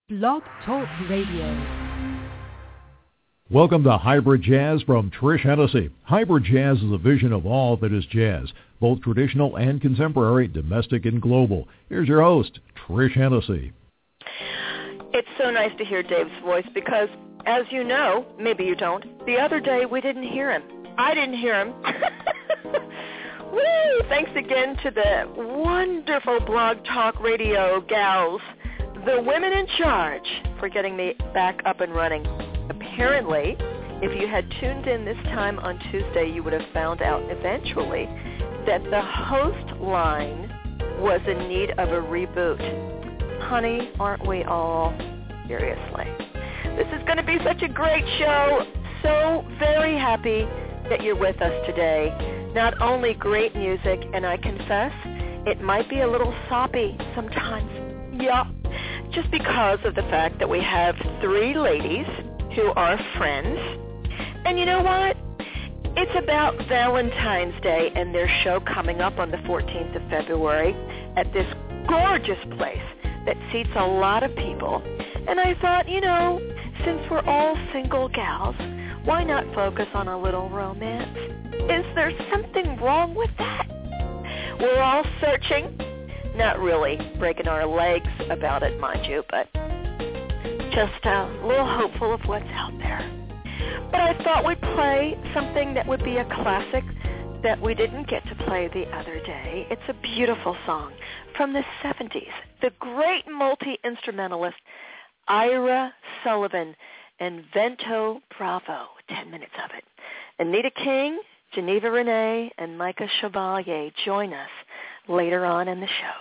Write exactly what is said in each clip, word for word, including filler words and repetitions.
Blog Talk Radio. Welcome to Hybrid Jazz from Trish Hennessy. Hybrid Jazz is a vision of all that is jazz, both traditional and contemporary, domestic and global. Here's your host, Trish Hennessy. It's so nice to hear Dave's voice because, as you know, maybe you don't, the other day we didn't hear him. I didn't hear him. Woo! Thanks again to the wonderful Blog Talk Radio gals, the women in charge, for getting me back up and running. Apparently, if you had tuned in this time on Tuesday, you would have found out eventually that the host line was in need of a reboot. Honey, aren't we all? Seriously. This is going to be such a great show. So very happy that you're with us today. Not only great music, and I confess, it might be a little soppy sometimes. Yeah, just because of the fact that we have three ladies who are friends. And you know what? It's about Valentine's Day and their show coming up on the fourteenth of February at this gorgeous place that seats a lot of people. And I thought, you know, since we're all single gals, why not focus on a little romance? Is there something wrong with that? We're all searching. Not really breaking our legs about it, mind you, but just a little hopeful of what's out there. But I thought we'd play something that would be a classic that we didn't get to play the other day. It's a beautiful song from the seventies. The great multi-instrumentalist Ira Sullivan and Vento Bravo. Ten minutes of it. Anita King, Geneva Renee, and Micah Chevalier join us later on in the show.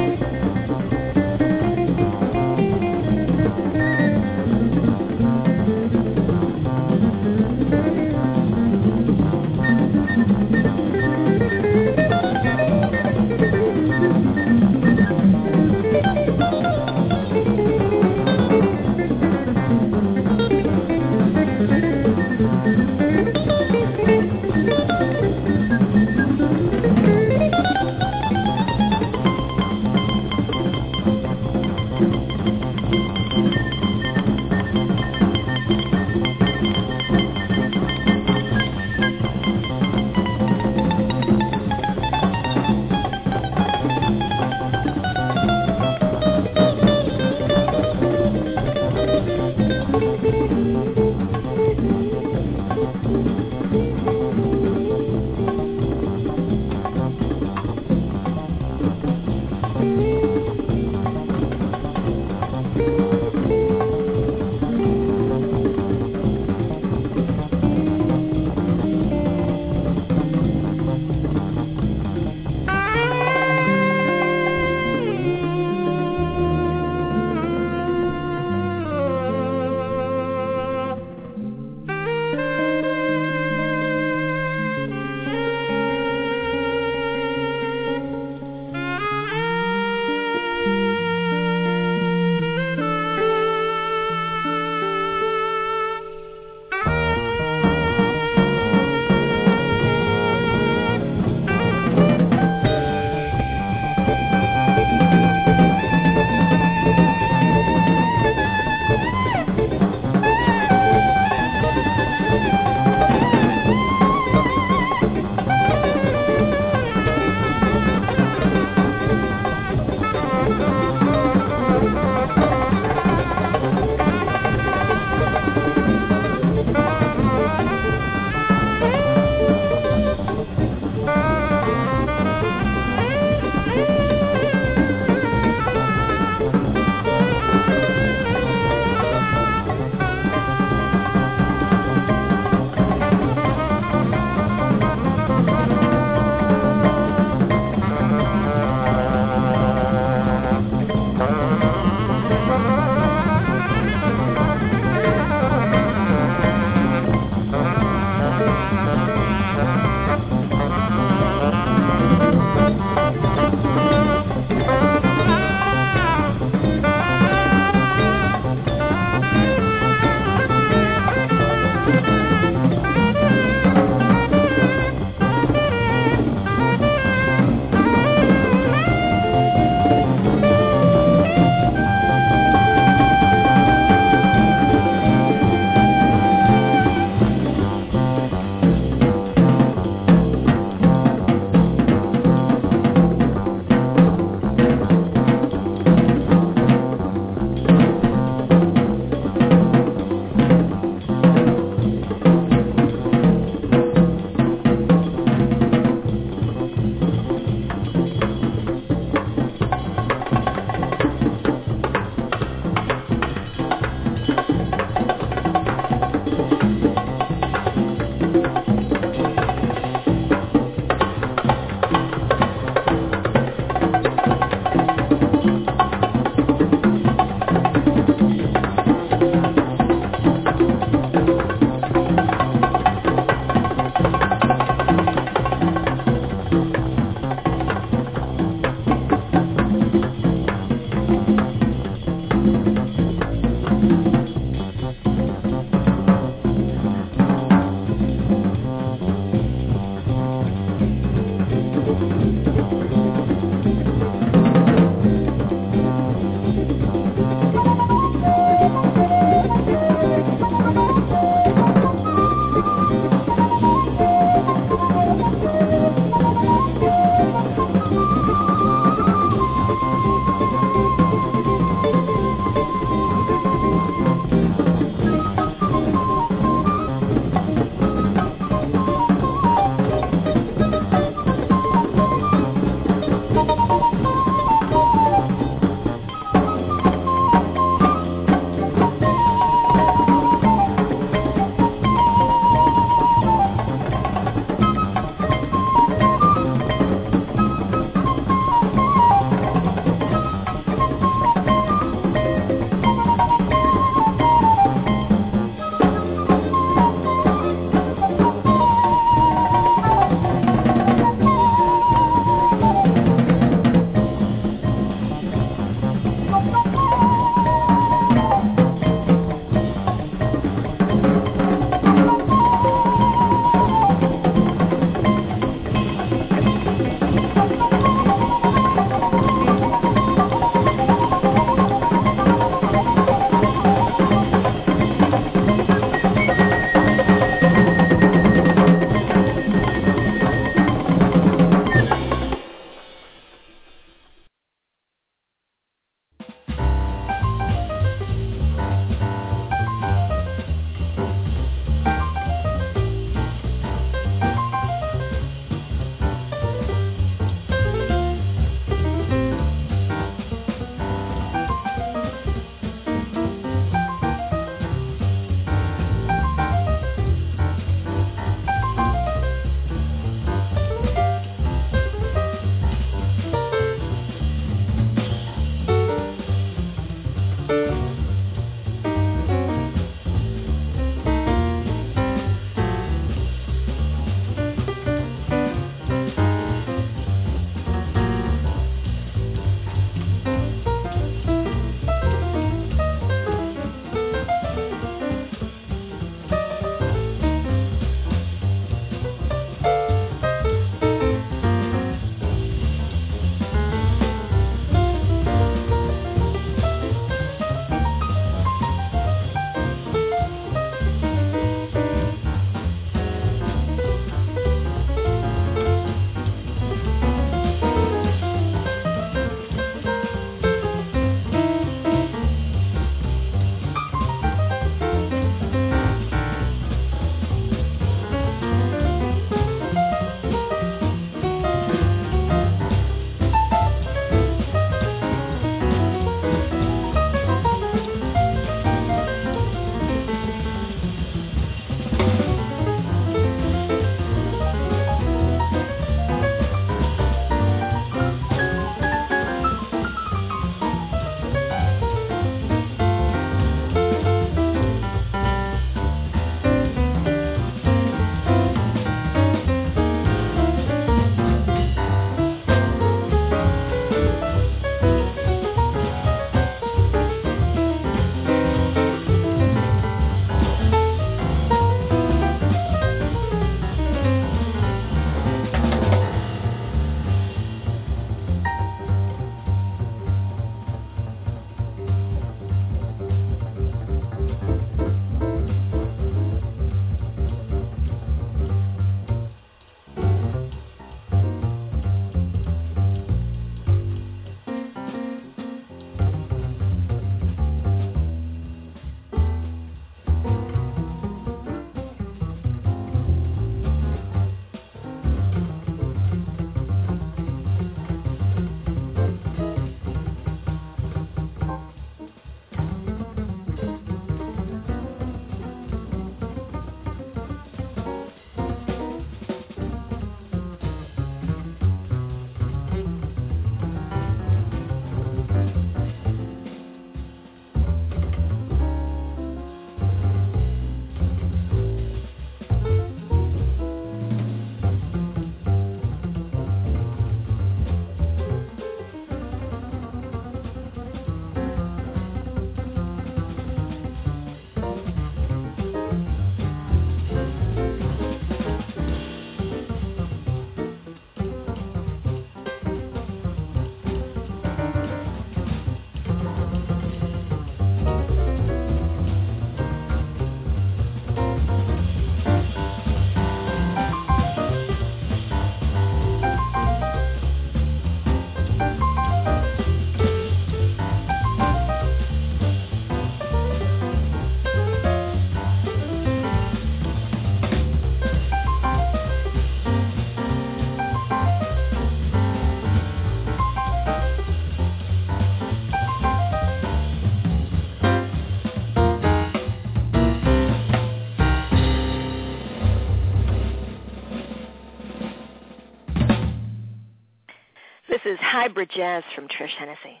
This is Hybrid Jazz from Trish Hennessy.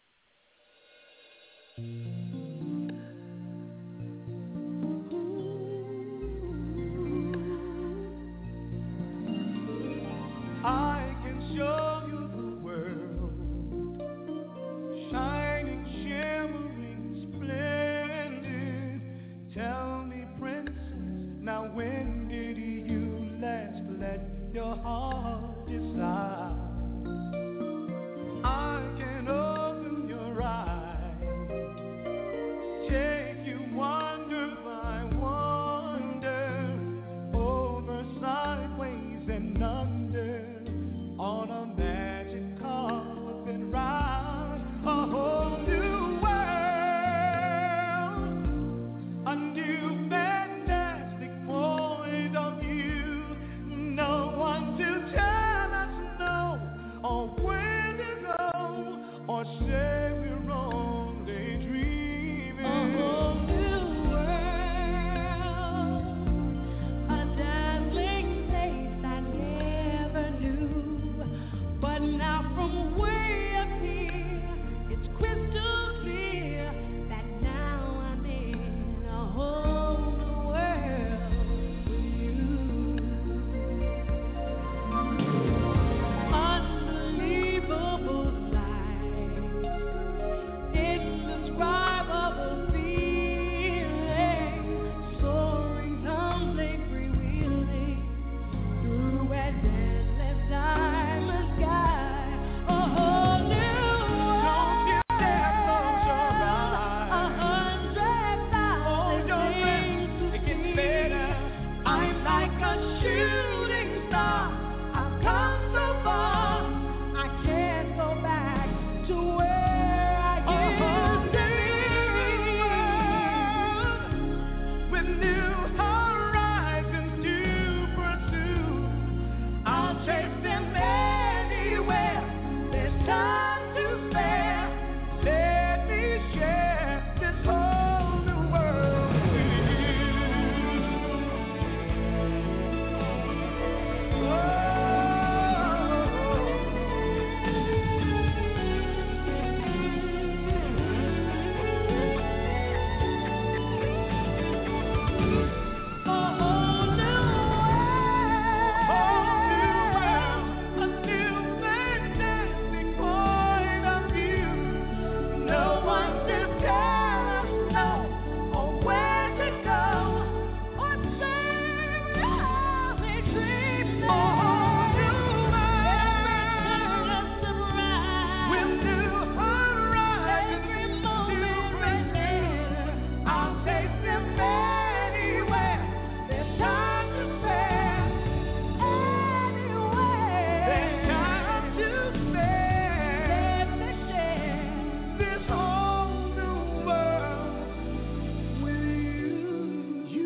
I can show you the world, shining, shimmering, splendid. Tell me, princess, now when did you last let your heart decide? I can open your eyes, take you wonder by wonder, over, sideways, and under, on a magic carpet ride, a whole new world, a new fantastic point of view. No one to tell us no, or where to go, or say we're only dreaming. A whole new world, a dazzling place I never knew. But now from way up here, it's crystal clear that now I'm in a whole new world with you. Unbelievable sight, indescribable feeling, soaring, tumbling, freewheeling through an endless diamond sky. A whole new world. Don't you dare close your eyes. A hundred thousand things to see. It gets better. I'm like a shooting star. I've come so far. I can't go back to where I used to be. With new horizons to pursue, I'll chase them anywhere. There's time to spare. Let me share this whole new world with you. A whole new world, a new fantastic point of view. No one to tell us no, or where to go, or say we're only dreaming. A whole new world, with new horizons to pursue. I'll take them anywhere. There's time to spare. Anywhere. There's time to spare. Let me share this whole new world with you.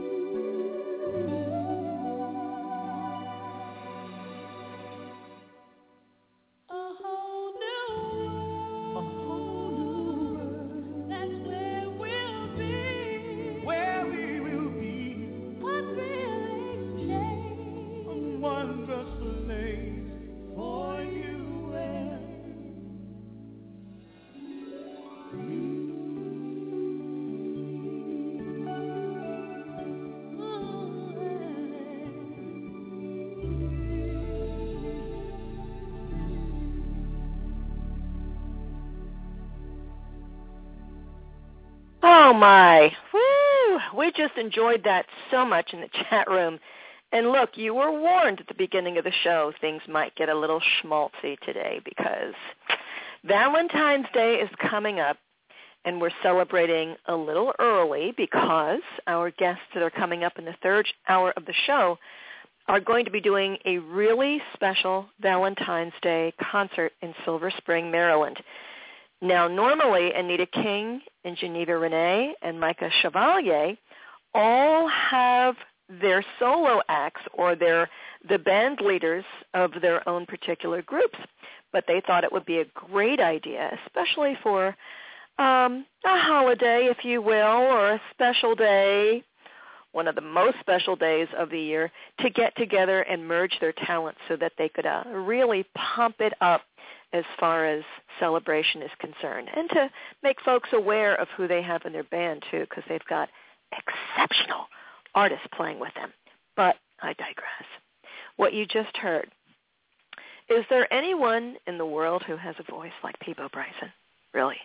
A whole new world. A whole new world. That's where we'll be. Where we will be. What really changed? A wondrous place for you and Oh, my. Woo! We just enjoyed that so much in the chat room. And look, you were warned at the beginning of the show things might get a little schmaltzy today because Valentine's Day is coming up, and we're celebrating a little early because our guests that are coming up in the third hour of the show are going to be doing a really special Valentine's Day concert in Silver Spring, Maryland. Now, normally, Anita King and Geneva Renee and Micah Chevalier all have their solo acts or their the band leaders of their own particular groups. But they thought it would be a great idea, especially for um, a holiday, if you will, or a special day, one of the most special days of the year, to get together and merge their talents so that they could uh, really pump it up as far as celebration is concerned, and to make folks aware of who they have in their band, too, because they've got exceptional artists playing with them. But I digress. What you just heard, is there anyone in the world who has a voice like Peabo Bryson? Really?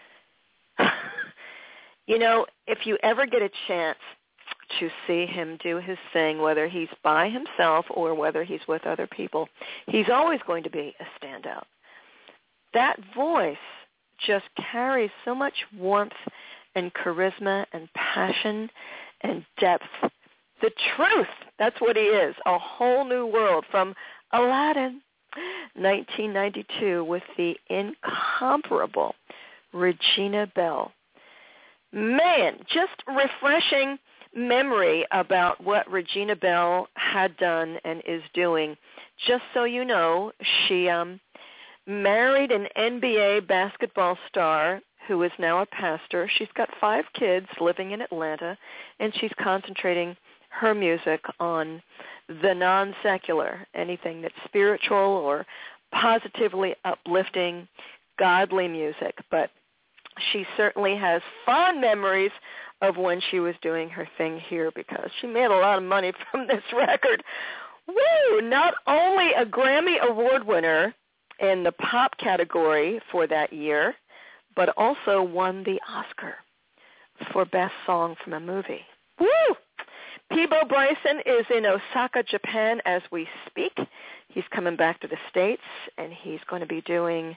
You know, if you ever get a chance to see him do his thing, whether he's by himself or whether he's with other people, he's always going to be a standout. That voice just carries so much warmth and charisma and passion and depth. The truth, that's what he is, a whole new world, from Aladdin, nineteen ninety-two, with the incomparable Regina Belle. Man, just refreshing memory about what Regina Belle had done and is doing. Just so you know, she um, married an N B A basketball star who is now a pastor. She's got five kids living in Atlanta, and she's concentrating her music on the non-secular, anything that's spiritual or positively uplifting, godly music. But she certainly has fond memories of when she was doing her thing here, because she made a lot of money from this record. Woo! Not only a Grammy Award winner in the pop category for that year, but also won the Oscar for Best Song from a Movie. Woo! Peabo Bryson is in Osaka, Japan as we speak. He's coming back to the States, and he's going to be doing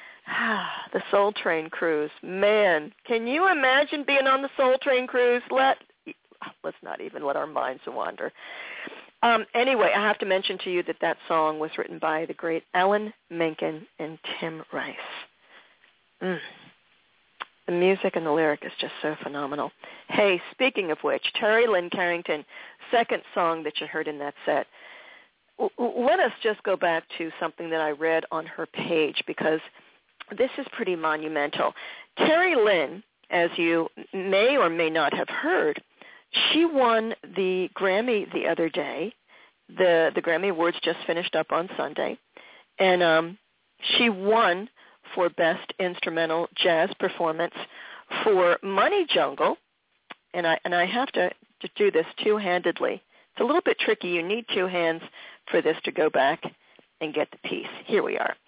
ah, the Soul Train cruise. Man, can you imagine being on the Soul Train cruise? Let, let's not even let our minds wander. Um, anyway, I have to mention to you that that song was written by the great Alan Menken and Tim Rice. Mm. The music and the lyric is just so phenomenal. Hey, speaking of which, Terry Lynn Carrington, second song that you heard in that set. W- let us just go back to something that I read on her page, because this is pretty monumental. Terry Lynn, as you may or may not have heard, she won the Grammy the other day. The the Grammy Awards just finished up on Sunday, and um, she won for Best Instrumental Jazz Performance for Money Jungle, and I and I have to, to do this two-handedly. It's a little bit tricky. You need two hands for this to go back and get the piece. Here we are.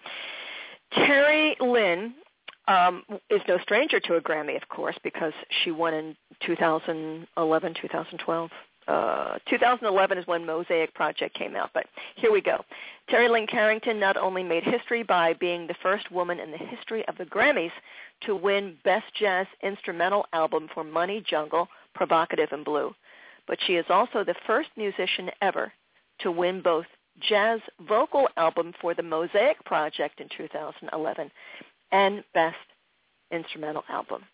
Terry Lynn um, is no stranger to a Grammy, of course, because she won in two thousand eleven, two thousand twelve. Uh, two thousand eleven is when Mosaic Project came out, but here we go. Terry Lynn Carrington not only made history by being the first woman in the history of the Grammys to win Best Jazz Instrumental Album for Money Jungle, Provocative and Blue, but she is also the first musician ever to win both Jazz Vocal Album for the Mosaic Project in two thousand eleven and Best Instrumental Album.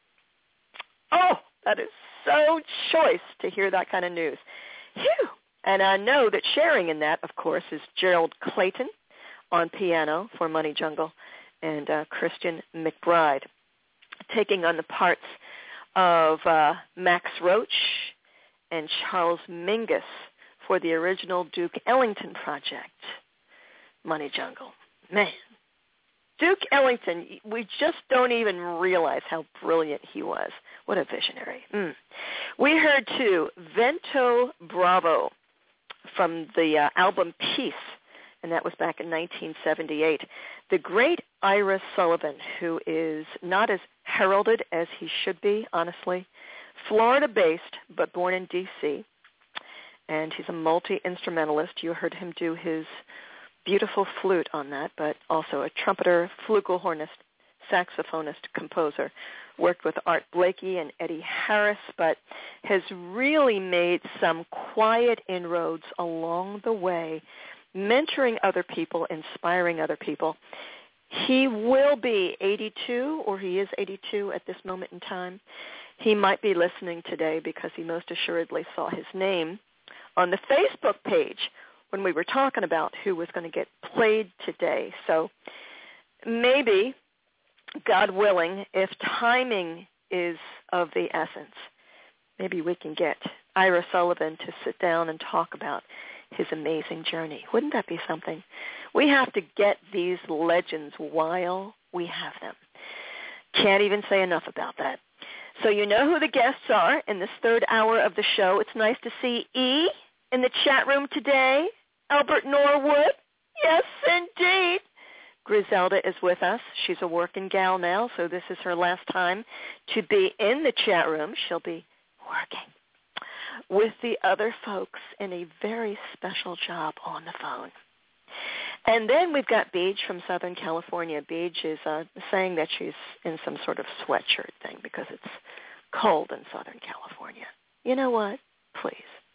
Oh, that is so choice to hear that kind of news. Phew. And I know that sharing in that, of course, is Gerald Clayton on piano for Money Jungle, and uh, Christian McBride taking on the parts of uh, Max Roach and Charles Mingus for the original Duke Ellington project, Money Jungle. Man, Duke Ellington, we just don't even realize how brilliant he was. What a visionary. Mm. We heard, too, Vento Bravo from the uh, album Peace, and that was back in nineteen seventy-eight. The great Ira Sullivan, who is not as heralded as he should be, honestly, Florida-based, but born in D C, and he's a multi-instrumentalist. You heard him do his beautiful flute on that, but also a trumpeter, flugelhornist, saxophonist, composer. Worked with Art Blakey and Eddie Harris, but has really made some quiet inroads along the way, mentoring other people, inspiring other people. He will be eighty-two, or he is eighty-two at this moment in time. He might be listening today because he most assuredly saw his name on the Facebook page when we were talking about who was going to get played today. So maybe, God willing, if timing is of the essence, maybe we can get Ira Sullivan to sit down and talk about his amazing journey. Wouldn't that be something? We have to get these legends while we have them. Can't even say enough about that. So you know who the guests are in this third hour of the show. It's nice to see E in the chat room today. Albert Norwood. Yes, indeed. Griselda is with us. She's a working gal now, so this is her last time to be in the chat room. She'll be working with the other folks in a very special job on the phone. And then we've got Beej from Southern California. Beej is uh, saying that she's in some sort of sweatshirt thing because it's cold in Southern California. You know what? Please.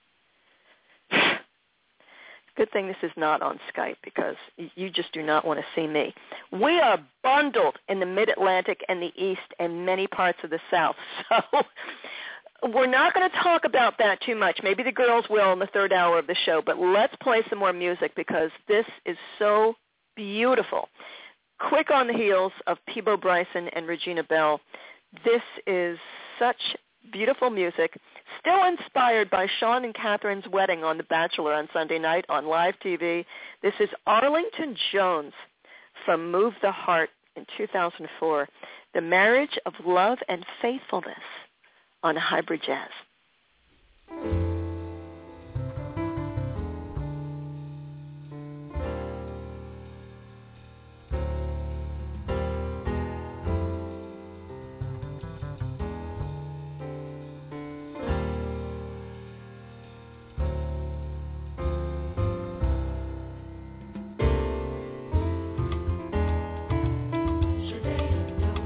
Good thing this is not on Skype because you just do not want to see me. We are bundled in the Mid-Atlantic and the East and many parts of the South. So we're not going to talk about that too much. Maybe the girls will in the third hour of the show, but let's play some more music because this is so beautiful. Quick on the heels of Peabo Bryson and Regina Belle, this is such beautiful music, still inspired by Sean and Catherine's wedding on The Bachelor on Sunday night on live T V. This is Arlington Jones from Move the Heart in two thousand four, The Marriage of Love and Faithfulness on Hybrid Jazz.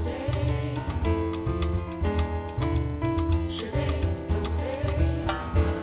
Should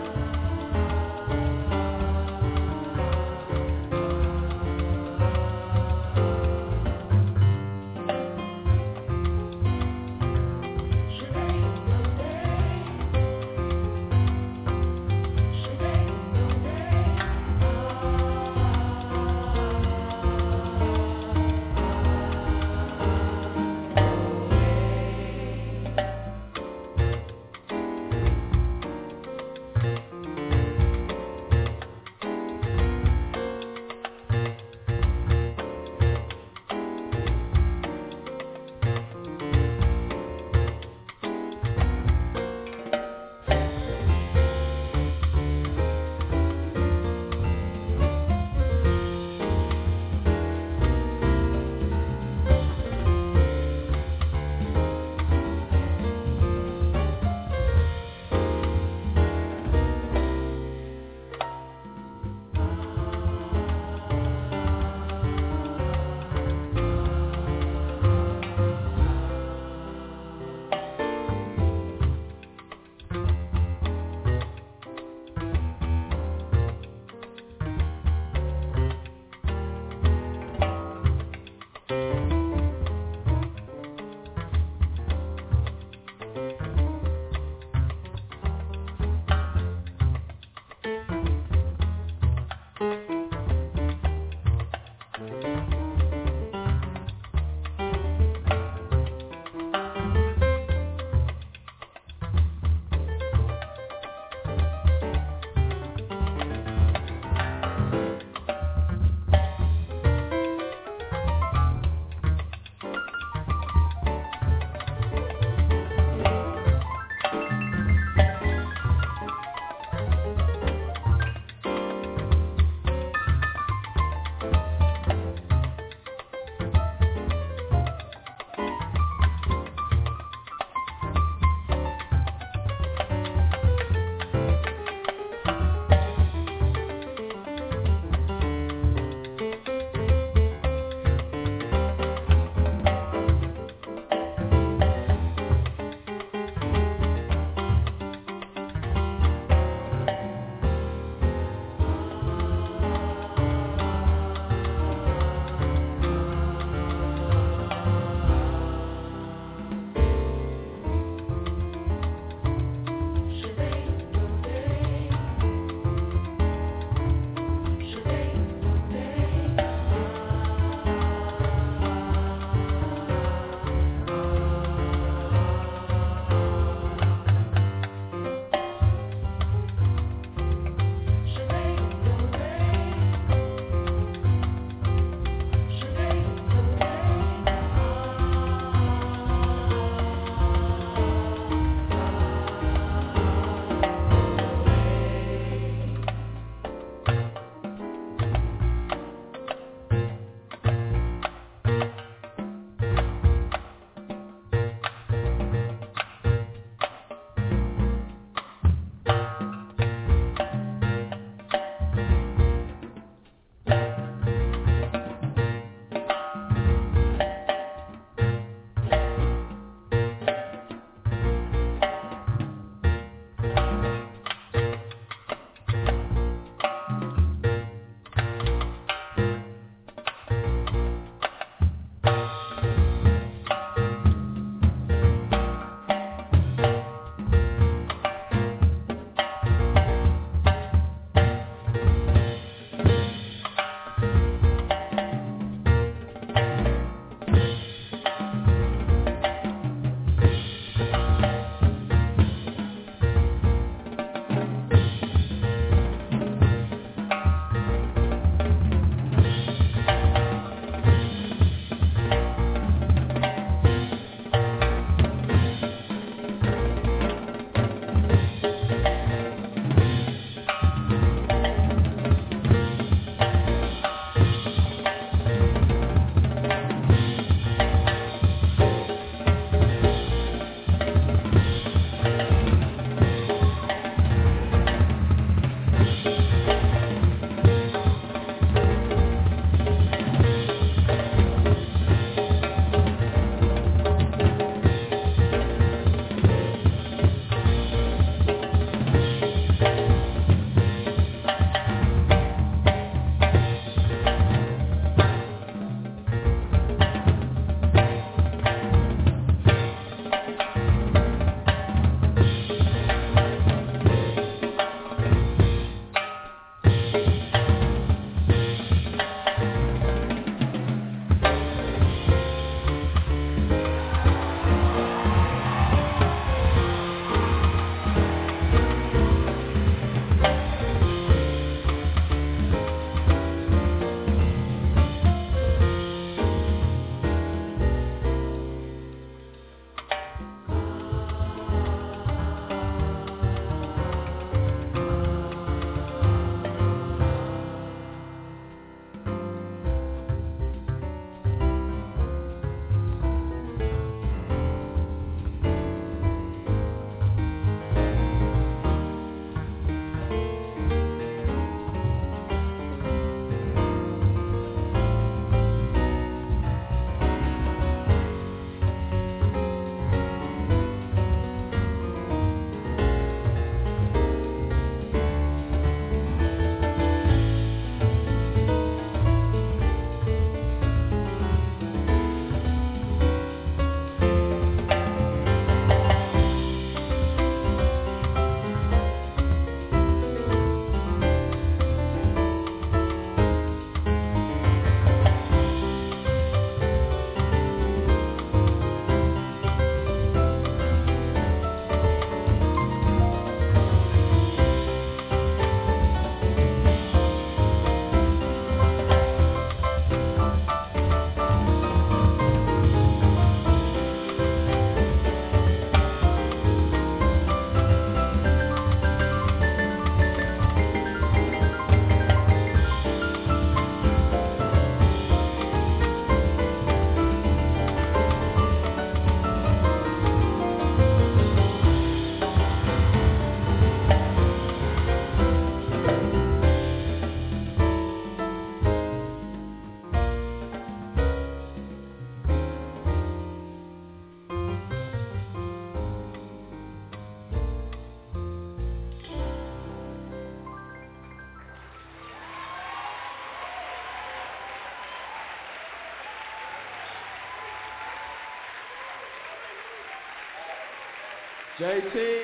J T.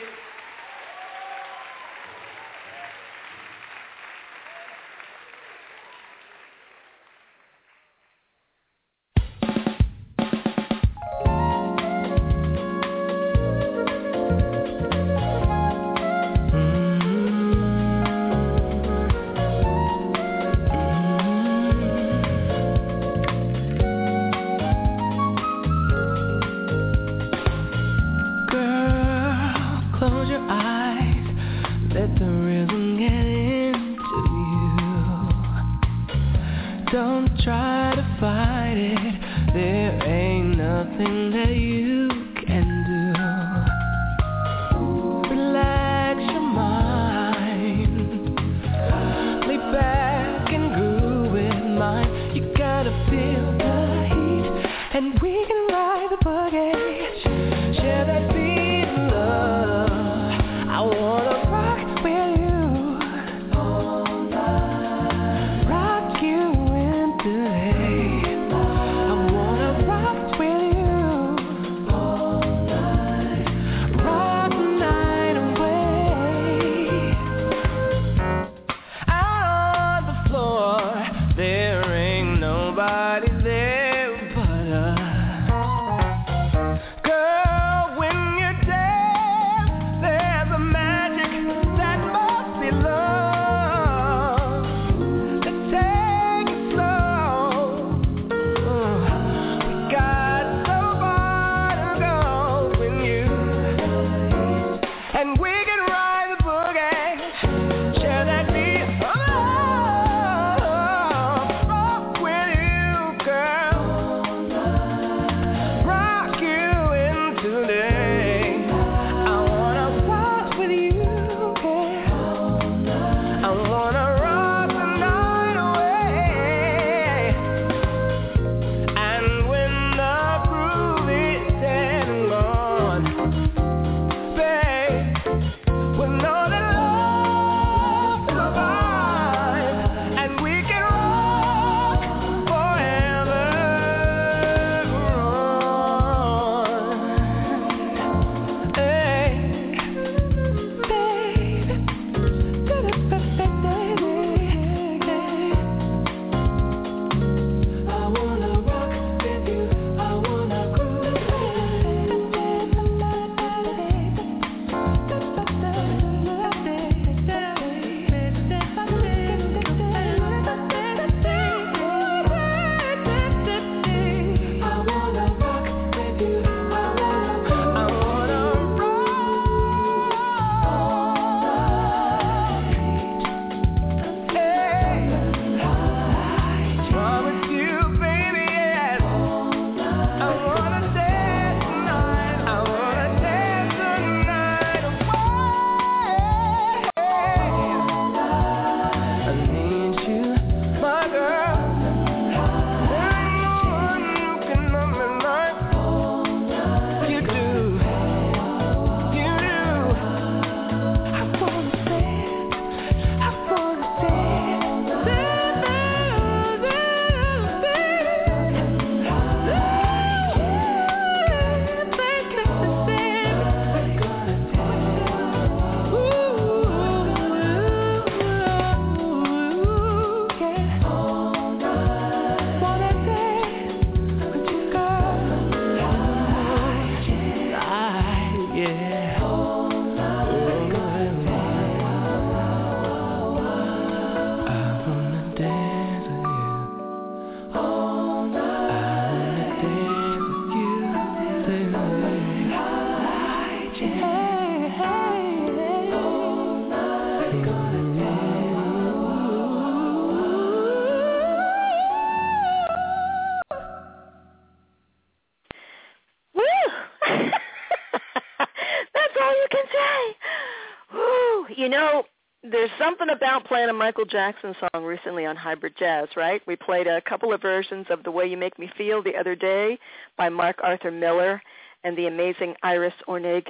You know, there's something about playing a Michael Jackson song recently on Hybrid Jazz, right? We played a couple of versions of The Way You Make Me Feel the other day by Mark Arthur Miller and the amazing Iris Ornig.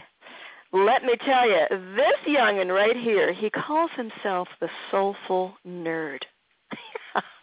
Let me tell you, this youngin' right here, he calls himself the Soulful Nerd.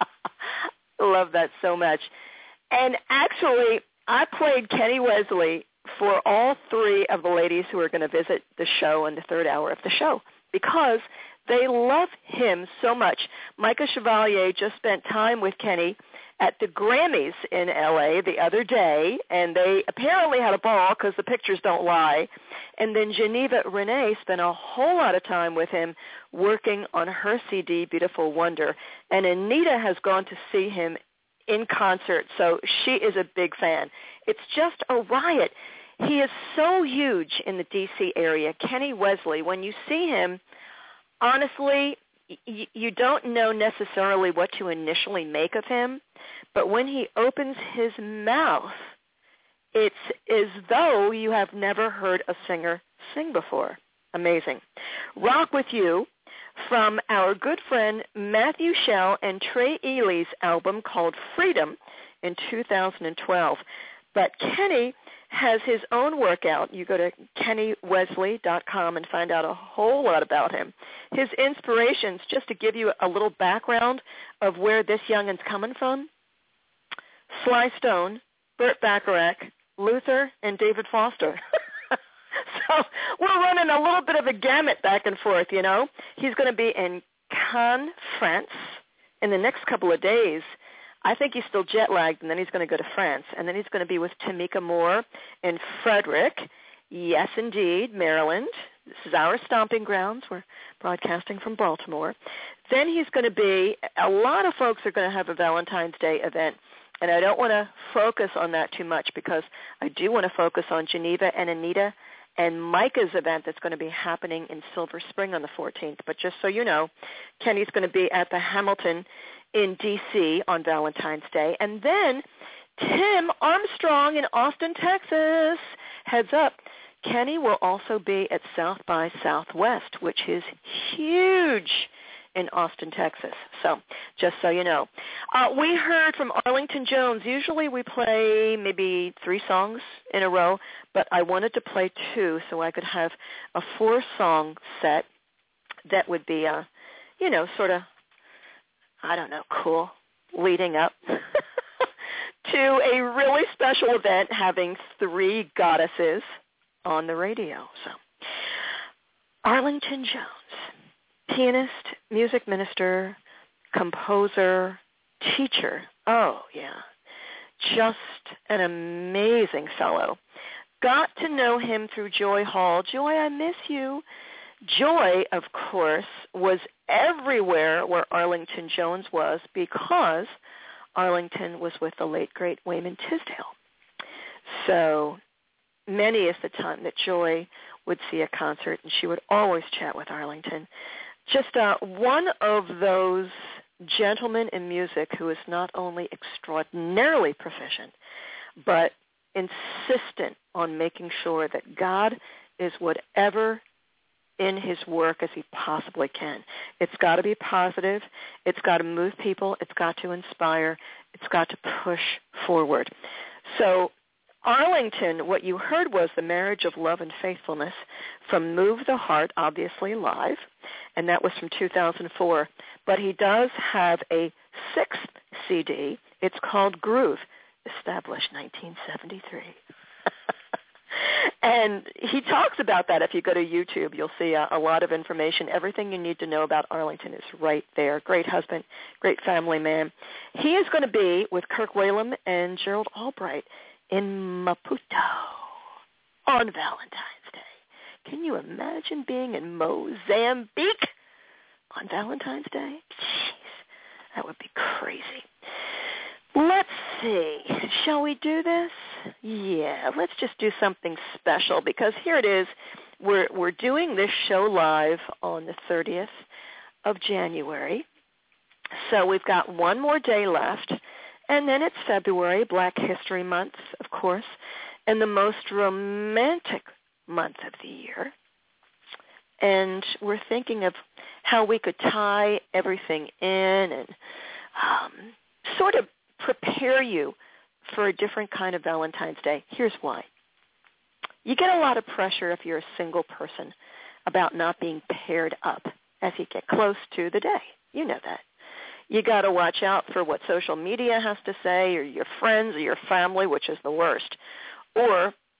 Love that so much. And actually, I played Kenny Wesley for all three of the ladies who are going to visit the show in the third hour of the show because they love him so much. Micah Chevalier just spent time with Kenny at the Grammys in L A the other day, and they apparently had a ball because the pictures don't lie. And then Geneva Renee spent a whole lot of time with him working on her C D, Beautiful Wonder. And Anita has gone to see him in concert, so she is a big fan. It's just a riot. He is so huge in the D C area. Kenny Wesley, when you see him, honestly, y- you don't know necessarily what to initially make of him, but when he opens his mouth, it's as though you have never heard a singer sing before. Amazing. Rock With You from our good friend Matthew Shell and Trey Ely's album called Freedom in two thousand twelve. But Kenny has his own workout. You go to kenny wesley dot com and find out a whole lot about him. His inspirations, just to give you a little background of where this youngin's coming from, Sly Stone, Burt Bacharach, Luther, and David Foster. So we're running a little bit of a gamut back and forth, you know. He's going to be in Cannes, France in the next couple of days. I think he's still jet-lagged, and then he's going to go to France. And then he's going to be with Tamika Moore in Frederick. Yes, indeed, Maryland. This is our stomping grounds. We're broadcasting from Baltimore. Then he's going to be, a lot of folks are going to have a Valentine's Day event. And I don't want to focus on that too much because I do want to focus on Geneva and Anita and Micah's event that's going to be happening in Silver Spring on the fourteenth. But just so you know, Kenny's going to be at the Hamilton in D C on Valentine's Day. And then Tim Armstrong in Austin, Texas. Heads up, Kenny will also be at South by Southwest, which is huge in Austin, Texas. So just so you know. Uh, we heard from Arlington Jones. Usually we play maybe three songs in a row, but I wanted to play two so I could have a four-song set that would be, uh, you know, sort of, I don't know, cool, leading up to a really special event having three goddesses on the radio. So Arlington Jones, pianist, music minister, composer, teacher. Oh, yeah. Just an amazing fellow. Got to know him through Joy Hall. Joy, I miss you. Joy, of course, was everywhere where Arlington Jones was because Arlington was with the late, great Wayman Tisdale. So many is the time that Joy would see a concert, and she would always chat with Arlington. Just uh, one of those gentlemen in music who is not only extraordinarily proficient, but insistent on making sure that God is whatever in his work as he possibly can. It's got to be positive. It's got to move people. It's got to inspire. It's got to push forward. So Arlington, what you heard was The Marriage of Love and Faithfulness from Move the Heart, obviously live, and that was from two thousand four. But he does have a sixth C D. It's called Groove, established nineteen seventy-three. And he talks about that. If you go to YouTube, you'll see a, a lot of information. Everything you need to know about Arlington is right there. Great husband, great family man. He is going to be with Kirk Whalum and Gerald Albright in Maputo on Valentine's Day. Can you imagine being in Mozambique on Valentine's Day? Jeez, that would be crazy. Let's see. Shall we do this? Yeah, let's just do something special because here it is. We're we're doing this show live on the thirtieth of January. So we've got one more day left. And then it's February, Black History Month, of course, and the most romantic month of the year. And we're thinking of how we could tie everything in and um, sort of prepare you for a different kind of Valentine's Day. Here's why. You get a lot of pressure if you're a single person about not being paired up as you get close to the day. You know that. You got to watch out for what social media has to say or your friends or your family, which is the worst. Or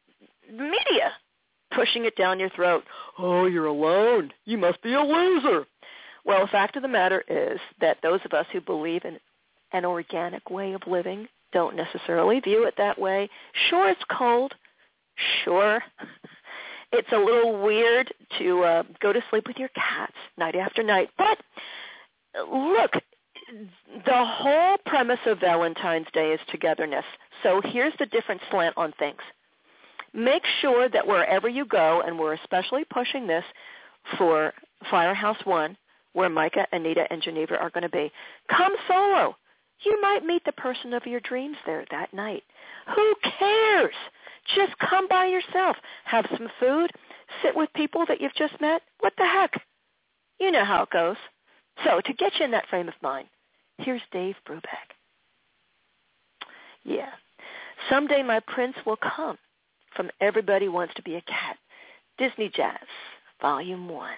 media pushing it down your throat. Oh, you're alone. You must be a loser. Well, the fact of the matter is that those of us who believe in an organic way of living don't necessarily view it that way. Sure, it's cold. Sure, it's a little weird to uh, go to sleep with your cats night after night. But look, the whole premise of Valentine's Day is togetherness. So here's the different slant on things. Make sure that wherever you go, and we're especially pushing this for Firehouse One, where Micah, Anita, and Geneva are going to be, come solo. You might meet the person of your dreams there that night. Who cares? Just come by yourself. Have some food. Sit with people that you've just met. What the heck? You know how it goes. So to get you in that frame of mind, here's Dave Brubeck. Yeah. Someday my prince will come from Everybody Wants to Be a Cat. Disney Jazz, Volume one.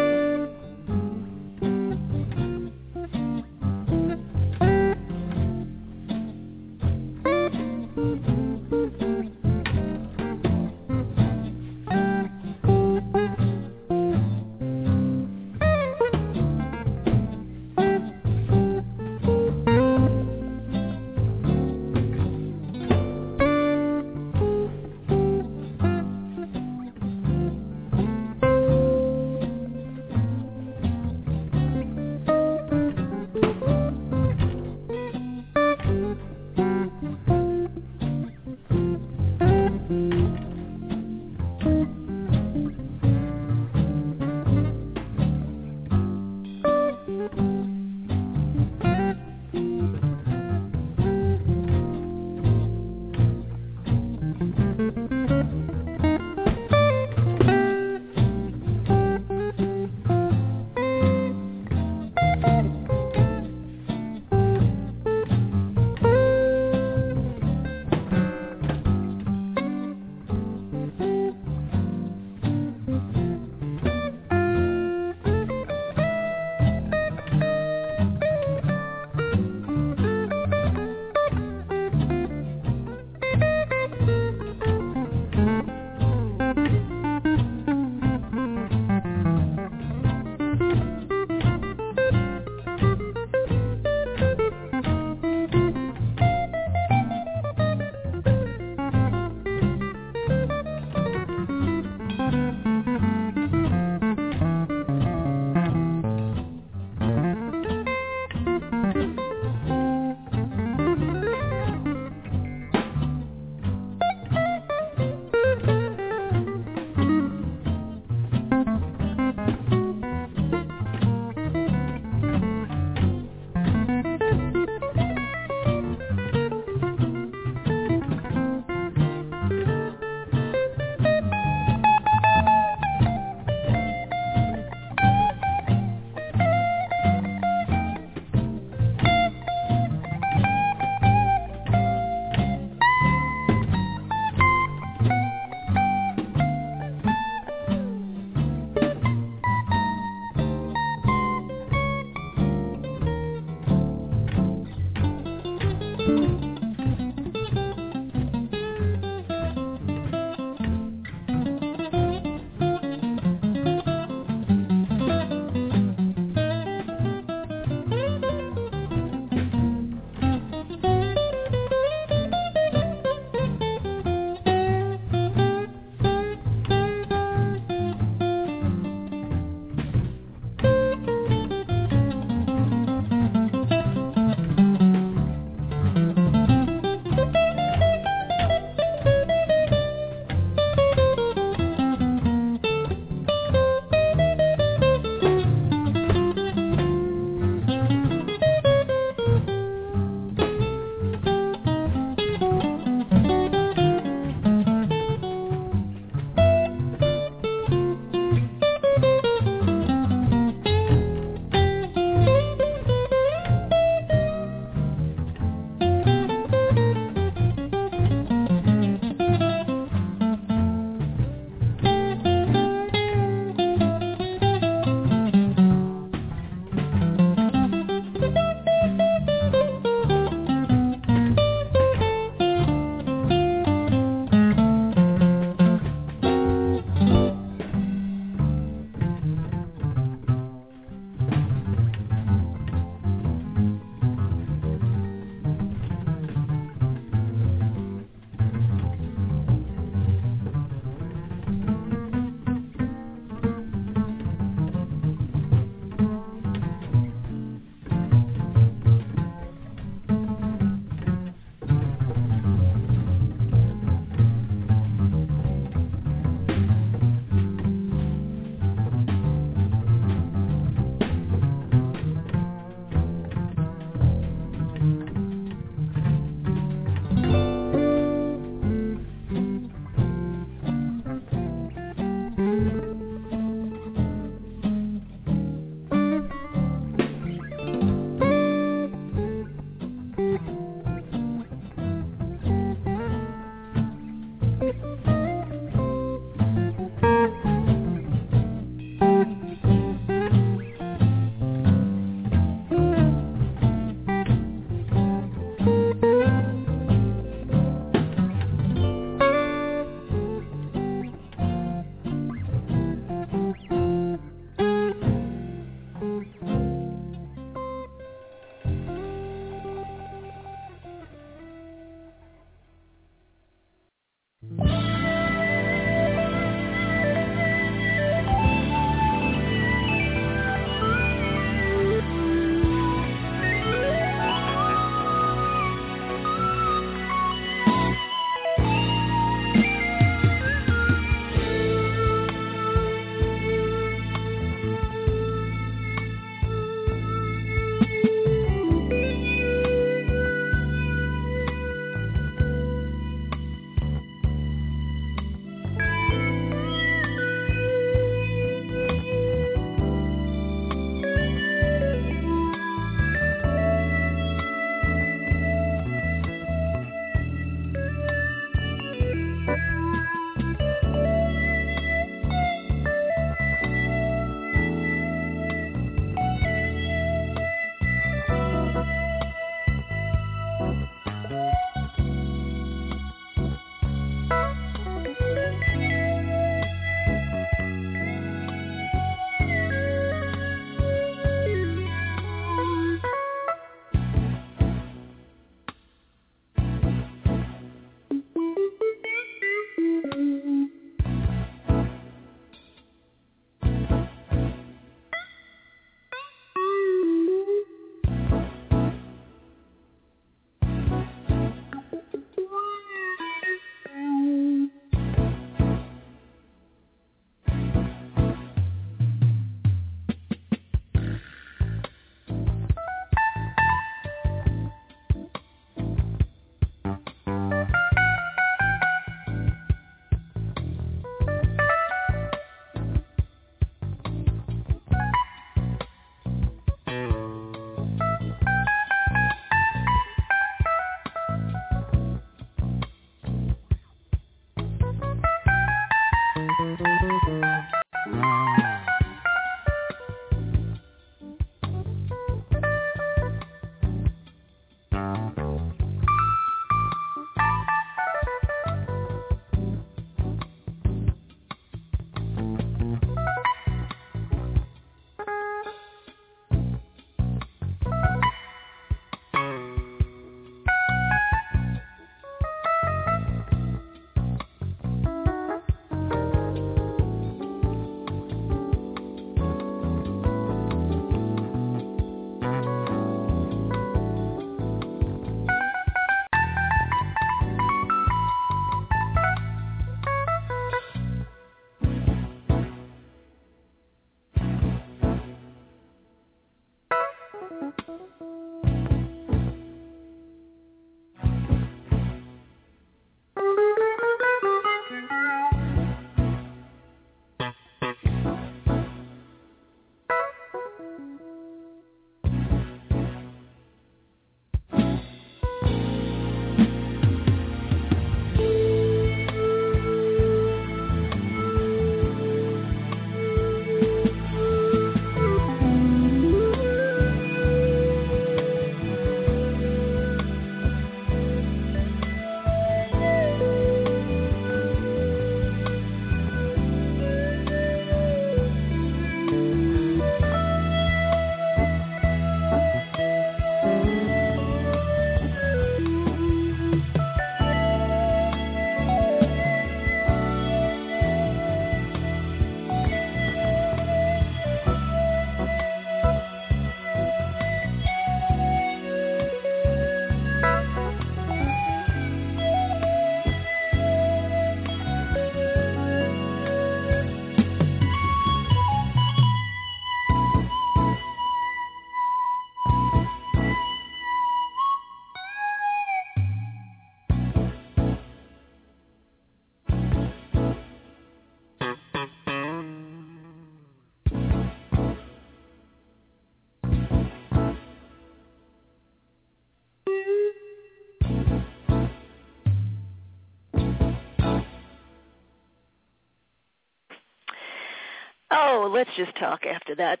Oh, let's just talk after that.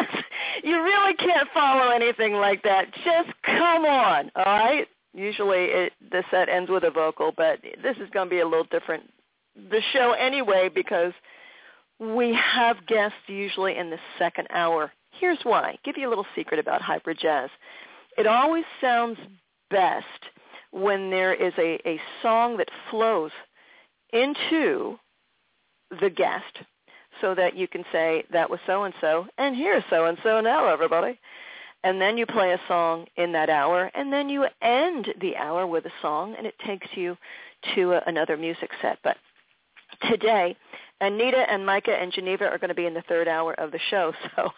You really can't follow anything like that. Just come on, all right? Usually it, the set ends with a vocal, but this is going to be a little different, the show anyway, because we have guests usually in the second hour. Here's why. Give you a little secret about hybrid jazz. It always sounds best when there is a, a song that flows into the guest, so that you can say, that was so-and-so, and here's so-and-so now, everybody. And then you play a song in that hour, and then you end the hour with a song, and it takes you to a, another music set. But today, Anita and Micah and Geneva are going to be in the third hour of the show. So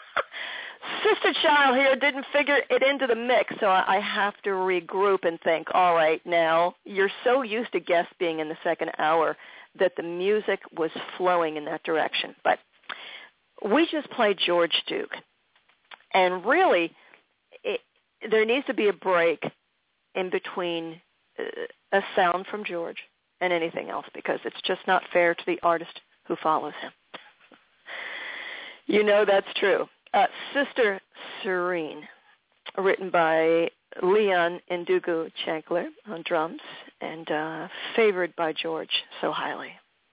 Sister Child here didn't figure it into the mix, so I have to regroup and think, all right, now, you're so used to guests being in the second hour that the music was flowing in that direction. But we just played George Duke. And really, it, there needs to be a break in between uh, a sound from George and anything else, because it's just not fair to the artist who follows him. You know that's true. Uh, Sister Serene, written by Leon Ndugu Chancellor on drums, and uh, favored by George so highly.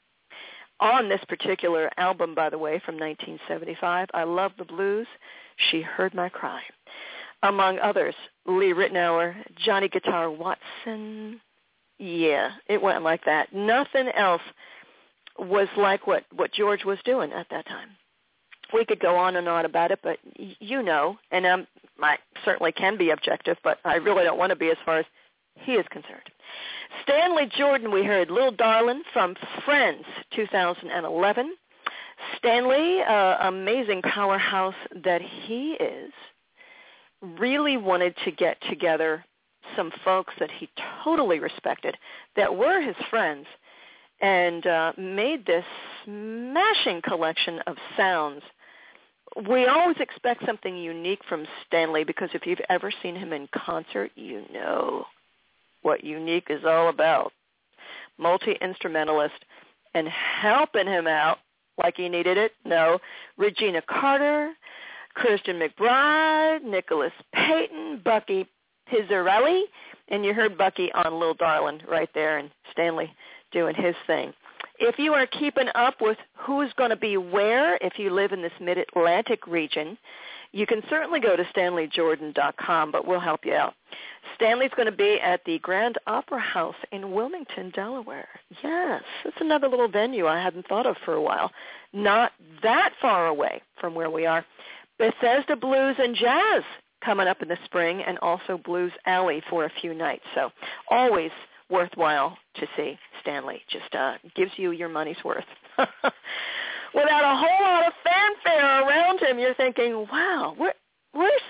On this particular album, by the way, from nineteen seventy-five, I Love the Blues, She Heard My Cry. Among others, Lee Ritenour, Johnny Guitar Watson. Yeah, it went like that. Nothing else was like what, what George was doing at that time. We could go on and on about it, but you know, and um, I certainly can be objective, but I really don't want to be as far as he is concerned. Stanley Jordan, we heard Little Darlin' from Friends, two thousand eleven. Stanley, uh, amazing powerhouse that he is, really wanted to get together some folks that he totally respected, that were his friends, and uh, made this smashing collection of sounds. We always expect something unique from Stanley, because if you've ever seen him in concert, you know what unique is all about. Multi-instrumentalist, and helping him out like he needed it. No, Regina Carter, Christian McBride, Nicholas Payton, Bucky Pizzarelli, and you heard Bucky on Little Darlin' right there, and Stanley doing his thing. If you are keeping up with who's going to be where, if you live in this mid-Atlantic region, you can certainly go to stanley jordan dot com, but we'll help you out. Stanley's going to be at the Grand Opera House in Wilmington, Delaware. Yes, it's another little venue I hadn't thought of for a while. Not that far away from where we are. Bethesda Blues and Jazz coming up in the spring, and also Blues Alley for a few nights. So always worthwhile to see Stanley. Just uh, gives you your money's worth. Without a whole lot of fanfare around him, you're thinking, wow, where, where's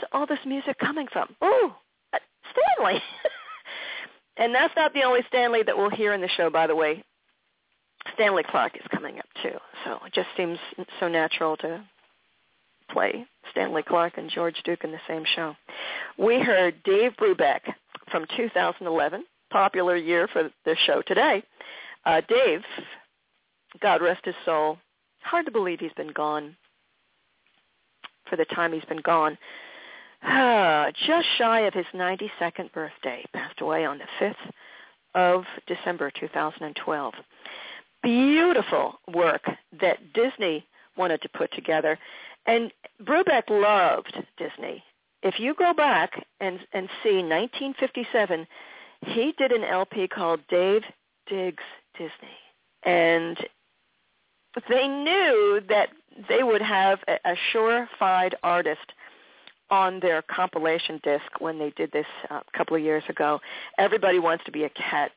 all this music coming from? Oh, uh, Stanley. And that's not the only Stanley that we'll hear in the show, by the way. Stanley Clarke is coming up, too. So it just seems so natural to play Stanley Clarke and George Duke in the same show. We heard Dave Brubeck from two thousand eleven, popular year for the show today. Uh, Dave, God rest his soul, hard to believe he's been gone for the time he's been gone. Uh, just shy of his ninety-second birthday, passed away on the fifth of December two thousand twelve. Beautiful work that Disney wanted to put together. And Brubeck loved Disney. If you go back and, and see nineteen fifty-seven, he did an L P called Dave Digs Disney. And they knew that they would have a, a surefire artist on their compilation disc when they did this uh, a couple of years ago. Everybody Wants to Be a Cat.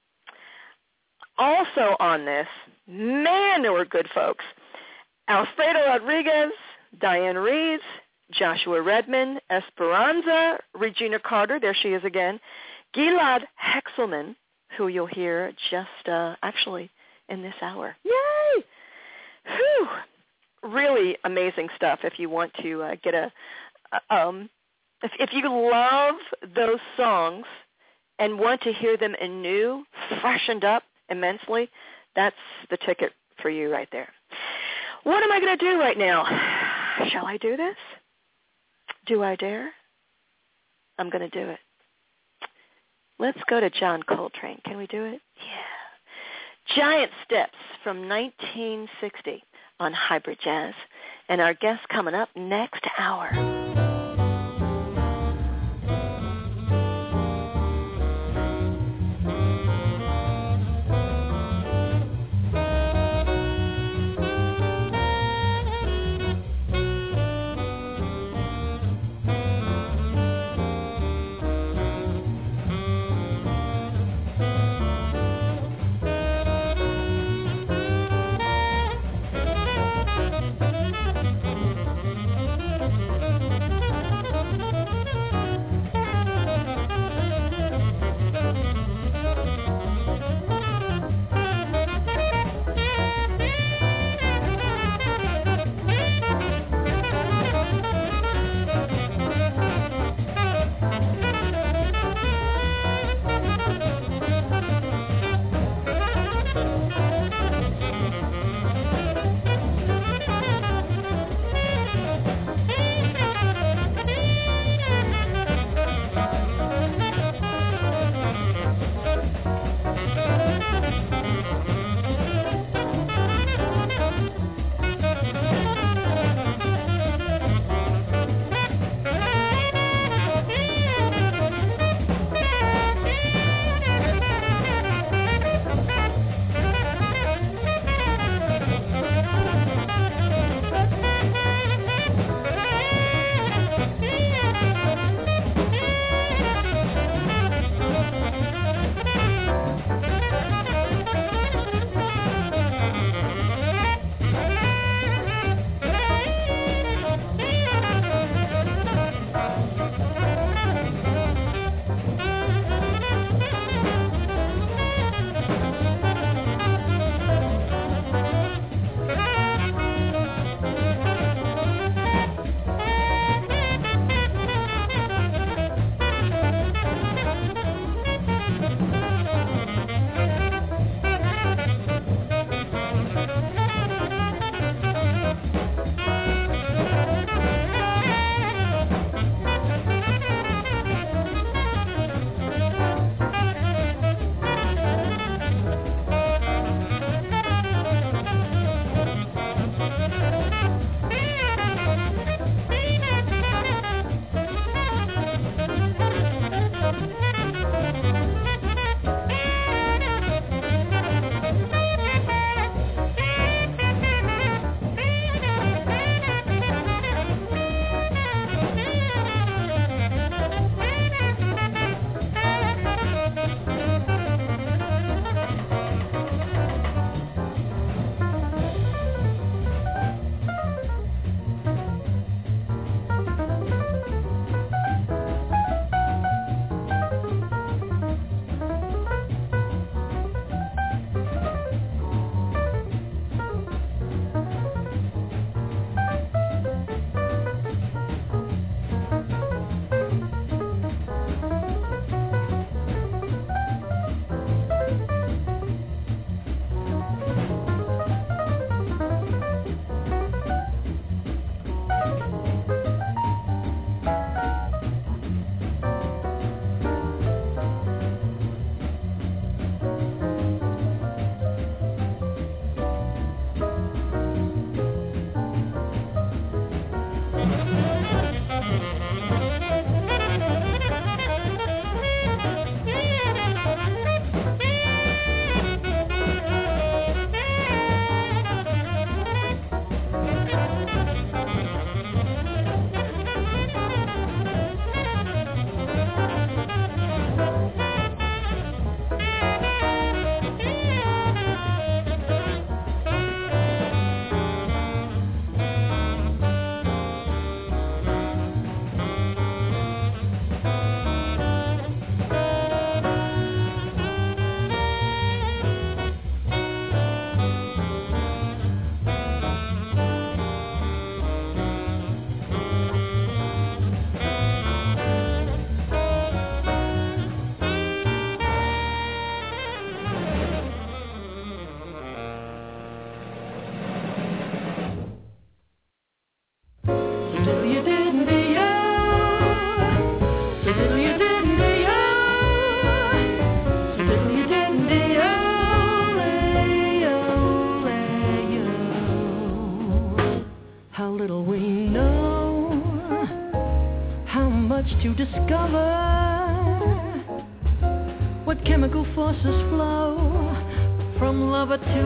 Also on this, man, there were good folks. Alfredo Rodriguez, Diane Reeves, Joshua Redman, Esperanza, Regina Carter, there she is again, Gilad Hexelman, who you'll hear just uh, actually in this hour. Yay! Whew. Really amazing stuff if you want to uh, get a, uh, um, if, if you love those songs and want to hear them anew, freshened up immensely, that's the ticket for you right there. What am I going to do right now? Shall I do this? Do I dare? I'm going to do it. Let's go to John Coltrane. Can we do it? Yeah. Giant Steps from nineteen sixty on Hybrid Jazz. And our guest coming up next hour. forces flow from lover to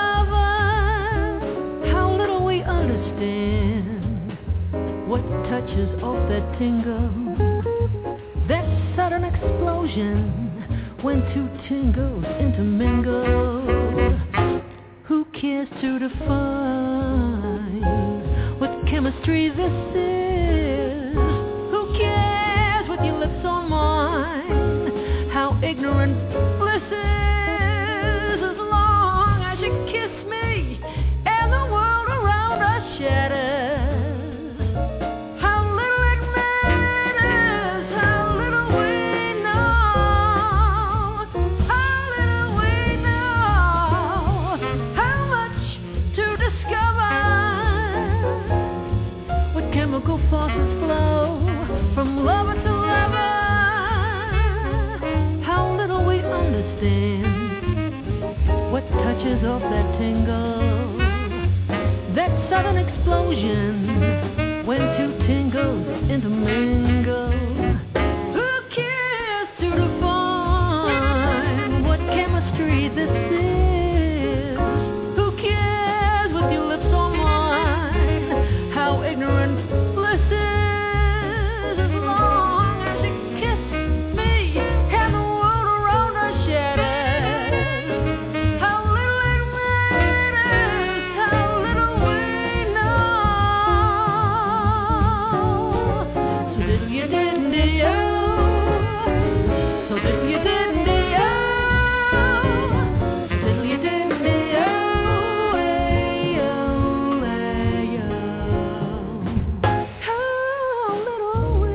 lover. How little we understand what touches off that tingle, that sudden explosion when two tingles intermingle. Who cares to define what chemistry this is? Who cares with your lips on mine? How ignorant bliss is, as long as you kiss me and the world around us shatters. How little it matters, how little we know, how little we know, how much to discover. What chemical forces flow from lover to lover. How little we understand what touches off that tingle, that sudden explosion when two tingles intermingle. Who cares to define what chemistry this is? Who cares with your lips on mine? How ignorant bliss is, as long as you kiss me and the world around us shatters. How little it matters, how little we know. So diddle you didn't do, so diddle you didn't do, so diddle you didn't do, ay-oh, ay-oh. How little we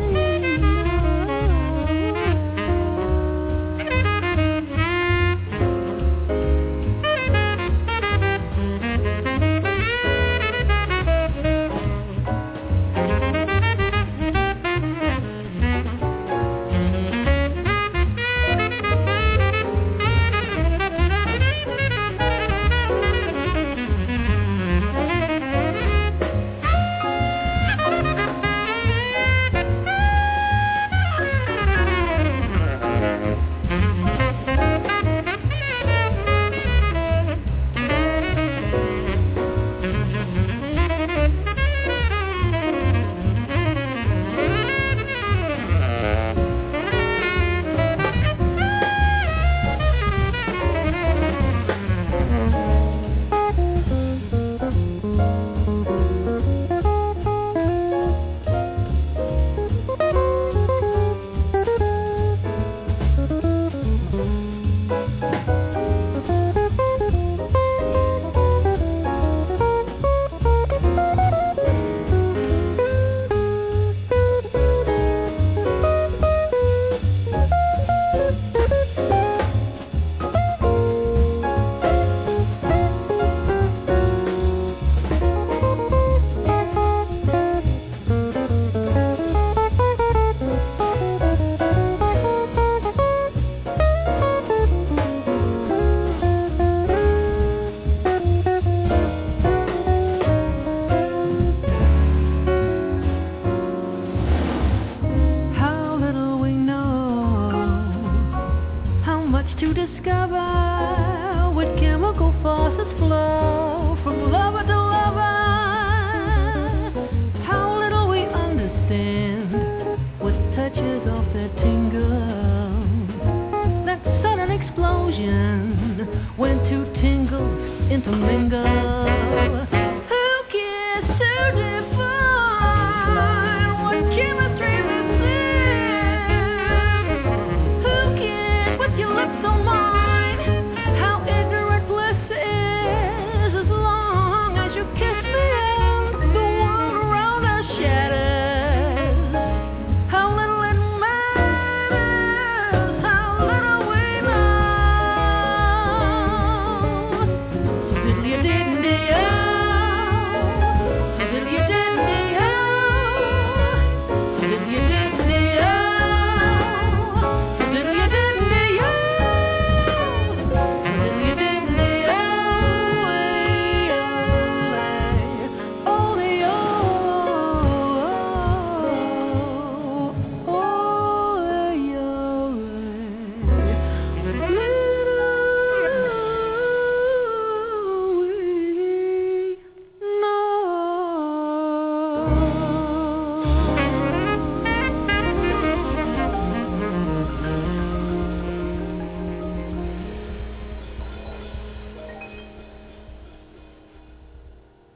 you didn't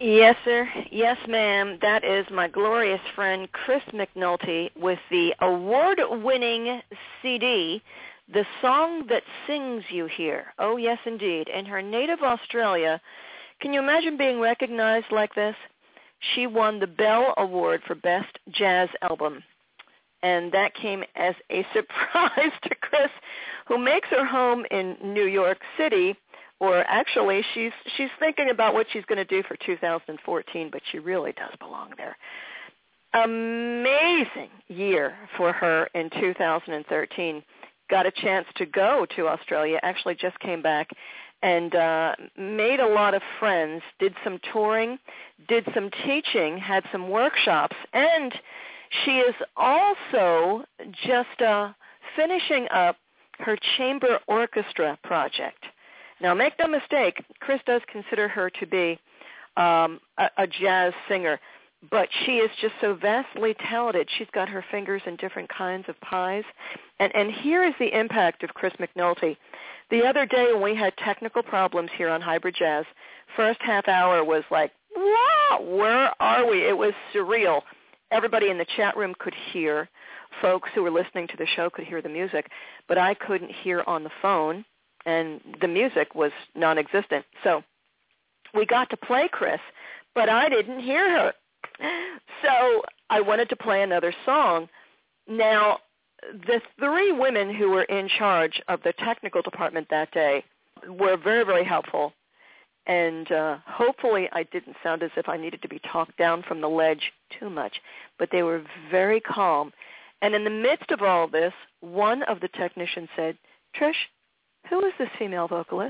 Yes, sir. Yes, ma'am. That is my glorious friend Chris McNulty with the award-winning C D, The Song That Sings You Here. Oh, yes, indeed. In her native Australia, can you imagine being recognized like this? She won the Bell Award for Best Jazz Album. And that came as a surprise to Chris, who makes her home in New York City. Or actually, she's she's thinking about what she's going to do for two thousand fourteen, but she really does belong there. Amazing year for her in two thousand thirteen. Got a chance to go to Australia, actually just came back, and uh, made a lot of friends, did some touring, did some teaching, had some workshops, and she is also just uh, finishing up her chamber orchestra project. Now, make no mistake, Chris does consider her to be um, a, a jazz singer, but she is just so vastly talented. She's got her fingers in different kinds of pies. And, and here is the impact of Chris McNulty. The other day when we had technical problems here on Hybrid Jazz, first half hour was like, wow, where are we? It was surreal. Everybody in the chat room could hear. Folks who were listening to the show could hear the music, but I couldn't hear on the phone. And the music was non-existent. So we got to play Chris, but I didn't hear her. So I wanted to play another song. Now, the three women who were in charge of the technical department that day were very, very helpful. And uh, hopefully I didn't sound as if I needed to be talked down from the ledge too much. But they were very calm. And in the midst of all this, one of the technicians said, Trish, who is this female vocalist?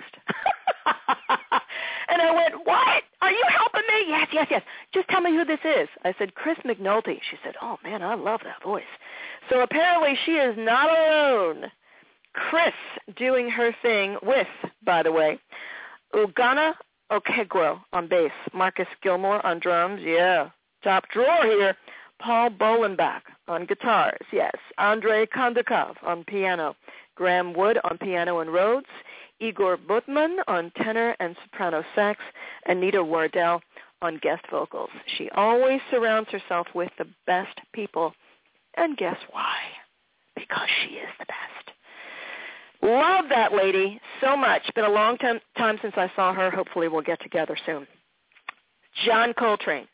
And I went, what? Are you helping me? Yes, yes, yes. Just tell me who this is. I said, Chris McNulty. She said, oh, man, I love that voice. So apparently she is not alone. Chris doing her thing with, by the way, Ugana Okegwo on bass, Marcus Gilmore on drums, yeah, top drawer here, Paul Bolenbach on guitars, yes, Andrei Kondakov on piano, Graham Wood on piano and Rhodes, Igor Butman on tenor and soprano sax, Anita Wardell on guest vocals. She always surrounds herself with the best people, and guess why? Because she is the best. Love that lady so much. Been a long time, time since I saw her. Hopefully we'll get together soon. John Coltrane.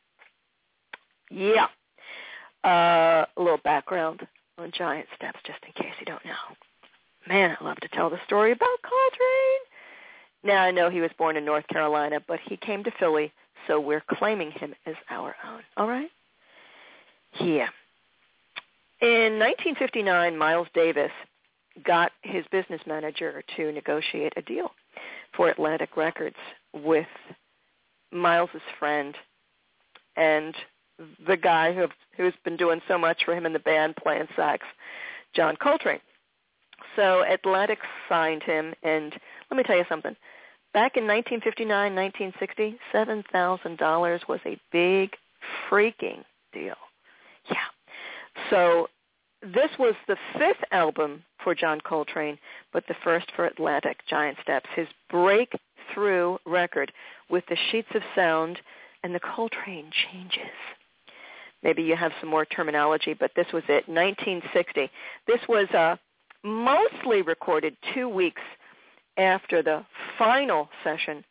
Yeah. Uh, a little background on Giant Steps, just in case you don't know. Man, I love to tell the story about Coltrane. Now, I know he was born in North Carolina, but he came to Philly, so we're claiming him as our own. All right? Yeah. In nineteen fifty-nine, Miles Davis got his business manager to negotiate a deal for Atlantic Records with Miles's friend and the guy who who's been doing so much for him in the band playing sax, John Coltrane. So Atlantic signed him, and let me tell you something. Back in nineteen fifty-nine, nineteen sixty, seven thousand dollars was a big freaking deal. Yeah. So this was the fifth album for John Coltrane, but the first for Atlantic, Giant Steps, his breakthrough record with the sheets of sound and the Coltrane changes. Maybe you have some more terminology, but this was it, nineteen sixty. This was uh, mostly recorded two weeks after the final session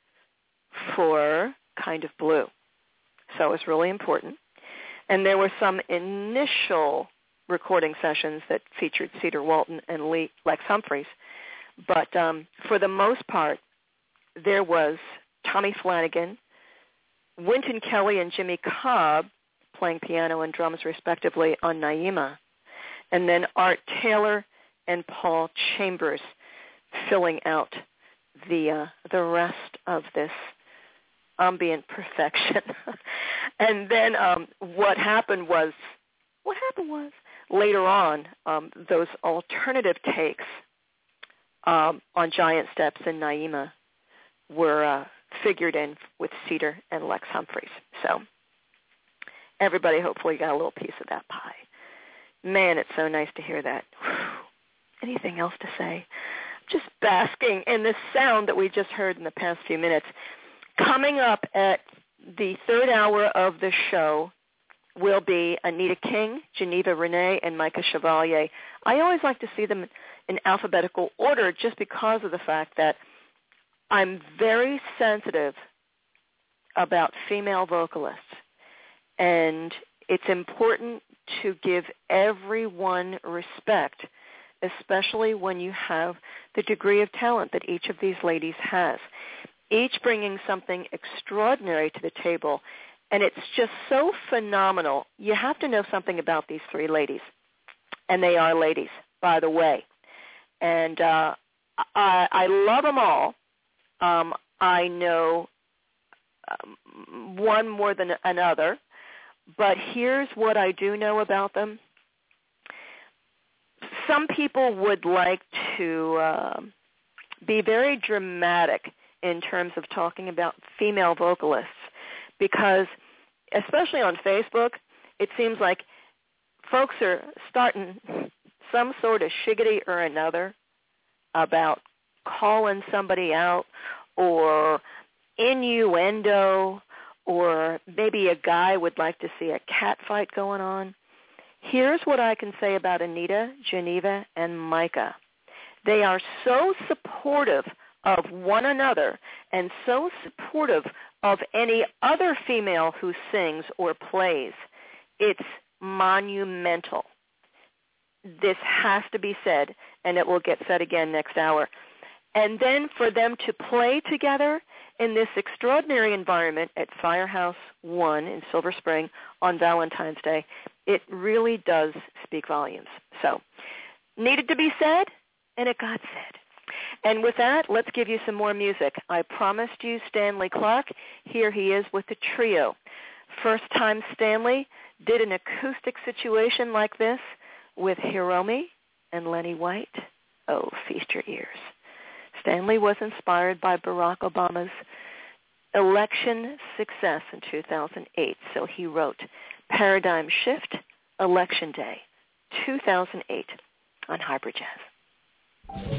for Kind of Blue. So it was really important. And there were some initial recording sessions that featured Cedar Walton and Lee, Lex Humphreys. But um, for the most part, there was Tommy Flanagan, Wynton Kelly and Jimmy Cobb playing piano and drums respectively on Naima, and then Art Taylor and Paul Chambers filling out the uh, the rest of this ambient perfection. And then um, what happened was, what happened was later on, um, those alternative takes um, on Giant Steps and Naima were uh, figured in with Cedar and Lex Humphreys. So everybody hopefully got a little piece of that pie. Man, it's so nice to hear that. Whew. Anything else to say? Just basking in this sound that we just heard in the past few minutes. Coming up at the third hour of the show will be Anita King, Geneva Renee, and Micah Chevalier. I always like to see them in alphabetical order just because of the fact that I'm very sensitive about female vocalists, and it's important to give everyone respect, especially when you have the degree of talent that each of these ladies has, each bringing something extraordinary to the table. And it's just so phenomenal. You have to know something about these three ladies, and they are ladies, by the way. And uh, I, I love them all. Um, I know um, one more than another, but here's what I do know about them. Some people would like to uh, be very dramatic in terms of talking about female vocalists because, especially on Facebook, it seems like folks are starting some sort of shiggity or another about calling somebody out or innuendo, or maybe a guy would like to see a cat fight going on. Here's what I can say about Anita, Geneva, and Micah. They are so supportive of one another and so supportive of any other female who sings or plays. It's monumental. This has to be said, and it will get said again next hour. And then for them to play together in this extraordinary environment at Firehouse One in Silver Spring on Valentine's Day, it really does speak volumes. So, needed to be said, and it got said. And with that, let's give you some more music. I promised you Stanley Clarke. Here he is with the trio. First time Stanley did an acoustic situation like this with Hiromi and Lenny White. Oh, feast your ears. Stanley was inspired by Barack Obama's election success in two thousand eight. So he wrote Paradigm Shift, Election Day, two thousand eight on Hybrid Jazz.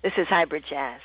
This is Hybrid Jazz.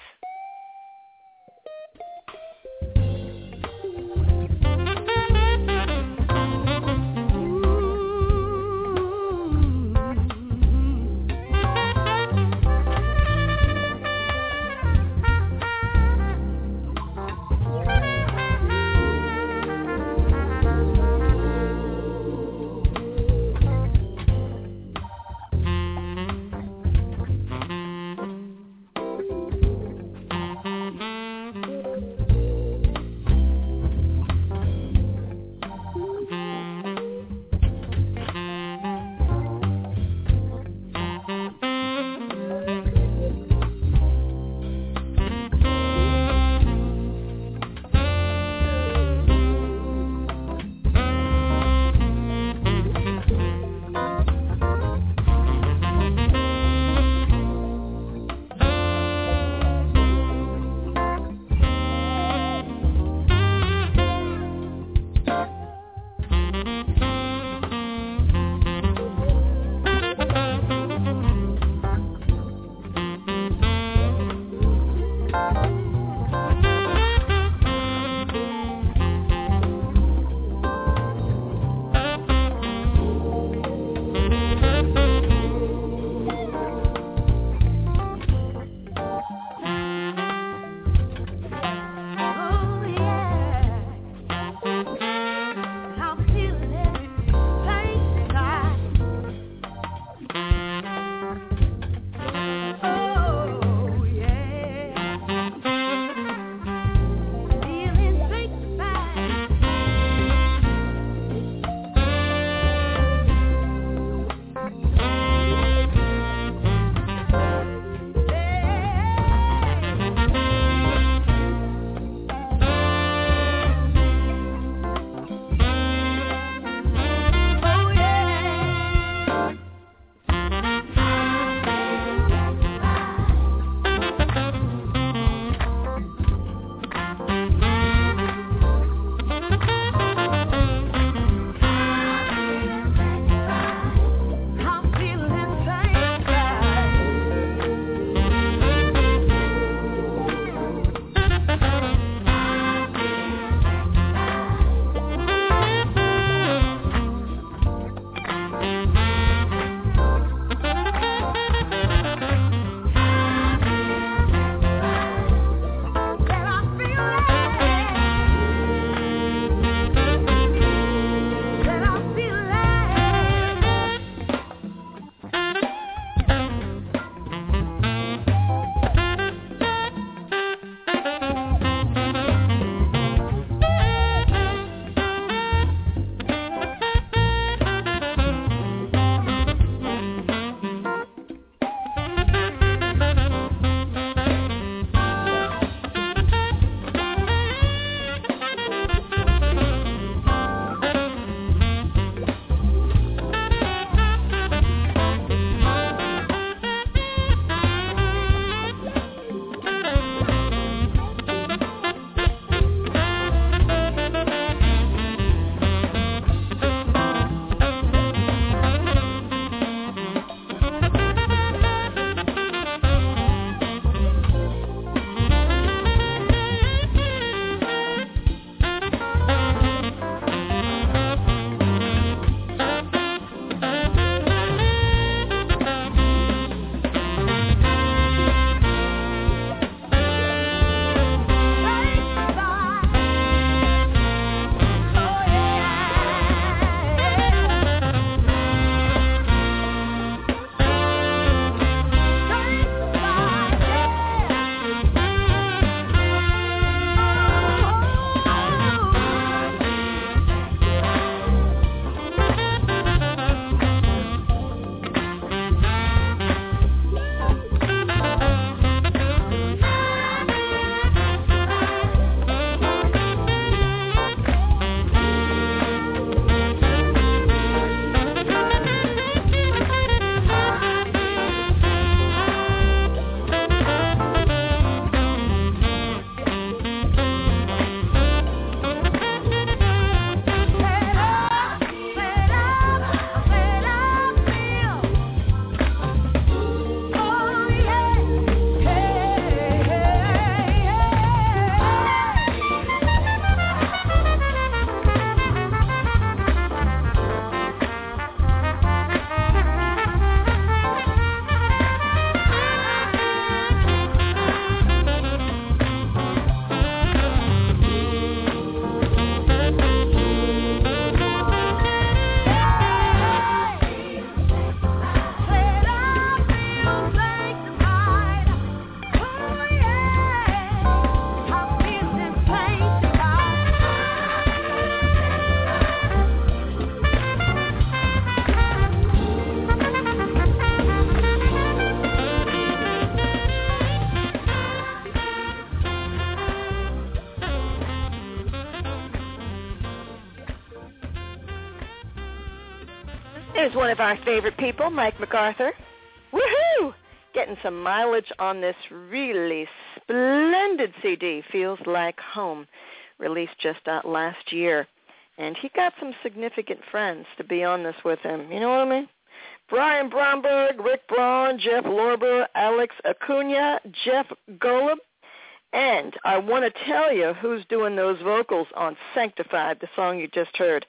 is one of our favorite people, Mike MacArthur. Woohoo! Getting some mileage on this really splendid C D, Feels Like Home, released just uh, last year. And he got some significant friends to be on this with him. You know what I mean? Brian Bromberg, Rick Braun, Jeff Lorber, Alex Acuna, Jeff Golub. And I want to tell you who's doing those vocals on Sanctified, the song you just heard.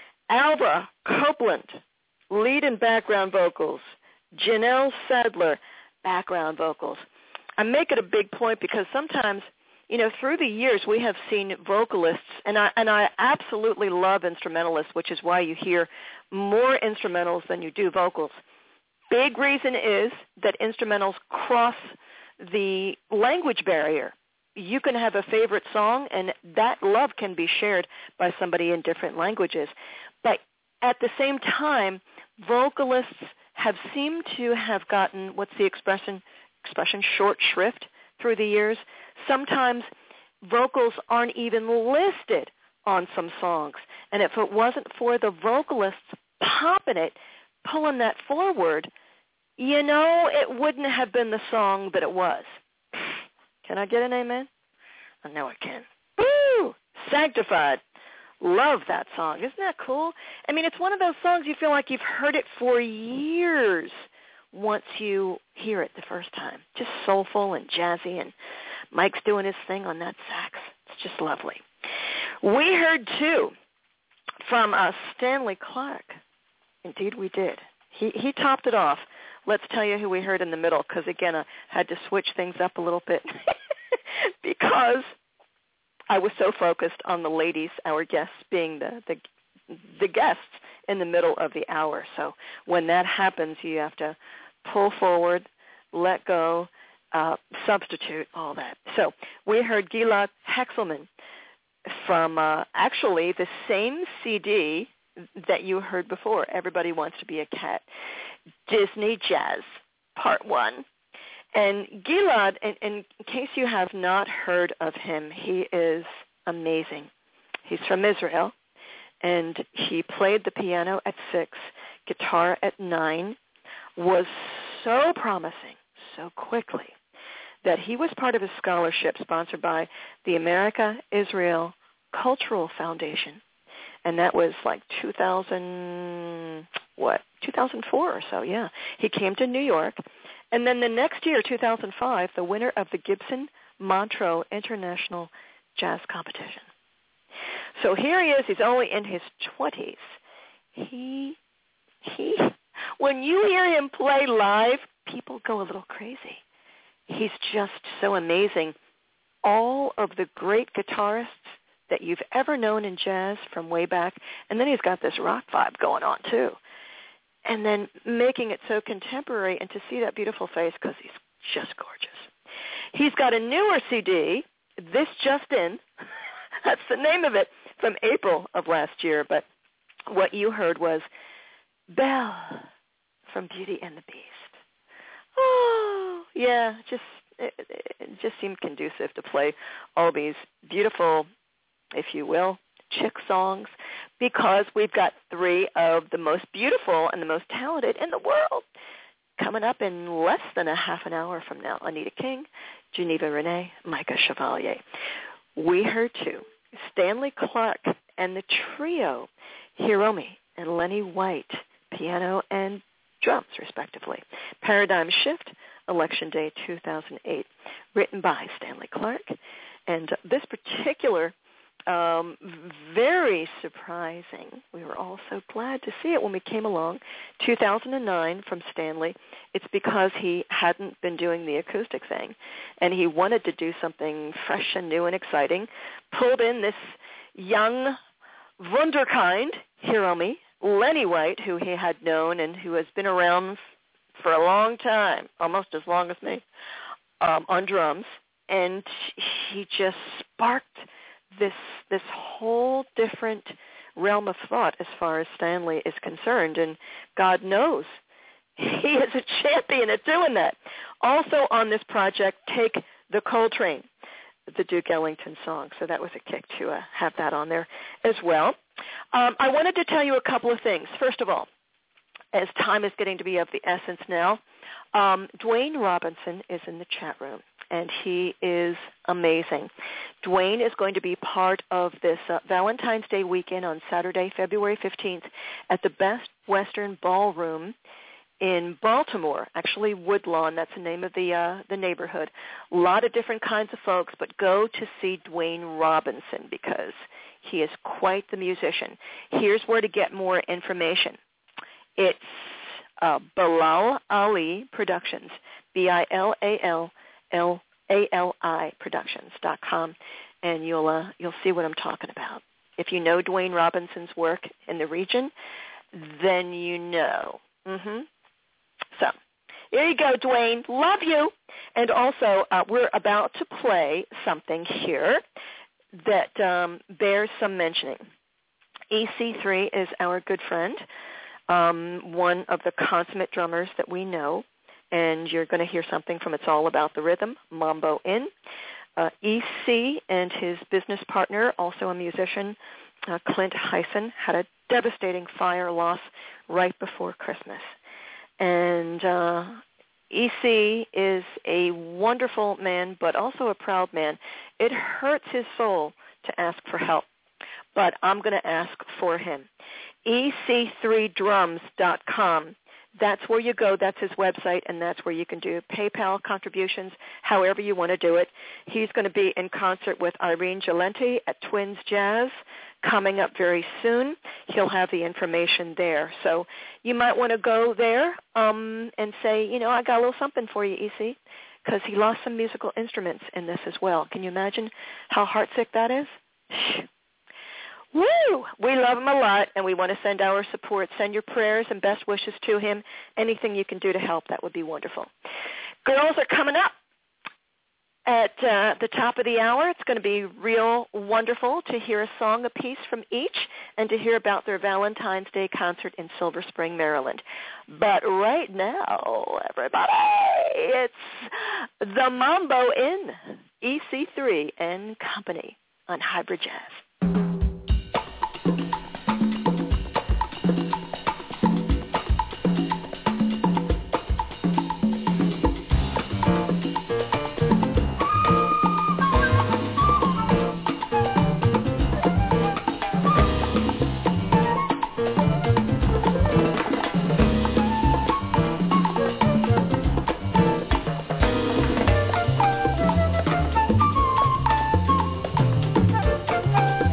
Alva Copeland, lead and background vocals. Janelle Sadler, background vocals. I make it a big point because sometimes, you know, through the years we have seen vocalists, and I and I absolutely love instrumentalists, which is why you hear more instrumentals than you do vocals. Big reason is that instrumentals cross the language barrier. You can have a favorite song, and that love can be shared by somebody in different languages. But at the same time, vocalists have seemed to have gotten, what's the expression, expression short shrift through the years. Sometimes vocals aren't even listed on some songs. And if it wasn't for the vocalists popping it, pulling that forward, you know, it wouldn't have been the song that it was. Can I get an amen? I know I can. Woo! Sanctified. Love that song. Isn't that cool? I mean, it's one of those songs you feel like you've heard it for years once you hear it the first time. Just soulful and jazzy, and Mike's doing his thing on that sax. It's just lovely. We heard, too, from uh, Stanley Clarke. Indeed, we did. He he topped it off. Let's tell you who we heard in the middle, because, again, I had to switch things up a little bit because I was so focused on the ladies, our guests, being the, the the guests in the middle of the hour. So when that happens, you have to pull forward, let go, uh, substitute, all that. So we heard Gilad Hexelman from uh, actually the same C D that you heard before, Everybody Wants to Be a Cat, Disney Jazz, Part one. And Gilad, in, in case you have not heard of him, he is amazing. He's from Israel, and he played the piano at six, guitar at nine, was so promising so quickly that he was part of a scholarship sponsored by the America Israel Cultural Foundation. And that was like two thousand, what, two thousand four or so, yeah. He came to New York. And then the next year, two thousand five, the winner of the Gibson Montreux International Jazz Competition. So here he is. He's only in his twenties. He, he, when you hear him play live, people go a little crazy. He's just so amazing. All of the great guitarists that you've ever known in jazz from way back, and then he's got this rock vibe going on too. And then making it so contemporary, and to see that beautiful face, because he's just gorgeous. He's got a newer C D, This Just In. That's the name of it, from April of last year. But what you heard was Belle from Beauty and the Beast. Oh, yeah, just it, it just seemed conducive to play all these beautiful, if you will, chick songs, because we've got three of the most beautiful and the most talented in the world coming up in less than a half an hour from now. Anita King, Geneva Renee, Micah Chevalier. We heard, too, Stanley Clarke and the trio, Hiromi and Lenny White, piano and drums, respectively. Paradigm Shift, Election Day two thousand eight, written by Stanley Clarke. And this particular Um, very surprising. We were all so glad to see it when we came along. two thousand nine from Stanley. It's because he hadn't been doing the acoustic thing, and he wanted to do something fresh and new and exciting. Pulled in this young wunderkind, Hiromi, Lenny White, who he had known and who has been around for a long time, almost as long as me, um, on drums. And he just sparked this this whole different realm of thought as far as Stanley is concerned, and God knows he is a champion at doing that. Also on this project, Take the Coltrane, the Duke Ellington song, so that was a kick to uh, have that on there as well. Um, I wanted to tell you a couple of things. First of all, as time is getting to be of the essence now, um, Dwayne Robinson is in the chat room, and he is amazing. Dwayne is going to be part of this uh, Valentine's Day weekend on Saturday, February fifteenth, at the Best Western Ballroom in Baltimore, actually Woodlawn, that's the name of the uh, the neighborhood. A lot of different kinds of folks, but go to see Dwayne Robinson because he is quite the musician. Here's where to get more information. It's uh, Bilal Ali Productions, B I L A L L A L I Productions dot com, and you'll uh, you'll see what I'm talking about. If you know Dwayne Robinson's work in the region, then you know. Mm-hmm. So there you go, Dwayne. Love you. And also, uh, we're about to play something here that um, bears some mentioning. E C three is our good friend, um, one of the consummate drummers that we know, and you're going to hear something from It's All About the Rhythm, Mambo In. Uh, E C and his business partner, also a musician, uh, Clint Hyson, had a devastating fire loss right before Christmas. And uh, E C is a wonderful man, but also a proud man. It hurts his soul to ask for help, but I'm going to ask for him. E C three drums dot com. That's where you go. That's his website, and that's where you can do PayPal contributions, however you want to do it. He's going to be in concert with Irene Gelenti at Twins Jazz coming up very soon. He'll have the information there. So you might want to go there um, and say, you know, I got a little something for you, E C, because he lost some musical instruments in this as well. Can you imagine how heartsick that is? Woo! We love him a lot, and we want to send our support. Send your prayers and best wishes to him. Anything you can do to help, that would be wonderful. Girls are coming up at uh, the top of the hour. It's going to be real wonderful to hear a song apiece from each and to hear about their Valentine's Day concert in Silver Spring, Maryland. But right now, everybody, it's the Mambo In, E C three and Company on Hybrid Jazz. Thank you.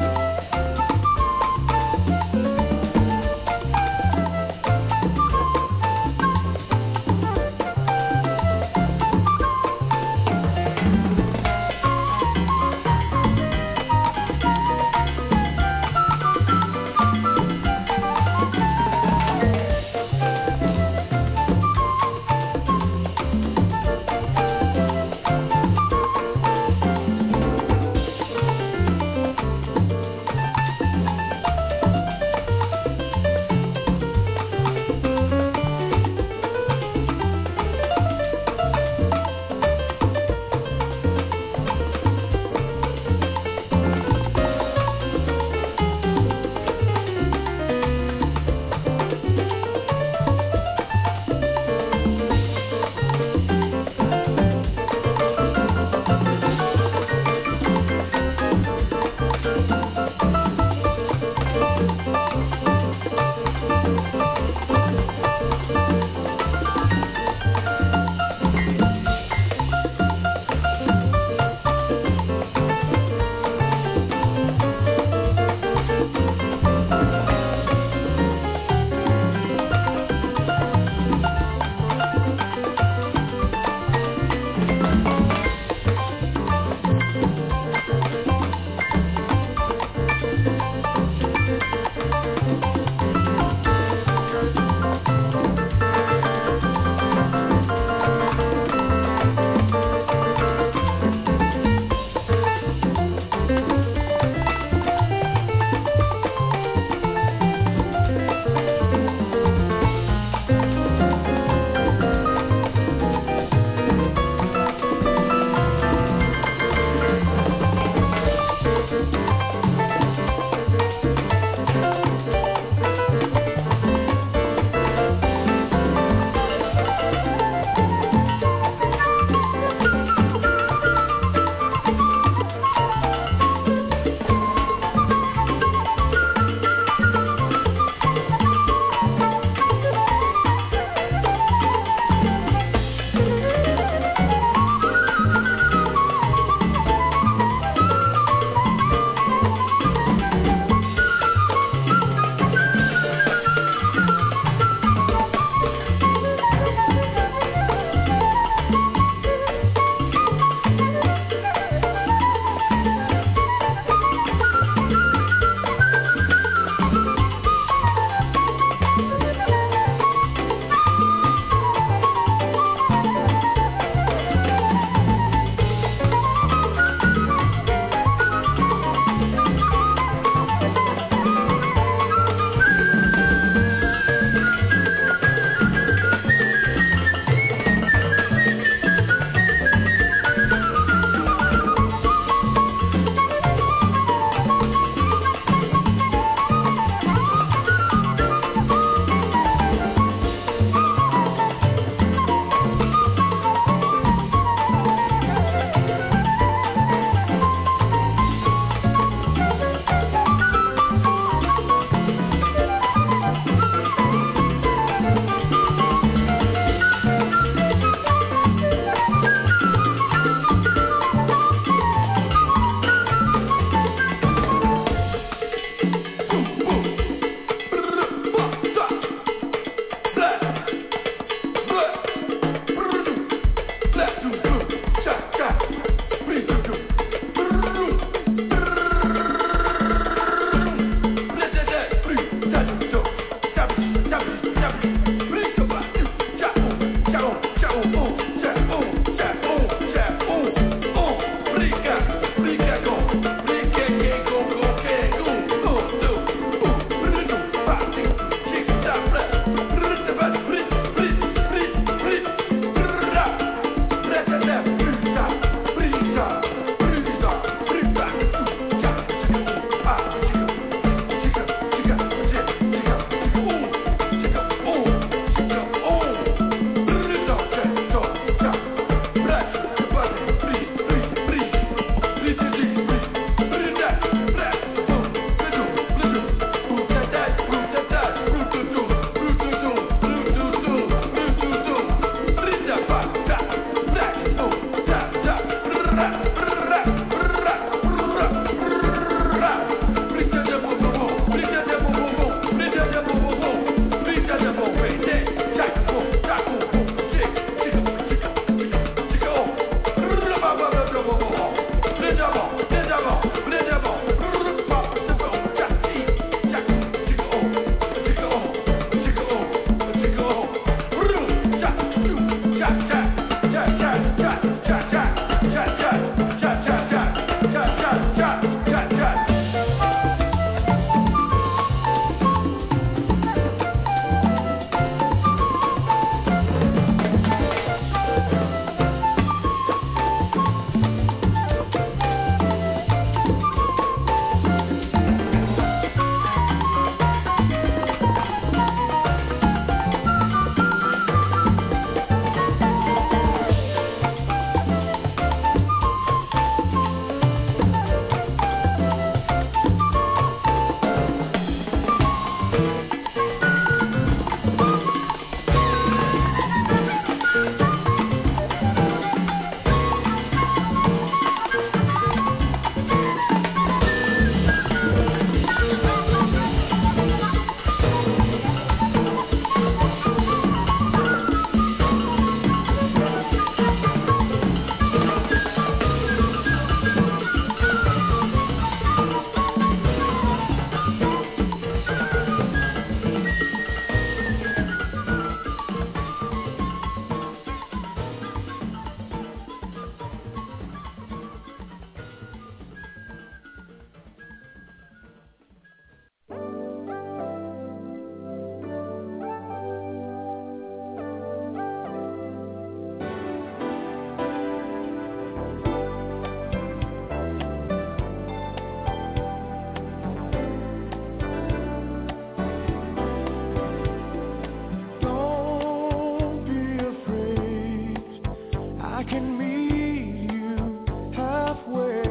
can meet you halfway.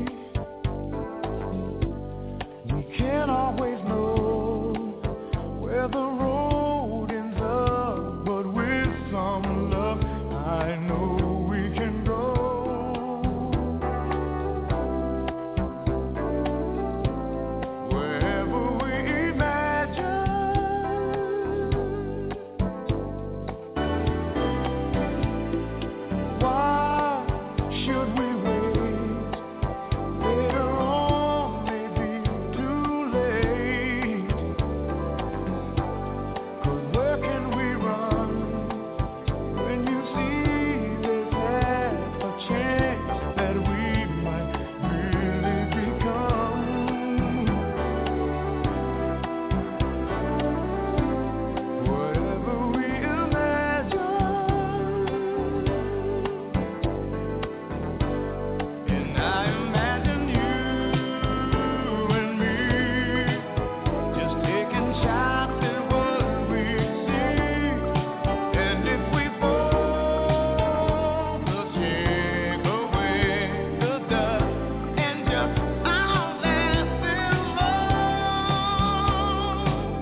We can't always know where the road ends up, but with some love, I know we can go. Wherever we imagine. Why should we wait? Later on may be too late. 'Cause where can we run when you see there's half a chance that we might really become? Whatever we imagine, and I imagine you and me just taking shots at what we see. And if we fall, we'll shake away the dust and just outlast this love.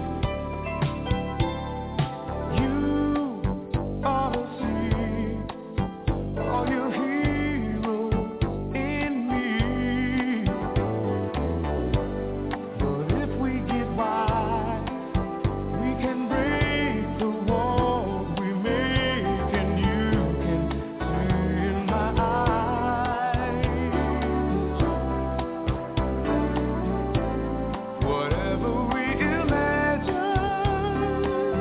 You ought to see all your heroes in me. But if we get wide, we can break the walls we make, and you can see in my eyes. Whatever we imagine,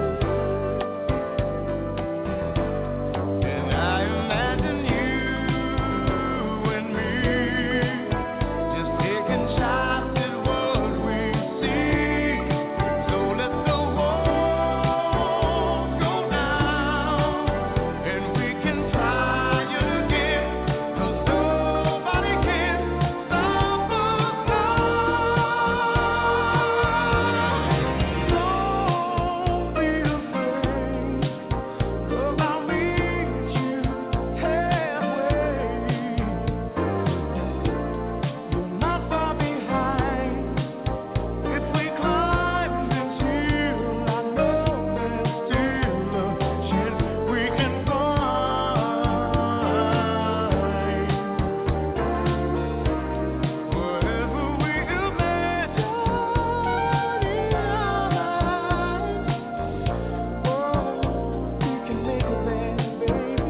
and I imagine you and me just taking shots at what we see. So let the walls go down, and we can try it again. 'Cause nobody can stop us now. Don't be afraid, 'cause I'll meet you halfway. You're not far behind. If we climb this hill, I know there's still a chance we can find. Whatever we imagine, oh, we can make it there, baby.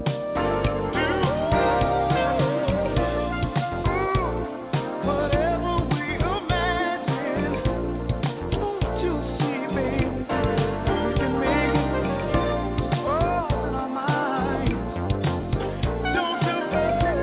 Whatever we imagine, don't you see, baby, we can make it all in our minds. Don't you think no.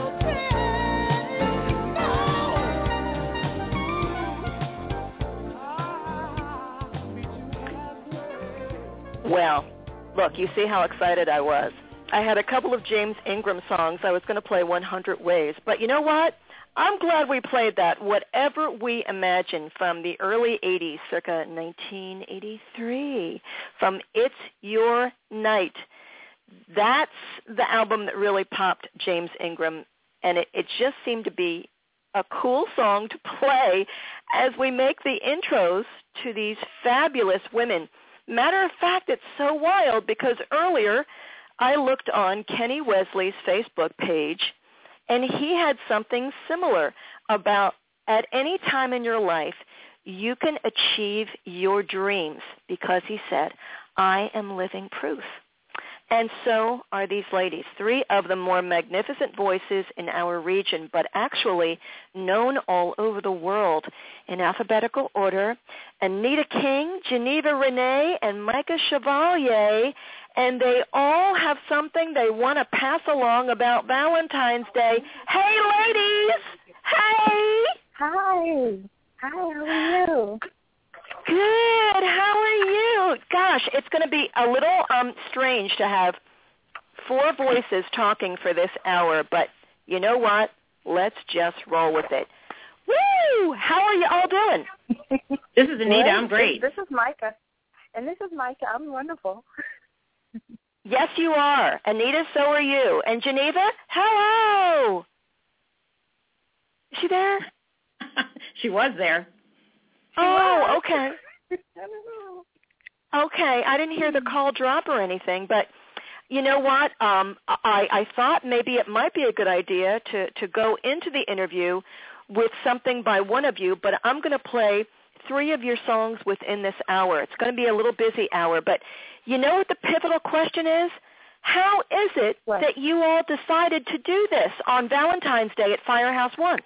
I'll meet you halfway. Well, look, you see how excited I was. I had a couple of James Ingram songs. I was going to play one hundred Ways. But you know what? I'm glad we played that. Whatever We Imagine from the early eighties, circa nineteen eighty-three, from It's Your Night. That's the album that really popped James Ingram, and it, it just seemed to be a cool song to play as we make the intros to these fabulous women. Matter of fact, it's so wild because earlier I looked on Kenny Wesley's Facebook page, and he had something similar about at any time in your life you can achieve your dreams because he said, I am living proof. And so are these ladies, three of the more magnificent voices in our region, but actually known all over the world in alphabetical order. Anita King, Geneva Renee, and Micah Chevalier, and they all have something they want to pass along about Valentine's Day. Hey, ladies! Hey! Hi. Hi, how are you? Good. How are you? Gosh, it's going to be a little um, strange to have four voices talking for this hour, but you know what? Let's just roll with it. Woo! How are you all doing? This is Anita. I'm great. This is Micah. And this is Micah. I'm wonderful. Yes, you are. Anita, so are you. And Geneva, hello. Is she there? She was there. She oh, was. Okay. Okay, I didn't hear the call drop or anything, but you know what? Um, I, I thought maybe it might be a good idea to, to go into the interview with something by one of you, but I'm going to play three of your songs within this hour. It's going to be a little busy hour, but you know what the pivotal question is? How is it what? that you all decided to do this on Valentine's Day at Firehouse One?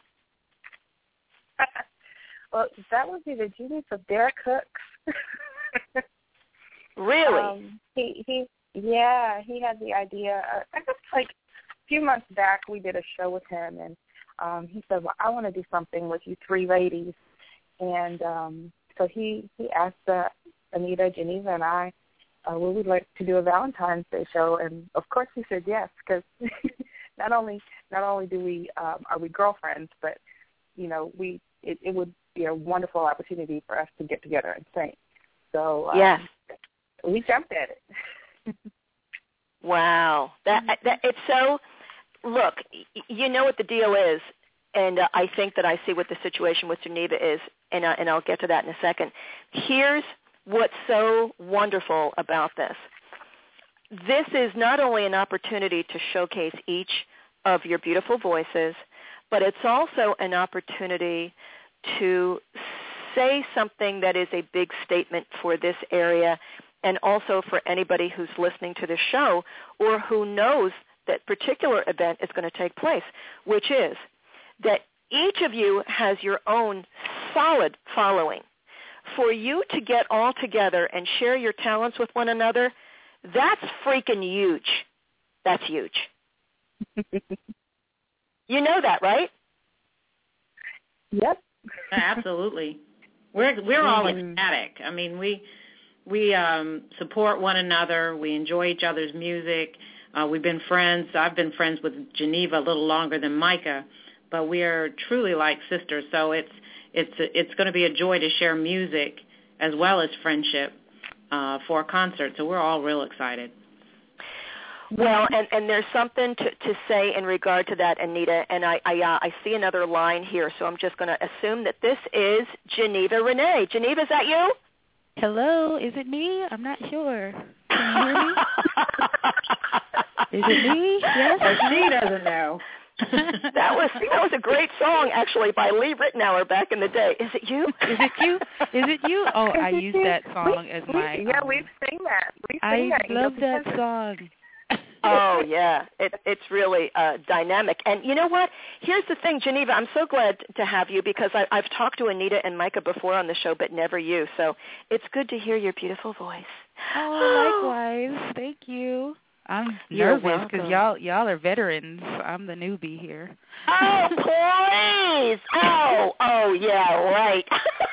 Well, that would be the genius of Derek Hooks. Really? Um, he, he, yeah, he had the idea. Uh, I guess like a few months back we did a show with him, and um, he said, well, I want to do something with you three ladies. And um, so he, he asked uh, Anita, Geneva, and I, uh, would we like to do a Valentine's Day show? And, of course, we said yes, because not only not only do we um, are we girlfriends, but, you know, we it, it would be a wonderful opportunity for us to get together and sing. So um, yes. we jumped at it. Wow. That, that it's so, look, you know what the deal is. And uh, I think that I see what the situation with Geneva is, and, uh, and I'll get to that in a second. Here's what's so wonderful about this. This is not only an opportunity to showcase each of your beautiful voices, but it's also an opportunity to say something that is a big statement for this area and also for anybody who's listening to the show or who knows that particular event is going to take place, which is that each of you has your own solid following. For you to get all together and share your talents with one another, that's freaking huge. That's huge. You know that, right? Yep. Absolutely. We're we're all ecstatic. I mean, we we um, support one another. We enjoy each other's music. Uh, we've been friends. I've been friends with Geneva a little longer than Micah, but we are truly like sisters. So it's it's it's going to be a joy to share music as well as friendship uh, for a concert. So we're all real excited. Well, and, and there's something to, to say in regard to that, Anita, and I I, uh, I see another line here, so I'm just going to assume that this is Geneva Renee. Geneva, is that you? Hello, is it me? I'm not sure. Can you hear me? Is it me? Yes. Or she doesn't know. that was that was a great song, actually, by Lee Ritenour back in the day. Is it you? Is it you? Is it you? Oh, I use that song as my. Yeah, um, we've seen that. We've I seen that. love you know, that song. Oh, yeah. It, it's really uh, dynamic. And you know what? Here's the thing, Geneva, I'm so glad to have you because I, I've talked to Anita and Micah before on the show, but never you. So it's good to hear your beautiful voice. Oh, likewise. Thank you. I'm You're nervous because y'all, y'all are veterans. I'm the newbie here. Oh, please. Oh, oh, yeah, right.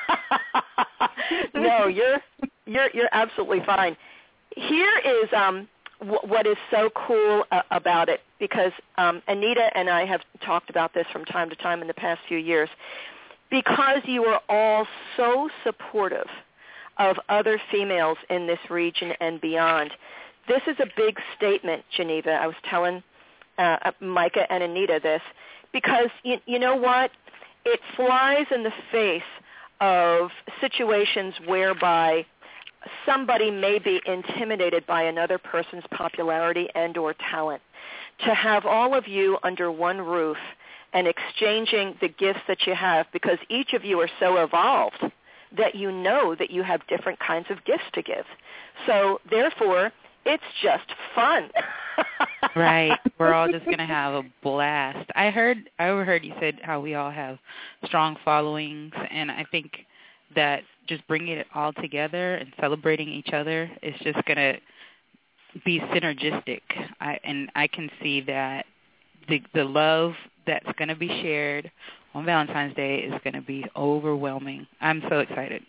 No, you're you're you're absolutely fine. Here is um what is so cool uh, about it, because um, Anita and I have talked about this from time to time in the past few years, because you are all so supportive of other females in this region and beyond. This is a big statement, Geneva. I was telling uh, Micah and Anita this, because you, you know what? It flies in the face of situations whereby somebody may be intimidated by another person's popularity and or talent. To have all of you under one roof and exchanging the gifts that you have, because each of you are so evolved that you know that you have different kinds of gifts to give. So therefore, it's just fun. Right. We're all just going to have a blast. I heard I overheard you said how we all have strong followings, and I think that just bringing it all together and celebrating each other is just going to be synergistic. I, and I can see that the the love that's going to be shared on Valentine's Day is going to be overwhelming. I'm so excited.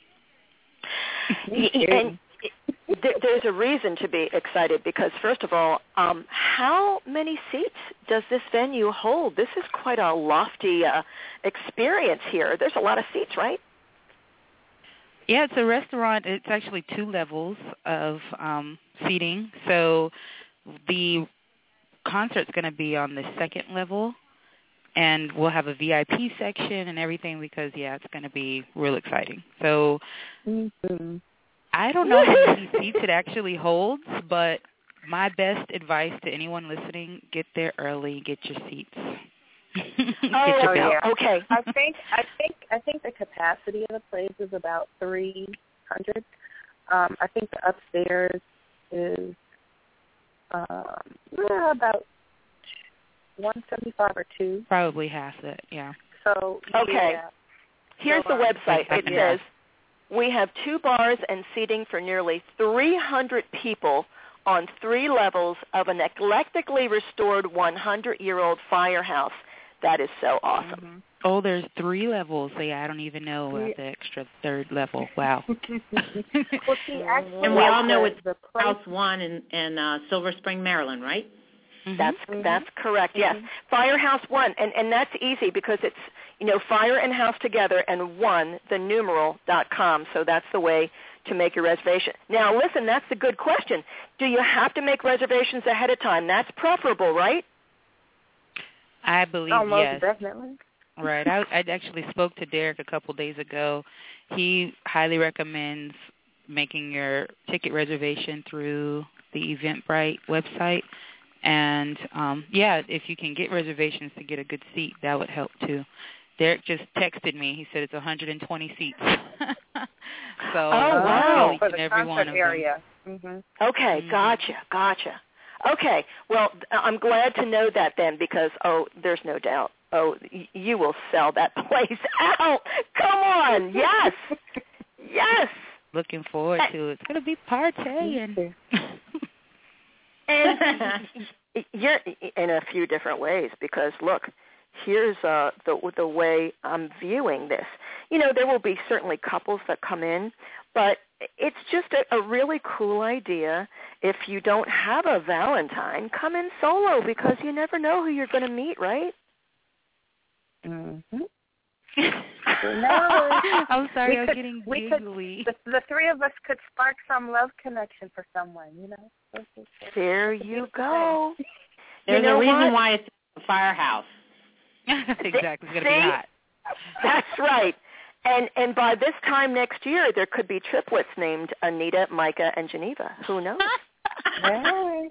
And there's a reason to be excited because, first of all, um, how many seats does this venue hold? This is quite a lofty uh, experience here. There's a lot of seats, right? Yeah, it's a restaurant. It's actually two levels of um, seating. So the concert's going to be on the second level, and we'll have a V I P section and everything because, yeah, it's going to be real exciting. So mm-hmm. I don't know how many seats it actually holds, but my best advice to anyone listening, get there early, get your seats. get oh, your yeah. Okay. I think I think I think the capacity of the place is about three hundred. Um, I think the upstairs is um, yeah, about one seventy-five or two. Probably half that, yeah. So okay. Yeah. Here's so, the um, website. It yeah. says, we have two bars and seating for nearly three hundred people on three levels of an eclectically restored hundred-year-old firehouse. That is so awesome. Mm-hmm. Oh, there's three levels. So yeah, I don't even know about the extra third level. Wow. well, see, actually, And we all know the, it's the place, House One in, in uh, Silver Spring, Maryland, right? Mm-hmm. That's Mm-hmm. that's correct. Yes, Mm-hmm. Firehouse One, and and that's easy because it's you know fire and house together and one the numeral dot com. So that's the way to make your reservation. Now, listen, that's a good question. Do you have to make reservations ahead of time? That's preferable, right? I believe almost yes. definitely. Right. I I actually spoke to Derek a couple days ago. He highly recommends making your ticket reservation through the Eventbrite website. And, um, yeah, if you can get reservations to get a good seat, that would help too. Derek just texted me. He said it's one hundred twenty seats. so Oh, wow. For each and the every one concert of area. Mm-hmm. Okay, Mhm. gotcha, gotcha. Okay, well, I'm glad to know that then because, oh, there's no doubt. Oh, y- you will sell that place out. Come on, yes, yes. them. Looking forward to it. It's going to be partying. And you're in a few different ways because, look, here's uh, the the way I'm viewing this. You know, there will be certainly couples that come in, but it's just a, a really cool idea. If you don't have a Valentine, come in solo because you never know who you're going to meet, right? Mm-hmm. I'm sorry, We I'm could- getting we could- giggly. The, the three of us could spark some love connection for someone, you know. There you go. There's you know a reason what? why it's a firehouse. exactly. It's going to See? be hot. That's right. And and by this time next year, there could be triplets named Anita, Micah, and Geneva. Who knows? Right.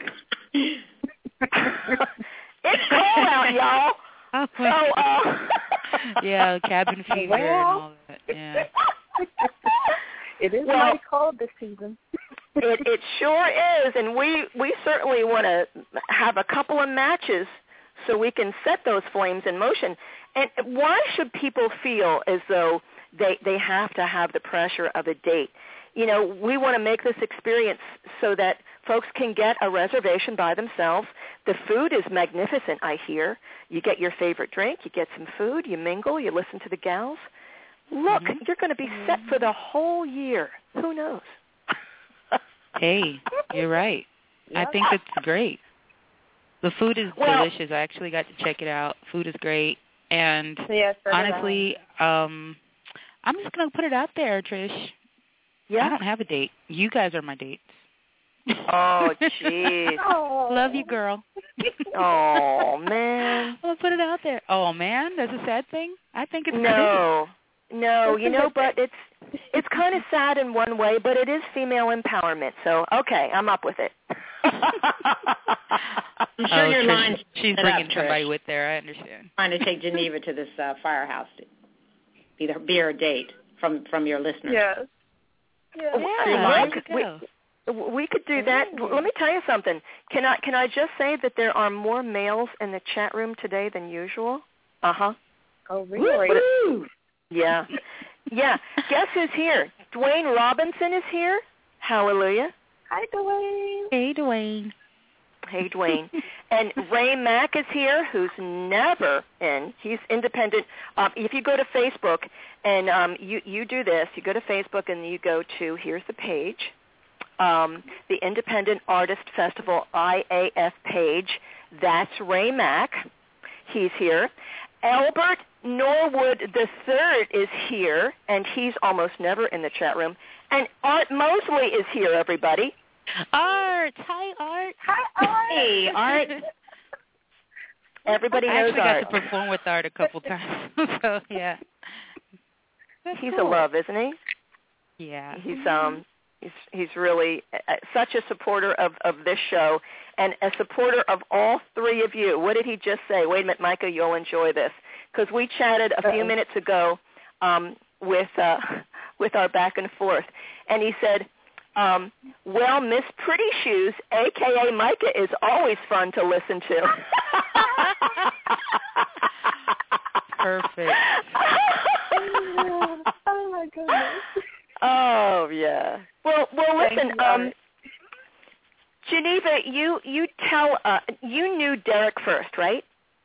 It's cold out, y'all. Oh, So, uh, yeah, cabin fever and all that. Yeah. It is Well- mighty cold this season. it it sure is, and we we certainly want to have a couple of matches so we can set those flames in motion. And why should people feel as though they they have to have the pressure of a date? You know, we want to make this experience so that folks can get a reservation by themselves. The food is magnificent, I hear. You get your favorite drink, you get some food, you mingle, you listen to the gals. Look, Mhm. you're going to be set for the whole year. Who knows? Hey, you're right. I think it's great. The food is Well- delicious. I actually got to check it out. Food is great. And Yes, so did I. honestly, um, I'm just going to put it out there, Trish. I Yeah. don't have a date. You guys are my dates. Oh, jeez. Oh. Love you, girl. Oh, man. I'm going to put it out there. Oh, man, that's a sad thing? I think it's No. No, you know, but it's it's kind of sad in one way, but it is female empowerment. So, okay, I'm up with it. I'm sure oh, your Trish, line's she's set bringing up, somebody Trish. with there. I understand. Trying to take Geneva to this uh, firehouse to be, the, be her date from, from your listeners. Yes. Yeah. Yeah, Look, there you we, go. we could do that. Ooh. Let me tell you something. Can I can I just say that there are more males in the chat room today than usual? Uh-huh. Oh, really? Woo-hoo. Yeah. Yeah. Guess who's here? Dwayne Robinson is here. Hallelujah. Hi, Dwayne. Hey, Dwayne. Hey, Dwayne. And Ray Mack is here, who's never in. He's independent. Um, if you go to Facebook and um, you, you do this, you go to Facebook and you go to, here's the page, um, the Independent Artist Festival I A F page. That's Ray Mack. He's here. Albert Norwood the third is here, and he's almost never in the chat room. And Art Mosley is here, everybody. Art. Hi, Art. Hi, Art. Hey, Art. Everybody I knows actually Art. got to perform with Art a couple times. So, yeah. That's He's cool. a love, isn't he? Yeah. He's um he's he's really uh, such a supporter of, of this show and a supporter of all three of you. What did he just say? Wait a minute, Micah, you'll enjoy this. Because we chatted a few Uh-oh. minutes ago um, with uh, with our back and forth, and he said, um, well, Miss Pretty Shoes, a k a. Micah, is always fun to listen to. Perfect. Oh, my goodness. Oh, yeah. Well, well, Thank listen, you, um, Art. Geneva, you, you tell, uh, you knew Derek first, right?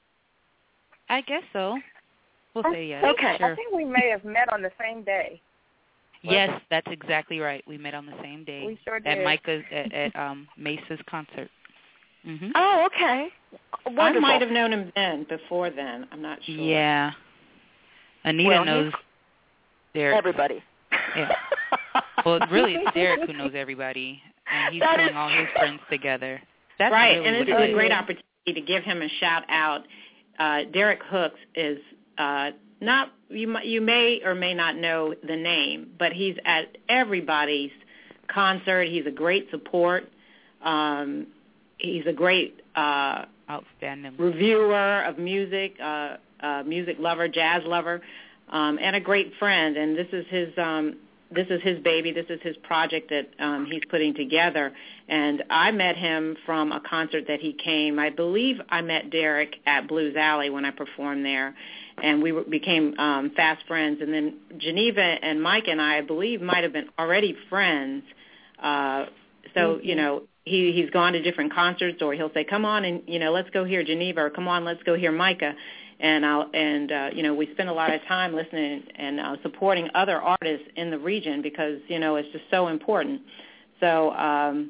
I guess so. We'll say yes. Okay. Sure. I think we may have met on the same day. Yes, that's exactly right. We met on the same day We sure at did. Micah's at, at um, Mesa's concert. Mhm. Oh, okay. Wonderful. I might have known him then, before then. I'm not sure. Yeah. Anita Well, he's- knows Derek. Everybody. Yeah. Well, really, it's Derek who knows everybody, and he's That pulling is all his friends together. That's right, really and what this it is a is. great opportunity to give him a shout out. Uh, Derek Hooks is uh, not you. mi- You may or may not know the name, but he's at everybody's concert. He's a great support. Um, he's a great uh, Outstanding. reviewer of music, uh, uh, music lover, jazz lover, um, and a great friend. And this is his um, this is his baby. This is his project that um, he's putting together. And I met him from a concert that he came. I believe I met Derek at Blues Alley when I performed there, and we were, became um, fast friends. And then Geneva and Mike and I, I believe, might have been already friends. Uh, so, Mm-hmm. you know, he, he's gone to different concerts, or he'll say, come on and, you know, let's go hear Geneva, or come on, let's go hear Micah. And, I'll, and uh, you know, we spend a lot of time listening and uh, supporting other artists in the region because, you know, it's just so important. So, um,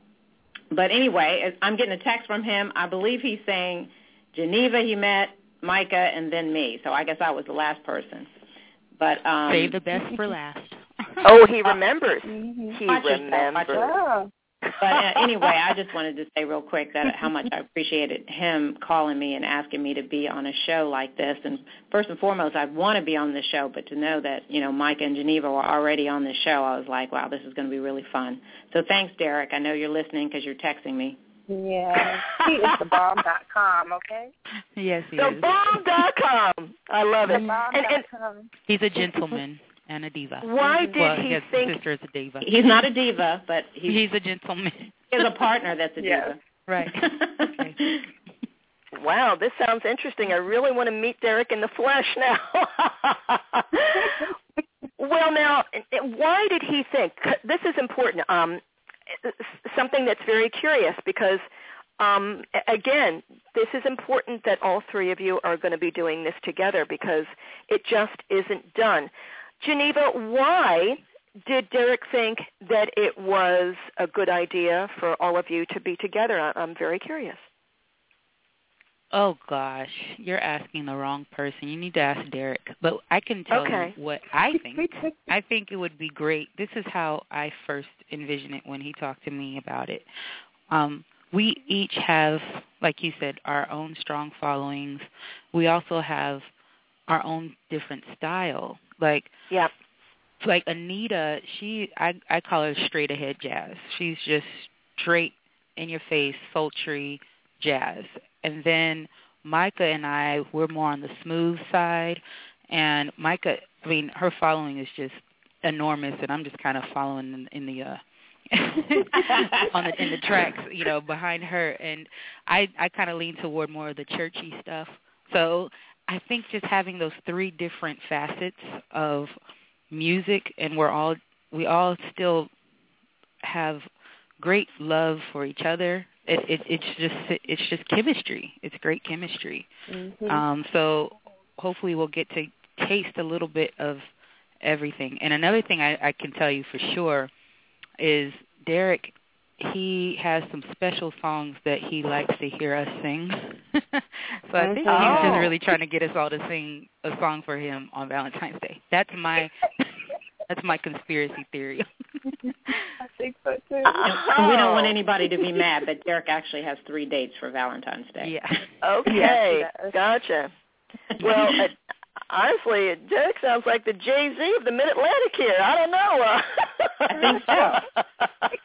but anyway, I'm getting a text from him. I believe he's saying Geneva he met, Micah, and then me. So I guess I was the last person. But um, Save the best for last. Oh, he remembers. Mhm. He Watch yourself, watch remembers. Oh. But uh, anyway, I just wanted to say real quick that how much I appreciated him calling me and asking me to be on a show like this. And first and foremost, I want to be on this show, but to know that, you know, Micah and Geneva were already on this show, I was like, wow, this is going to be really fun. So thanks, Derek. I know you're listening because you're texting me. Yeah. He is the bomb dot com, okay? Yes, he The is. bomb dot com. I love it. The bomb And, and dot com. He's a gentleman and a diva. why did well, he his think... sister is a diva. He's not a diva, but he's, He's a gentleman. he has a partner that's a Yes. diva. Right. Okay. Wow, this sounds interesting. I really want to meet Derek in the flesh now. Well, now, why did he think? This is important. Um, something that's very curious because, um, again, this is important that all three of you are going to be doing this together because it just isn't done. Geneva, why did Derek think that it was a good idea for all of you to be together? I- I'm very curious. Oh, gosh. You're asking the wrong person. You need to ask Derek. But I can tell Okay. you what I think. I think it would be great. This is how I first envisioned it when he talked to me about it. Um, we each have, like you said, our own strong followings. We also have our own different style. Like, Yep. like Anita, she I I call her straight ahead jazz. She's just straight in your face, sultry jazz. And then Micah and I, we're more on the smooth side. And Micah, I mean, her following is just enormous, and I'm just kind of following in, in the uh, on the in the tracks, you know, behind her. And I I kind of lean toward more of the churchy stuff. So I think just having those three different facets of music, and we're all we all still have great love for each other. It, it it's just it's just chemistry. It's great chemistry. Mm-hmm. Um, so hopefully we'll get to taste a little bit of everything. And another thing I, I can tell you for sure is Derek. He has some special songs that he likes to hear us sing. So I think Oh. he's just really trying to get us all to sing a song for him on Valentine's Day. That's my that's my conspiracy theory. I see. think so too. And we don't want anybody to be mad, but Derek actually has three dates for Valentine's Day. Yeah. Okay, Yes, gotcha. Well, uh, honestly, Derek sounds like the Jay-Z of the Mid-Atlantic here. I don't know. Uh, I think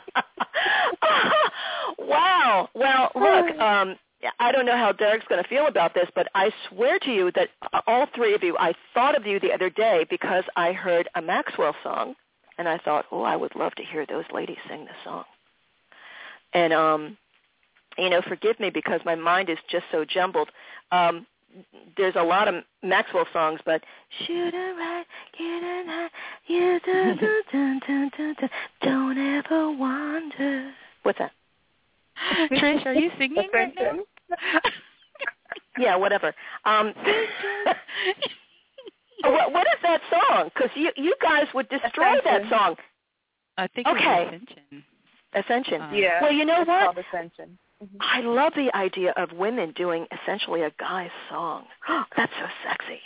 so. Wow. Well, look, um, I don't know how Derek's going to feel about this, but I swear to you that all three of you, I thought of you the other day because I heard a Maxwell song, and I thought, oh, I would love to hear those ladies sing this song. And, um, you know, forgive me because my mind is just so jumbled. Um, there's a lot of Maxwell songs, but shoot it right, get it right, you do, do, do, do, do, do, don't ever wonder. What's that? Trish, are you singing right now? Yeah, whatever. Um, what, what is that song? Because you you guys would destroy Ascension. that song. I think Okay. it was Ascension. Ascension. Uh, Yeah. Well, you know it's what? called Ascension. Mm-hmm. I love the idea of women doing essentially a guy's song. That's so sexy.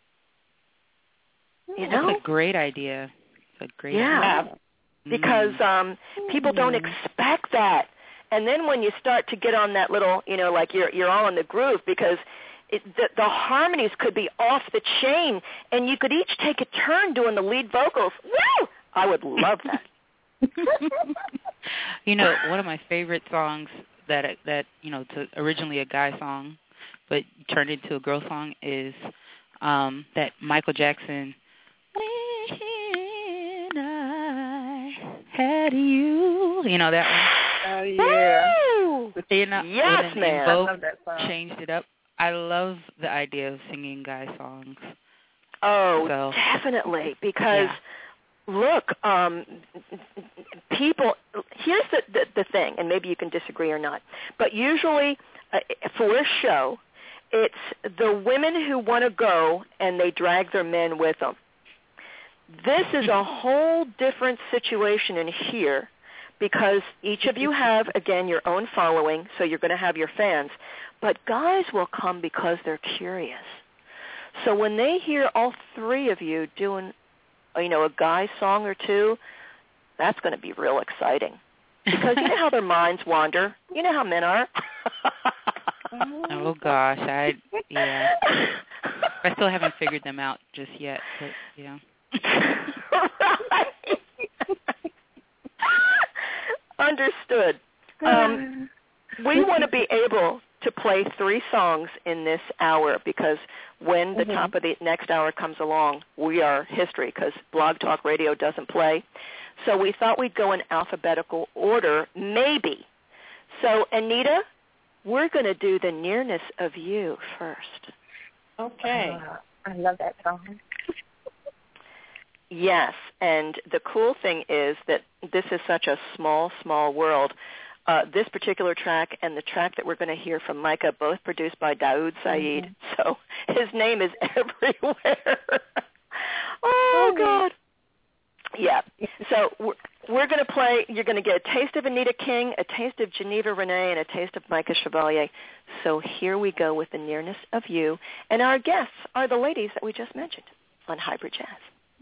You know? That's a great idea. It's a great Yeah. idea. Because Mm. um, people don't expect that. And then when you start to get on that little, you know, like you're you're all in the groove because it, the, the harmonies could be off the chain, and you could each take a turn doing the lead vocals. Woo! I would love that. You know, one of my favorite songs that that you know, to originally a guy song, but turned into a girl song is um, that Michael Jackson. When I had you, you know that one. Oh yeah. Woo! You know, Yes, and then man. I Invoke love that song. changed it up. I love the idea of singing guy songs. Oh, So- definitely. Because Yeah. look, um, people. Here's the, the the thing, and maybe you can disagree or not. But usually, uh, for a show, it's the women who want to go and they drag their men with them. This is a whole different situation in here because each of you have, again, your own following, so you're going to have your fans. But guys will come because they're curious. So when they hear all three of you doing, you know, a guy song or two, that's going to be real exciting. Because you know how their minds wander. You know how men are. Oh gosh, I yeah. I still haven't figured them out just yet, but yeah. Right. Understood. Um, we want to be able to play three songs in this hour because when the Mm-hmm. top of the next hour comes along, we are history because Blog Talk Radio doesn't play. So we thought we'd go in alphabetical order, maybe. So, Anita, we're going to do the Nearness of You first. Okay. Uh, I love that song. Yes, and the cool thing is that this is such a small, small world. Uh, this particular track and the track that we're going to hear from Micah, both produced by Daoud Saeed, mm-hmm. so his name is everywhere. Oh, God. Yeah, so we're, we're going to play, you're going to get a taste of Anita King, a taste of Geneva Renee, and a taste of Micah Chevalier. So here we go with the Nearness of You, and our guests are the ladies that we just mentioned on Hybrid Jazz.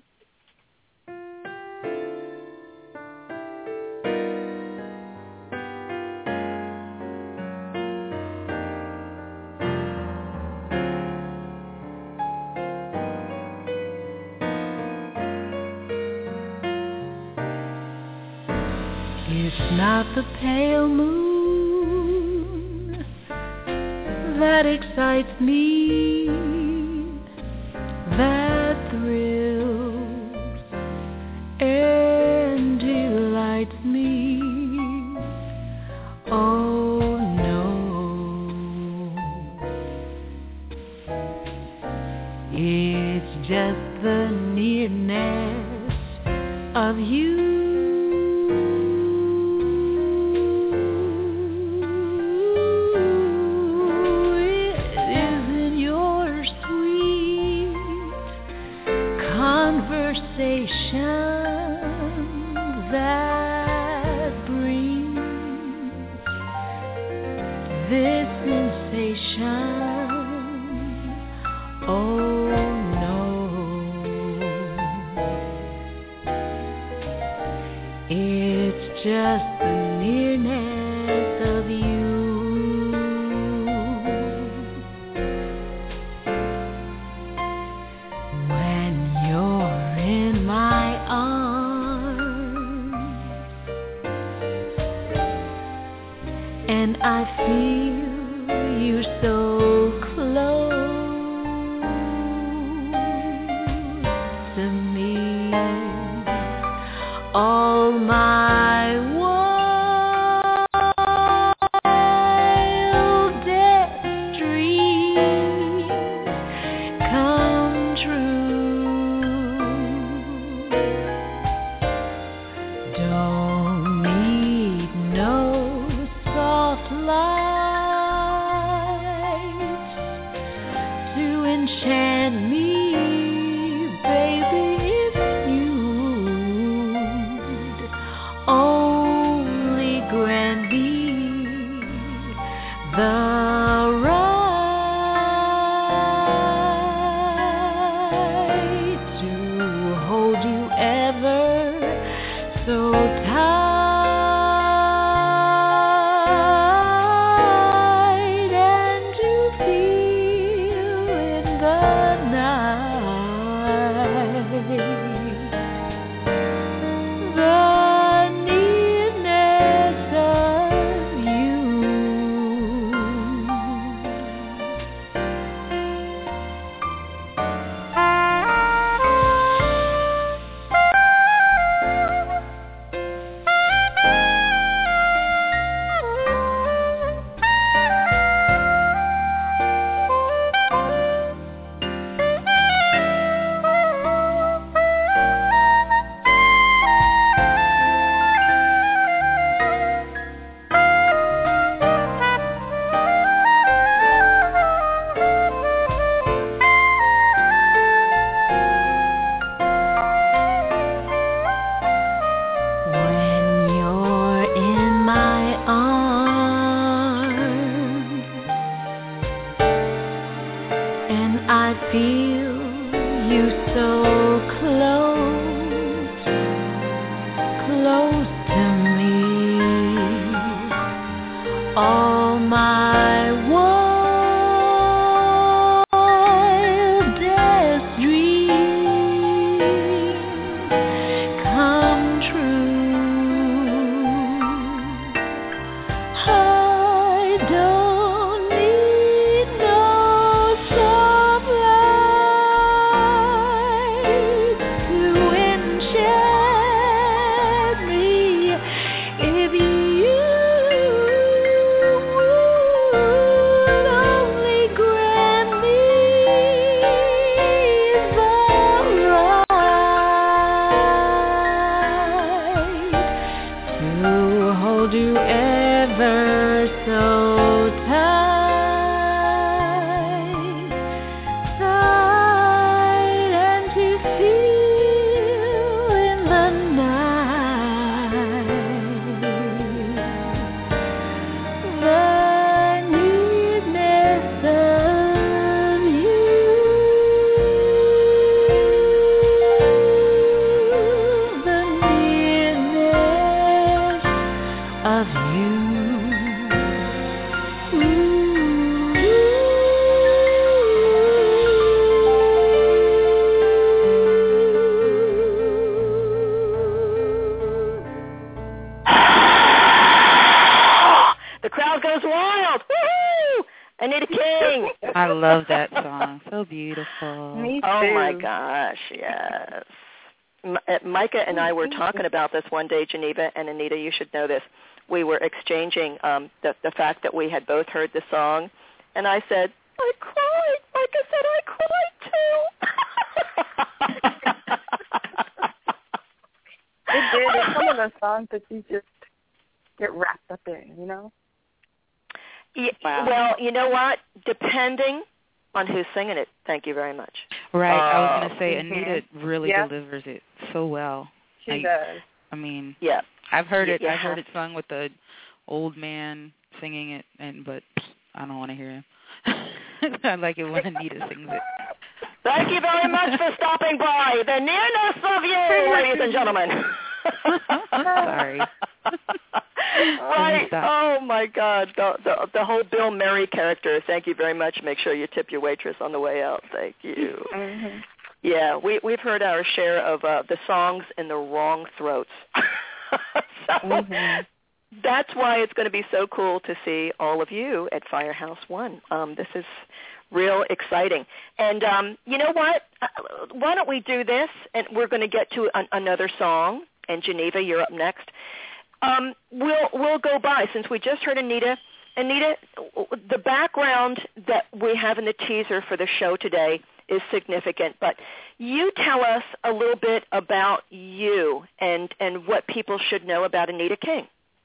It's not the pale moon that excites me, that thrills and delights me. Oh no, it's just the nearness of you. That brings this sensation. Oh no, it's I feel you so close to me. All my wildest dreams come true. Don't need no soft lights to enchant me, baby, if you'd only grant me the right to hold you ever so tight and to feel in the night the nearness of you. When you're in my arms and I feel you so close, close to me, all my wildest dreams come true. I don't need no soft lights to enchant me, if you would only grant me the right to hold you ever so tight, tight, and to feel in the night the nearness of you, the nearness of you. The crowd goes wild. Woohoo! Anita King. I love that song. So beautiful. Me Oh too. my gosh, yes. M- uh, Micah and I were talking about this one day, Geneva and Anita, you should know this. We were exchanging um, the, the fact that we had both heard the song, and I said, I cried. Micah said, I cried too. It did. It's one of those songs that you just get wrapped up in, you know? Yeah, Wow. well, you know what? Depending on who's singing it, thank you very much. Right. I was Uh, going to say, mhm. Anita really Yeah. delivers it so well. She I, does. I mean, Yeah. I've heard it. Yeah. I've heard it sung with the old man singing it, and but I don't want to hear him. I like it when Anita sings it. Thank you very much for stopping by. The nearness of you, ladies and gentlemen. Sorry. Right. Stop. Oh my God. The, the the whole Bill Murray character. Thank you very much. Make sure you tip your waitress on the way out. Thank you. Mm-hmm. Yeah, we we've heard our share of uh, the songs in the wrong throats. So, Mm-hmm. that's why it's going to be so cool to see all of you at Firehouse One. Um, this is real exciting. And um, you know what? Uh, why don't we do this? And we're going to get to an, another song. And Geneva, you're up next. Um, we'll we'll go by, since we just heard Anita. Anita, the background that we have in the teaser for the show today is significant, but you tell us a little bit about you and, and what people should know about Anita King.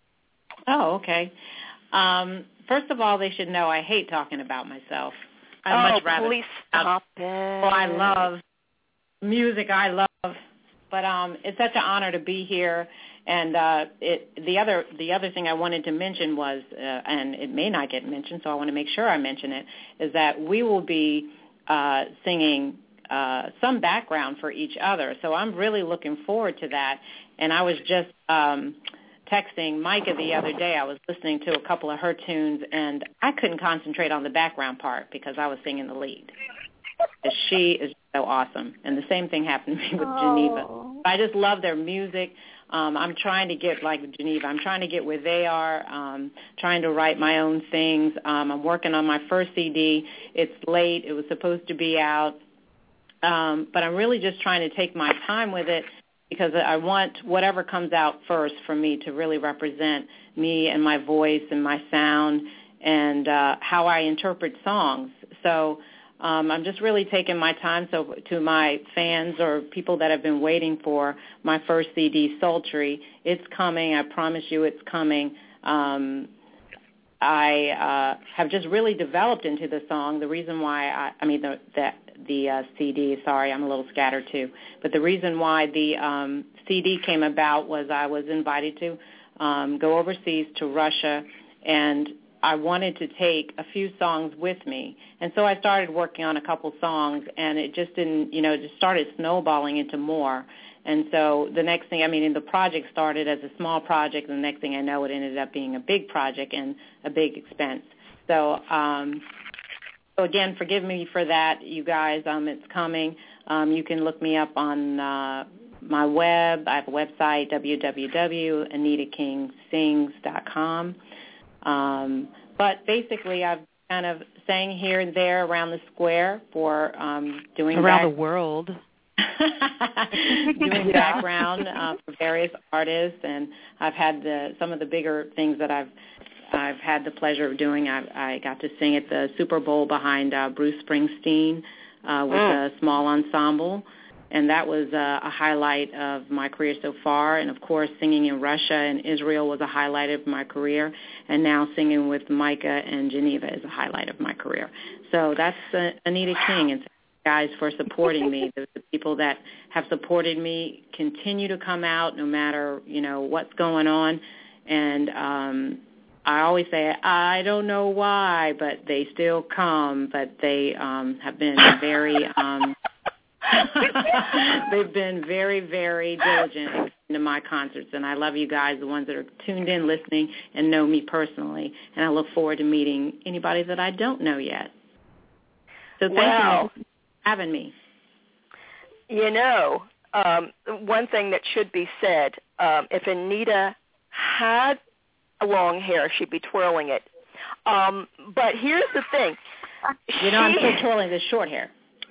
Oh, okay. Um, first of all, they should know I hate talking about myself. I'd oh, much rather please stop it. Well, I love music. I love, but um, it's such an honor to be here. And uh, it, the other the other thing I wanted to mention was, uh, and it may not get mentioned, so I want to make sure I mention it, is that we will be uh, singing uh, some background for each other. So I'm really looking forward to that. And I was just um, texting Micah the other day. I was listening to a couple of her tunes, and I couldn't concentrate on the background part because I was singing the lead. She is so awesome. And the same thing happened to me with Oh. Geneva. I just love their music. Um, I'm trying to get, like Geneva, I'm trying to get where they are, um, trying to write my own things. Um, I'm working on my first C D. It's late. It was supposed to be out. Um, but I'm really just trying to take my time with it because I want whatever comes out first for me to really represent me and my voice and my sound and uh, how I interpret songs. So Um, I'm just really taking my time. So to my fans or people that have been waiting for my first C D, Sultry, it's coming. I promise you it's coming. Um, I uh, have just really developed into the song. The reason why, I, I mean, the the, the uh, C D, sorry, I'm a little scattered too. But the reason why the um, C D came about was I was invited to um, go overseas to Russia, and I wanted to take a few songs with me. And so I started working on a couple songs, and it just didn't, you know, just started snowballing into more. And so the next thing, I mean, the project started as a small project, and the next thing I know, it ended up being a big project and a big expense. So, um, so again, forgive me for that, you guys. Um, it's coming. Um, you can look me up on uh, my web. I have a website, w w w dot anita king sings dot com. Um, but basically, I've kind of sang here and there around the square for um, doing around back- the world, doing background uh, for various artists, and I've had the, some of the bigger things that I've I've had the pleasure of doing. I, I got to sing at the Super Bowl behind uh, Bruce Springsteen uh, with mm. a small ensemble. And that was uh, a highlight of my career so far. And, of course, singing in Russia and Israel was a highlight of my career. And now singing with Micah and Geneva is a highlight of my career. So that's uh, Anita King. And thank you guys for supporting me. The, the people that have supported me continue to come out no matter, you know, what's going on. And um, I always say, I don't know why, but they still come. But they um, have been very... Um, They've been very, very diligent in my concerts, and I love you guys, the ones that are tuned in, listening, and know me personally. And I look forward to meeting anybody that I don't know yet. So thank wow. you for having me. You know, um, one thing that should be said, um, if Anita had long hair, she'd be twirling it. Um, but here's the thing. You know, I'm still twirling this short hair.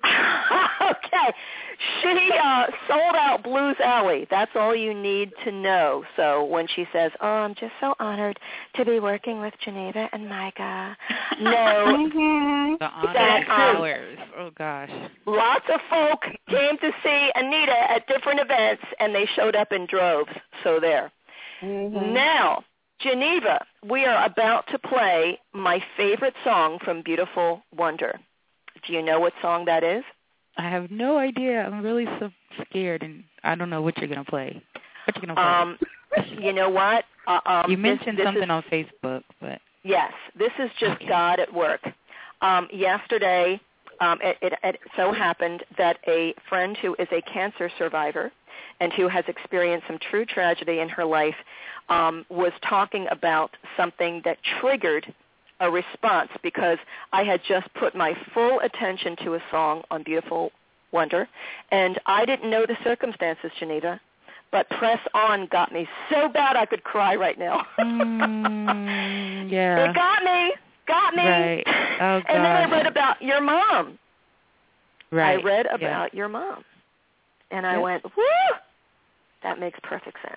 Okay. She uh, sold out Blues Alley. That's all you need to know. So when she says, oh, I'm just so honored to be working with Geneva and Micah. No. mm-hmm. The honor that, is ours. Oh, gosh. Lots of folk came to see Anita at different events, and they showed up in droves. So there. Mm-hmm. Now, Geneva, we are about to play my favorite song from Beautiful Wonder. Do you know what song that is? I have no idea. I'm really so scared, and I don't know what you're going to play. What you going to play? Um, you know what? Uh, um, you mentioned this, this something is, on Facebook, but yes, this is just okay. God at work. Um, yesterday, um, it, it, it so happened that a friend who is a cancer survivor and who has experienced some true tragedy in her life um, was talking about something that triggered a response because I had just put my full attention to a song on Beautiful Wonder, and I didn't know the circumstances, Geneva, but Press On got me so bad I could cry right now. mm, yeah. It got me. Got me. Right. Oh, gosh. And then I read about your mom. Right. I read about yeah. your mom. And I yep. went, whoo, that makes perfect sense.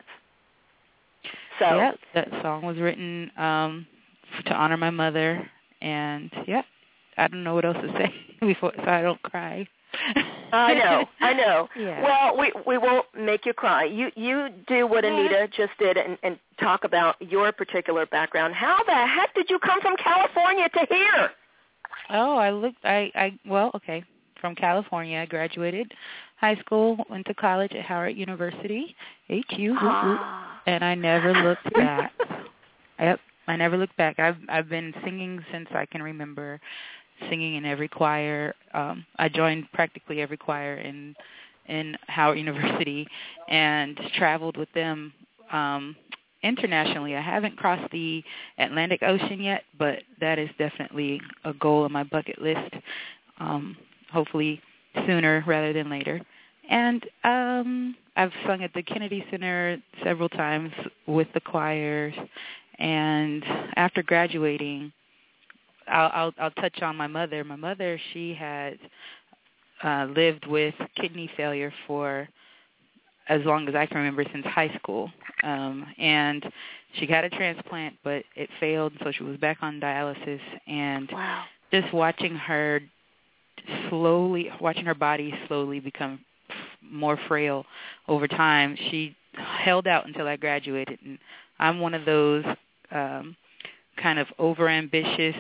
So yeah, that song was written um, to honor my mother. And, yeah, I don't know what else to say before, so I don't cry. I know, I know. Yeah. Well, we we won't make you cry. You you do what Anita just did and, and talk about your particular background. How the heck did you come from California to here? Oh, I looked. I I well, okay. From California, I graduated high school, went to college at Howard University, H U, Ah. and I never looked back. Yep, I never looked back. I've I've been singing since I can remember. Singing in every choir. Um, I joined practically every choir in in Howard University and traveled with them um, internationally. I haven't crossed the Atlantic Ocean yet, but that is definitely a goal on my bucket list, um, hopefully sooner rather than later. And um, I've sung at the Kennedy Center several times with the choirs, and after graduating, I'll, I'll I'll touch on my mother. My mother, she had uh, lived with kidney failure for as long as I can remember, since high school. Um, and she got a transplant, but it failed, so she was back on dialysis. And wow. just watching her slowly, watching her body slowly become more frail over time, she held out until I graduated. And I'm one of those um, kind of overambitious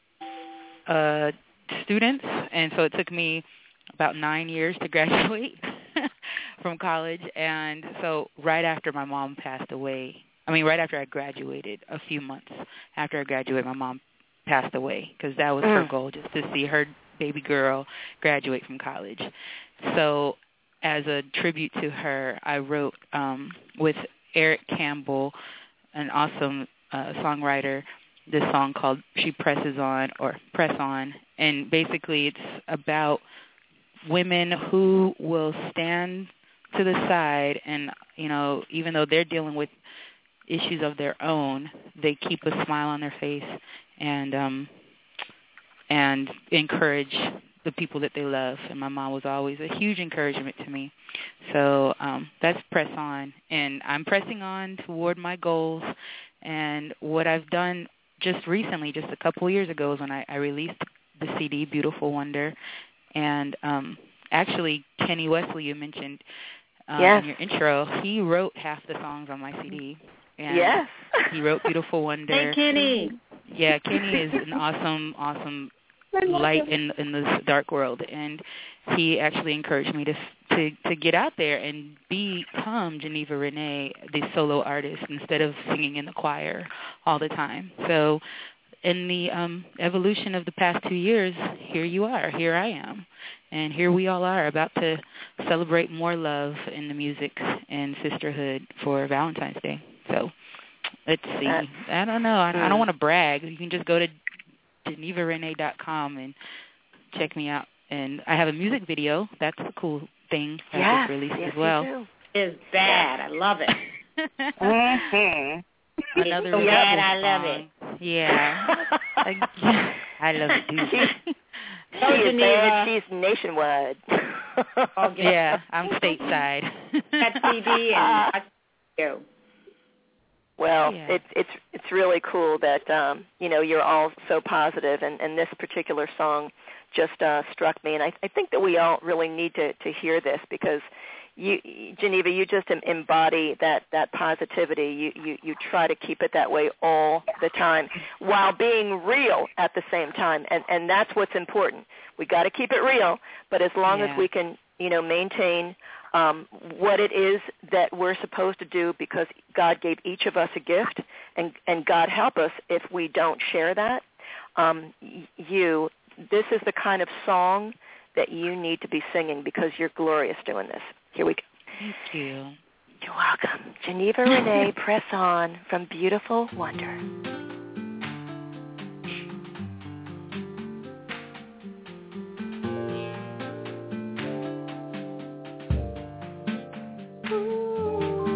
uh, students, and so it took me about nine years to graduate from college. And so right after my mom passed away, I mean, right after I graduated, a few months after I graduated, my mom passed away, because that was her goal, just to see her baby girl graduate from college. So as a tribute to her, I wrote um, with Eric Campbell, an awesome uh, songwriter, this song called She Presses On, or Press On. And basically it's about women who will stand to the side and, you know, even though they're dealing with issues of their own, they keep a smile on their face and um, and encourage the people that they love. And my mom was always a huge encouragement to me. So um, that's Press On. And I'm pressing on toward my goals. And what I've done just recently, just a couple of years ago, is when I, I released the C D, Beautiful Wonder. And um, actually, Kenny Wesley, you mentioned um, yes. in your intro, he wrote half the songs on my C D. And yes. he wrote Beautiful Wonder. Hey, Kenny. Yeah, Kenny is an awesome, awesome light in in this dark world, and he actually encouraged me to to to get out there and become Geneva Renee, the solo artist, instead of singing in the choir all the time. So in the um, evolution of the past two years, here you are, here I am, and here we all are about to celebrate more love in the music and sisterhood for Valentine's Day. So let's see. That's, I don't know. I, I don't mm. want to brag. You can just go to geneva renee dot com and check me out. And I have a music video. That's a cool thing that yes. I just released yes, as well. You do. It's bad. I love it. Mm-hmm. Another it's bad. I love song. it. Yeah. I, I love it too. She, Go, she is Geneva. bad. She's nationwide. Okay. Yeah, I'm stateside. That C D and you. Well, Yeah. it's it's it's really cool that um, you know, you're all so positive, and, and this particular song just uh, struck me, and I, I think that we all really need to, to hear this, because you, Geneva, you just embody that, that positivity. You, you you try to keep it that way all the time, while being real at the same time, and and that's what's important. We got to keep it real, but as long Yeah. as we can, you know, maintain um, what it is that we're supposed to do, because God gave each of us a gift, and and God help us if we don't share that. Um, you, this is the kind of song that you need to be singing, because you're glorious doing this. Here we go. Thank you. You're welcome. Geneva Renee, Press On, from Beautiful Wonder. Ooh.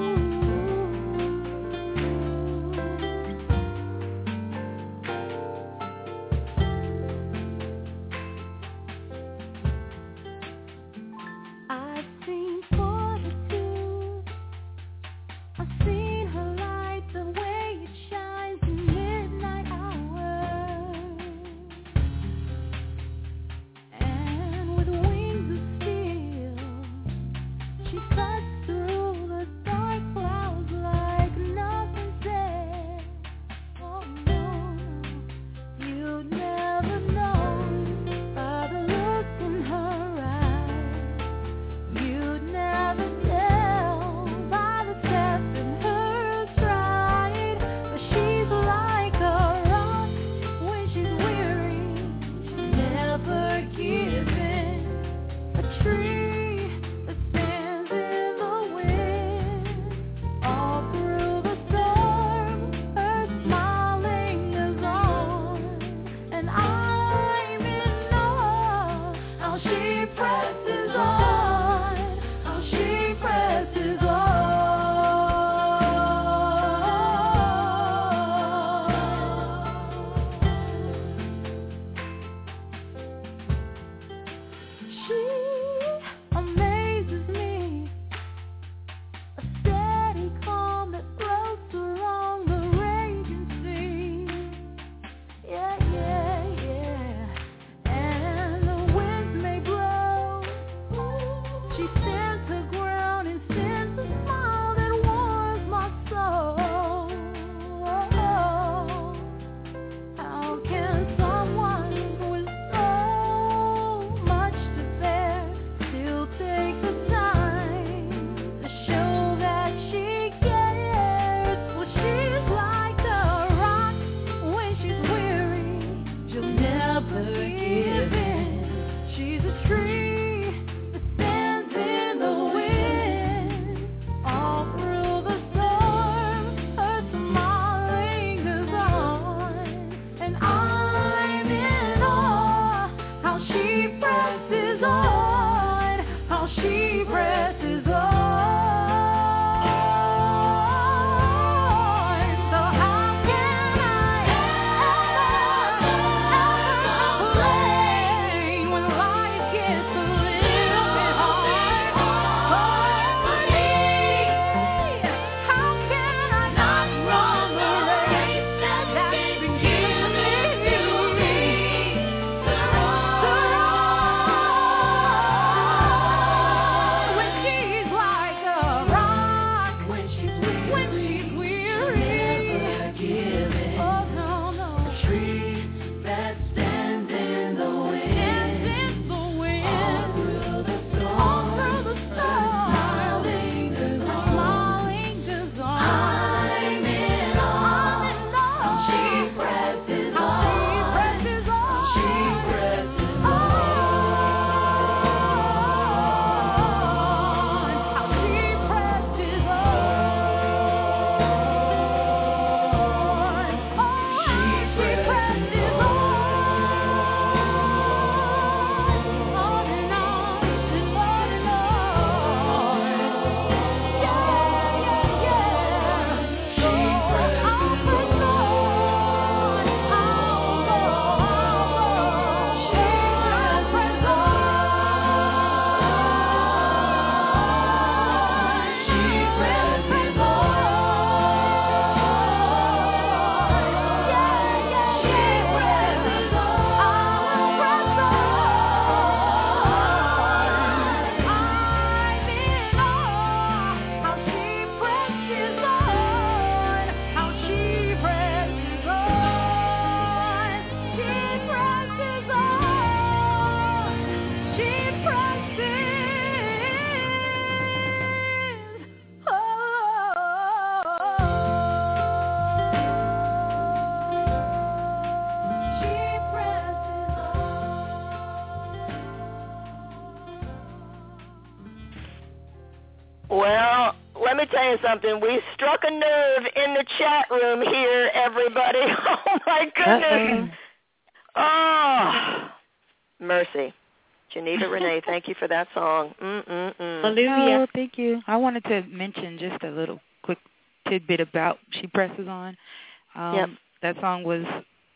Well, let me tell you something. We struck a nerve in the chat room here, everybody. Oh, my goodness. Uh-oh. Oh, mercy. Geneva Renee, thank you for that song. Mm-mm-mm. Hallelujah. Oh, thank you. I wanted to mention just a little quick tidbit about She Presses On. Um, yep. That song was,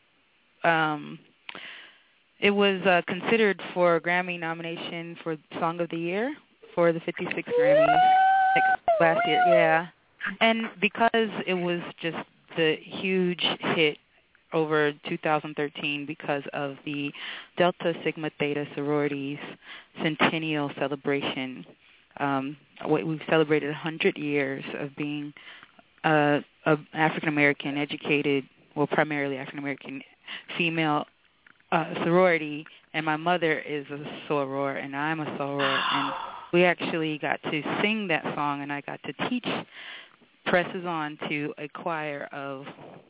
um, it was uh, considered for a Grammy nomination for Song of the Year for the fifty-sixth Grammys last year. Yeah. And because it was just the huge hit over two thousand thirteen because of the Delta Sigma Theta sororities centennial celebration. Um, we've celebrated one hundred years of being uh, an African-American educated, well, primarily African-American female uh, sorority, and my mother is a soror, and I'm a soror, and we actually got to sing that song, and I got to teach Presses On to a choir of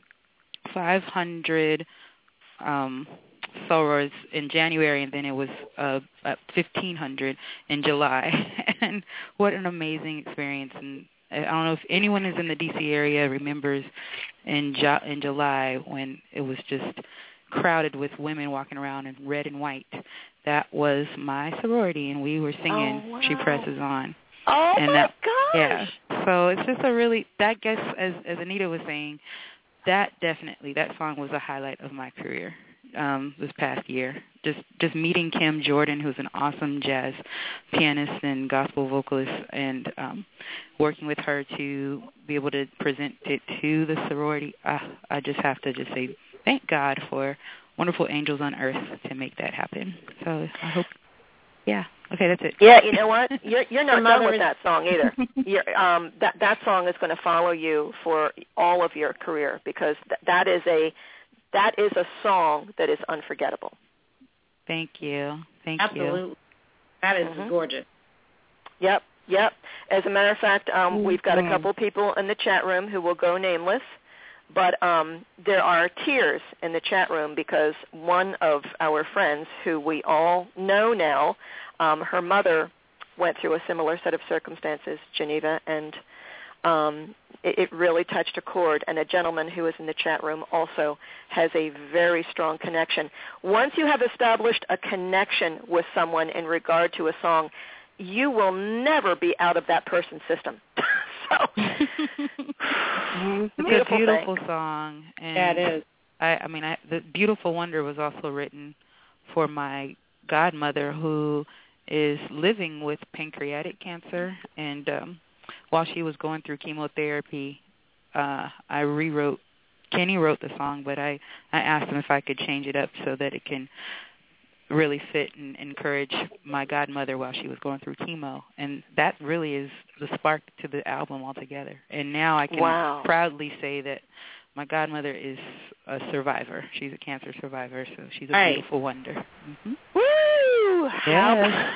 five hundred um, sorors in January, and then it was uh, fifteen hundred in July. And what an amazing experience. And I don't know if anyone is in the D C area remembers in, Ju- in July when it was just crowded with women walking around in red and white. That was my sorority, and we were singing oh, wow. She Presses On. Oh, and my that, gosh. Yeah. So it's just a really, that gets, as, as Anita was saying, that definitely, that song was a highlight of my career um, this past year. Just just meeting Kim Jordan, who's an awesome jazz pianist and gospel vocalist, and um, working with her to be able to present it to the sorority. Uh, I just have to just say thank God for wonderful angels on earth to make that happen. So I hope, yeah. Okay, that's it. Yeah, you know what? You're you're not done with is... that song either. You're, um, that that song is going to follow you for all of your career because th- that is a that is a song that is unforgettable. Thank you. Thank Absolutely. you. Absolutely. That is mm-hmm. gorgeous. Yep, yep. As a matter of fact, um, mm-hmm. we've got a couple people in the chat room who will go nameless. But um, there are tears in the chat room because one of our friends who we all know now, um, her mother went through a similar set of circumstances, Geneva, and um, it, it really touched a chord. And a gentleman who is in the chat room also has a very strong connection. Once you have established a connection with someone in regard to a song, you will never be out of that person's system. So, it's beautiful a beautiful thing. song. And yeah, it is. I, I mean, I, the Beautiful Wonder was also written for my godmother who is living with pancreatic cancer. And um, while she was going through chemotherapy, uh, I rewrote, Kenny wrote the song, but I, I asked him if I could change it up so that it can really fit and encourage my godmother while she was going through chemo. And that really is the spark to the album altogether. And now I can wow. proudly say that my godmother is a survivor. She's a cancer survivor, so she's a right. beautiful wonder. Mm-hmm. Woo! Yes.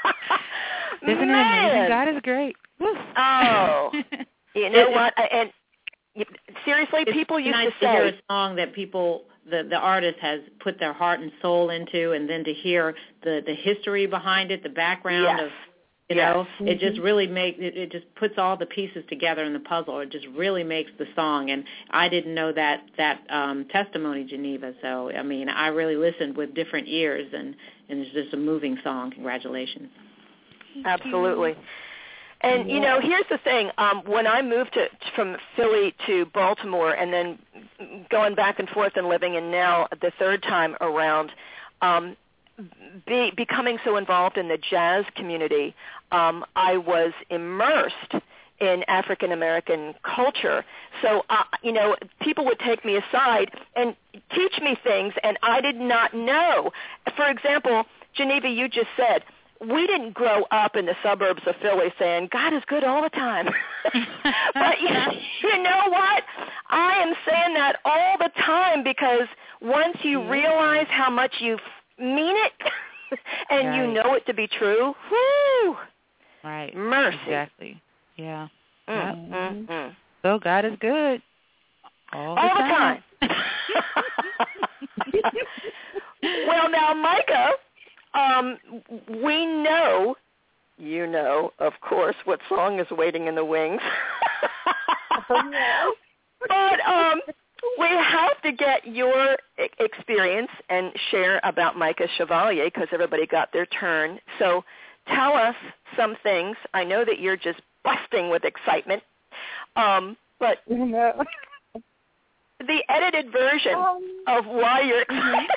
Isn't Man. it amazing? God is great. Woo. Oh. You know what? And seriously, it's people used nice to say... to hear a song that people... The, the artist has put their heart and soul into, and then to hear the, the history behind it, the background yes. of, you yes. know, mm-hmm. it just really makes, it, it just puts all the pieces together in the puzzle. It just really makes the song, and I didn't know that, that um, testimony, Geneva, so, I mean, I really listened with different ears, and, and it's just a moving song. Congratulations. Absolutely. And, you know, here's the thing. Um, when I moved to, from Philly to Baltimore and then going back and forth and living in now the third time around, um, be, becoming so involved in the jazz community, um, I was immersed in African-American culture. So, uh, you know, people would take me aside and teach me things, and I did not know. For example, Geneva, you just said, we didn't grow up in the suburbs of Philly saying, God is good all the time. But you, you know what? I am saying that all the time because once you realize how much you mean it and right. you know it to be true, whoo, right. mercy. Exactly. Yeah. Mm, yep. mm, mm. So God is good all the all time. The time. Well, now, Micah, Um, we know you know, of course, what song is waiting in the wings. Oh, yeah. But um, we have to get your experience and share about Micah Chevalier because everybody got their turn. So tell us some things. I know that you're just busting with excitement, um, but No. the edited version Um, of why you're excited.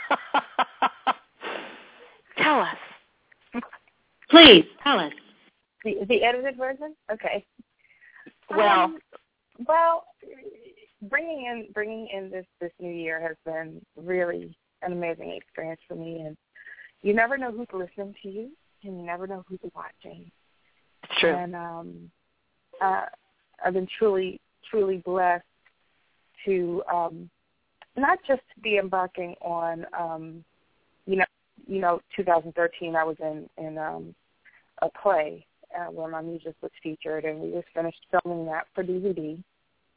Tell us. Please, tell us. The, the edited version? Okay. Well, Um, well, bringing in bringing in this, this new year has been really an amazing experience for me. And you never know who's listening to you, and you never know who's watching. it's true. And um, uh, I've been truly, truly blessed to um, not just be embarking on, um, you know, you know, two thousand thirteen. I was in in um, a play uh, where my music was featured, and we just finished filming that for D V D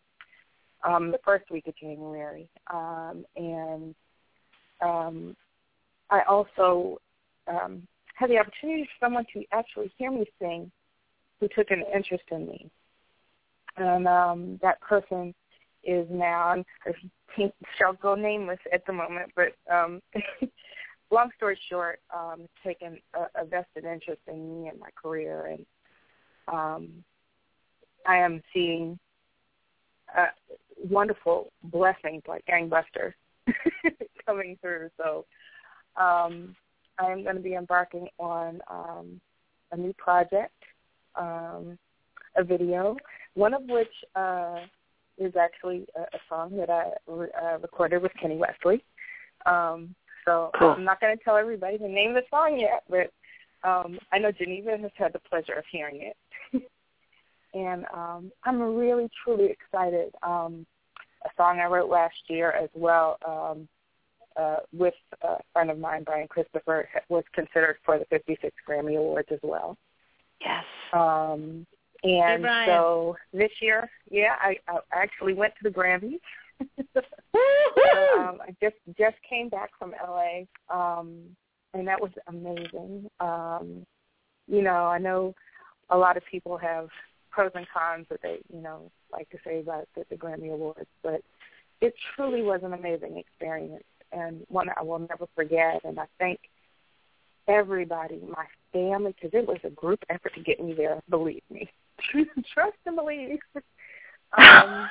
um, the first week of January. Um, and um, I also um, had the opportunity for someone to actually hear me sing, who took an interest in me, and um, that person is now, he shall go nameless at the moment, but um, long story short, um, taken a, a vested interest in me and my career, and um, I am seeing uh, wonderful blessings like gangbusters coming through. So um, I am going to be embarking on um, a new project, um, a video, one of which uh, is actually a, a song that I re- uh, recorded with Kenny Wesley. Um, so Cool. I'm not going to tell everybody the name of the song yet, but um, I know Geneva has had the pleasure of hearing it. And um, I'm really, truly excited. Um, a song I wrote last year as well um, uh, with a friend of mine, Brian Christopher, was considered for the fifty-sixth Grammy Awards as well. Yes. Um, and Hey, so this year, yeah, I, I actually went to the Grammys. so, um, I just just came back from L A, um, and that was amazing. Um, you know, I know a lot of people have pros and cons that they, you know, like to say about the, the Grammy Awards, but it truly was an amazing experience and one I will never forget. And I thank everybody, my family, because it was a group effort to get me there, believe me. Trust and believe. Um,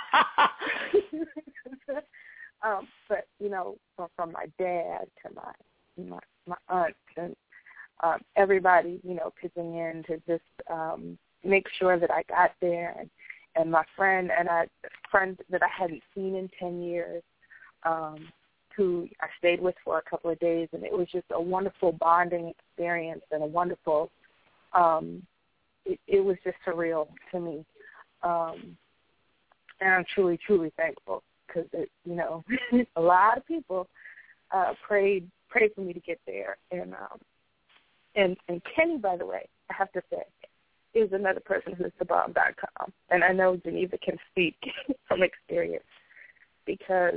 um, but, you know, from, from my dad to my my, my aunts and um, everybody, you know, pitching in to just um, make sure that I got there. And, and my friend, and I, a friend that I hadn't seen in ten years, um, who I stayed with for a couple of days, and it was just a wonderful bonding experience and a wonderful, um, it, it was just surreal to me. Um, and I'm truly, truly thankful because, you know, a lot of people uh, prayed prayed for me to get there. And, um, and, and Kenny, by the way, I have to say, is another person who's the bomb dot com. And I know Geneva can speak from experience because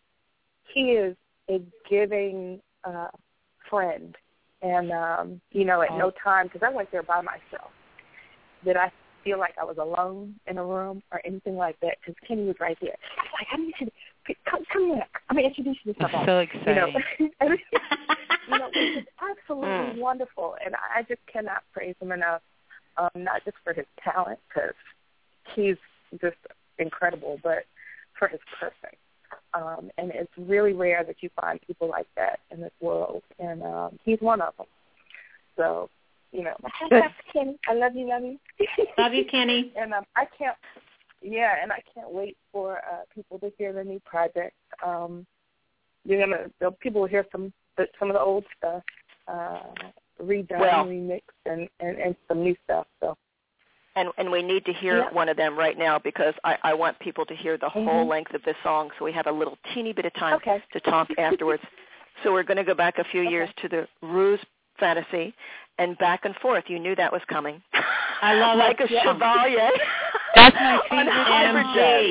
he is a giving uh, friend. And, um, you know, at no time, because I went there by myself, did I feel like I was alone in a room or anything like that, because Kenny was right there. I was like, I need you to come, come here. I'm going to introduce you to That's somebody. so exciting. You know, you know, it was absolutely wonderful, and I just cannot praise him enough, um, not just for his talent, because he's just incredible, but for his person. Um, and it's really rare that you find people like that in this world, and um, he's one of them. So, you know, that's Kenny. I love you, love you. Love you, Kenny. And um, I can't, yeah, and I can't wait for uh, people to hear the new project. Um, you're gonna, the, people will hear some some of the old stuff, uh, redone, Well. remixed, and, and, and some new stuff. So. And and we need to hear Yeah. one of them right now because I, I want people to hear the Mm-hmm. whole length of this song, so we have a little teeny bit of time Okay. to talk afterwards. So we're going to go back a few Okay. years to the Ruse Fantasy and back and forth. You knew that was coming. I love like it. a Yeah. Chevalier. That's my on favorite Hybrid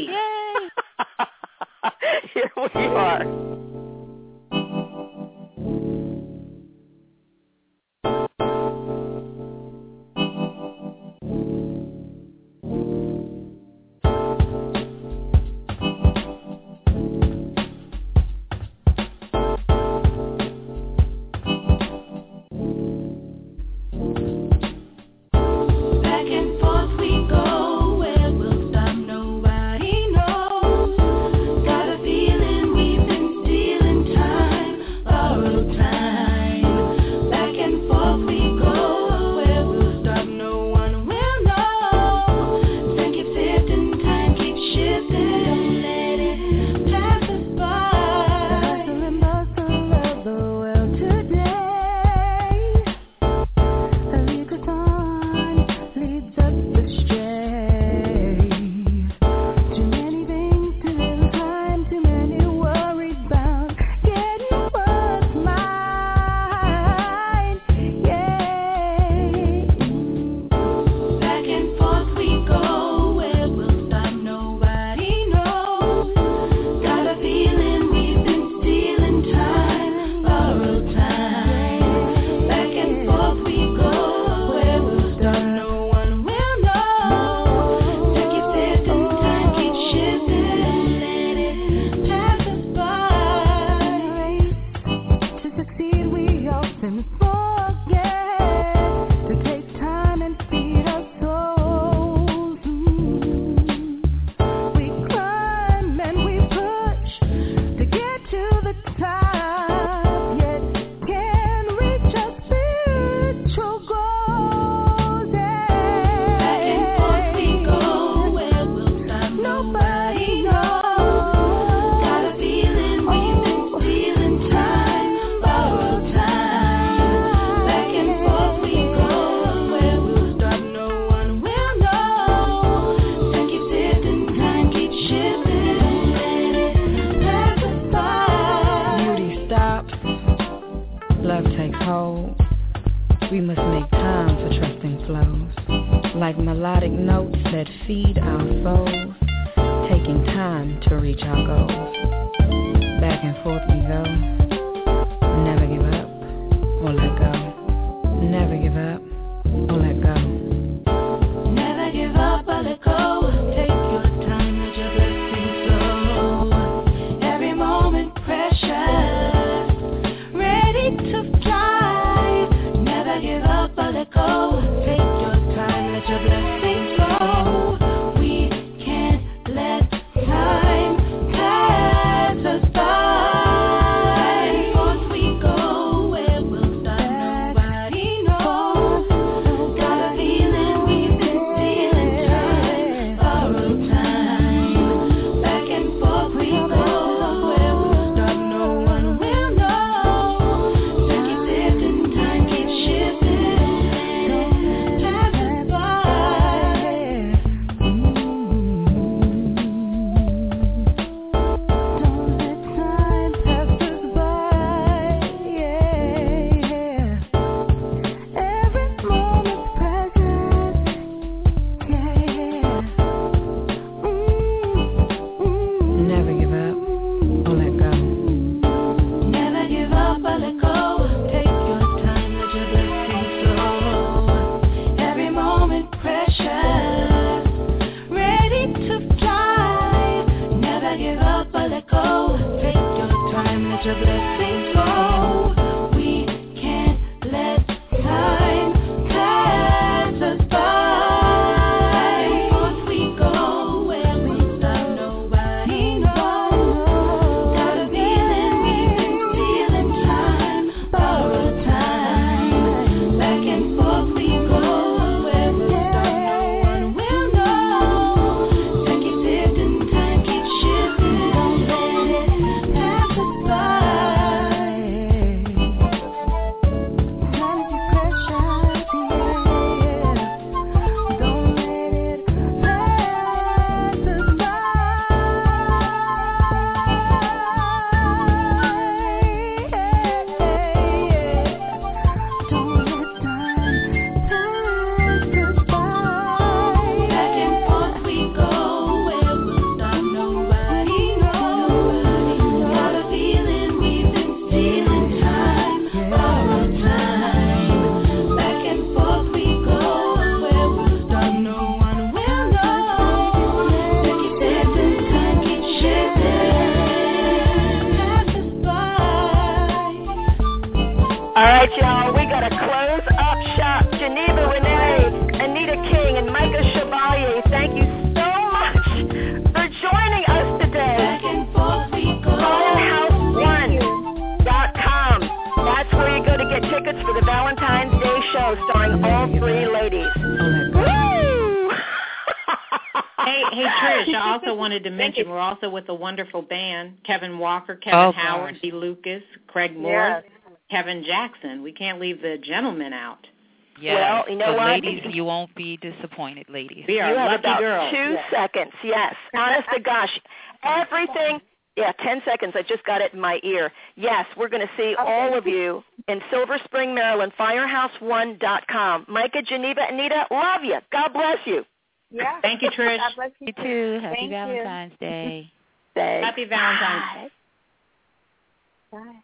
M Jazz. C. Here we are. love takes hold, we must make time for trusting flows, like melodic notes that feed our souls, taking time to reach our goals. Back and forth we go, never give up or let go. Never give up or let go. Never give up or let go. Take your time, let your blessings flow. Every moment precious, ready to fly. Never give up or let go. Take your time, let your blessings flow. We can't let time pass us by. Once we go, where we'll stop, nobody knows. Got a feeling we've been stealing time, borrowed time. Back and forth we go, where we'll stop, no one will know. Time keeps shifting, time keeps shifting, don't pass us by. Don't let time pass us by, yeah. Every moment's precious, yeah. Mm-hmm. Never give up or let go. Never give up or let go. Take your time, let your blessings flow. Every moment precious, ready to fly. Never give up or let go. Take your time, let your blessings flow. We can't let time pass us by. Once we go, where we'll stop, nobody knows. Got a feeling we've been stealing time, borrowed time. Back and forth we go, where we'll stop, no one will know. Time keeps shifting, time keeps shifting, don't let it pass us by. Time is precious, yeah. Don't let it pass us by. Don't let time pass us by. Back and forth we go, where we'll stop, nobody knows. Got a feeling we've been stealing time, borrowed time. Back and forth we go, where we'll stop, no one will know. Time keeps shifting, time keeps shifting, pass us by. All right, y'all, we got to close up shop. Geneva Renee, Anita King, and Micah Chevalier, thank you so much for joining us today. Back and forth we go. firehouse one dot com. That's where you go to get tickets for the Valentine's Day show starring all three ladies. Woo! Hey, hey, Trish, I also wanted to mention we're also with a wonderful band, Kevin Walker, Kevin Oh, Howard, gosh. D. Lucas, Craig Moore, Yes. Kevin Jackson. We can't leave the gentlemen out. Yes. Well, you know so what? ladies, you won't be disappointed, ladies. We are You have lucky about girls. two seconds, yes. Honest to gosh. Everything, yeah, ten seconds. I just got it in my ear. Yes, we're going to see all of you in Silver Spring, Maryland, firehouse one dot com. Micah, Geneva, Anita, love you. God bless you. Yeah. Thank you, Trish. God bless you You too. Happy Thank you. Valentine's Day. Say Happy Valentine's Day. Bye.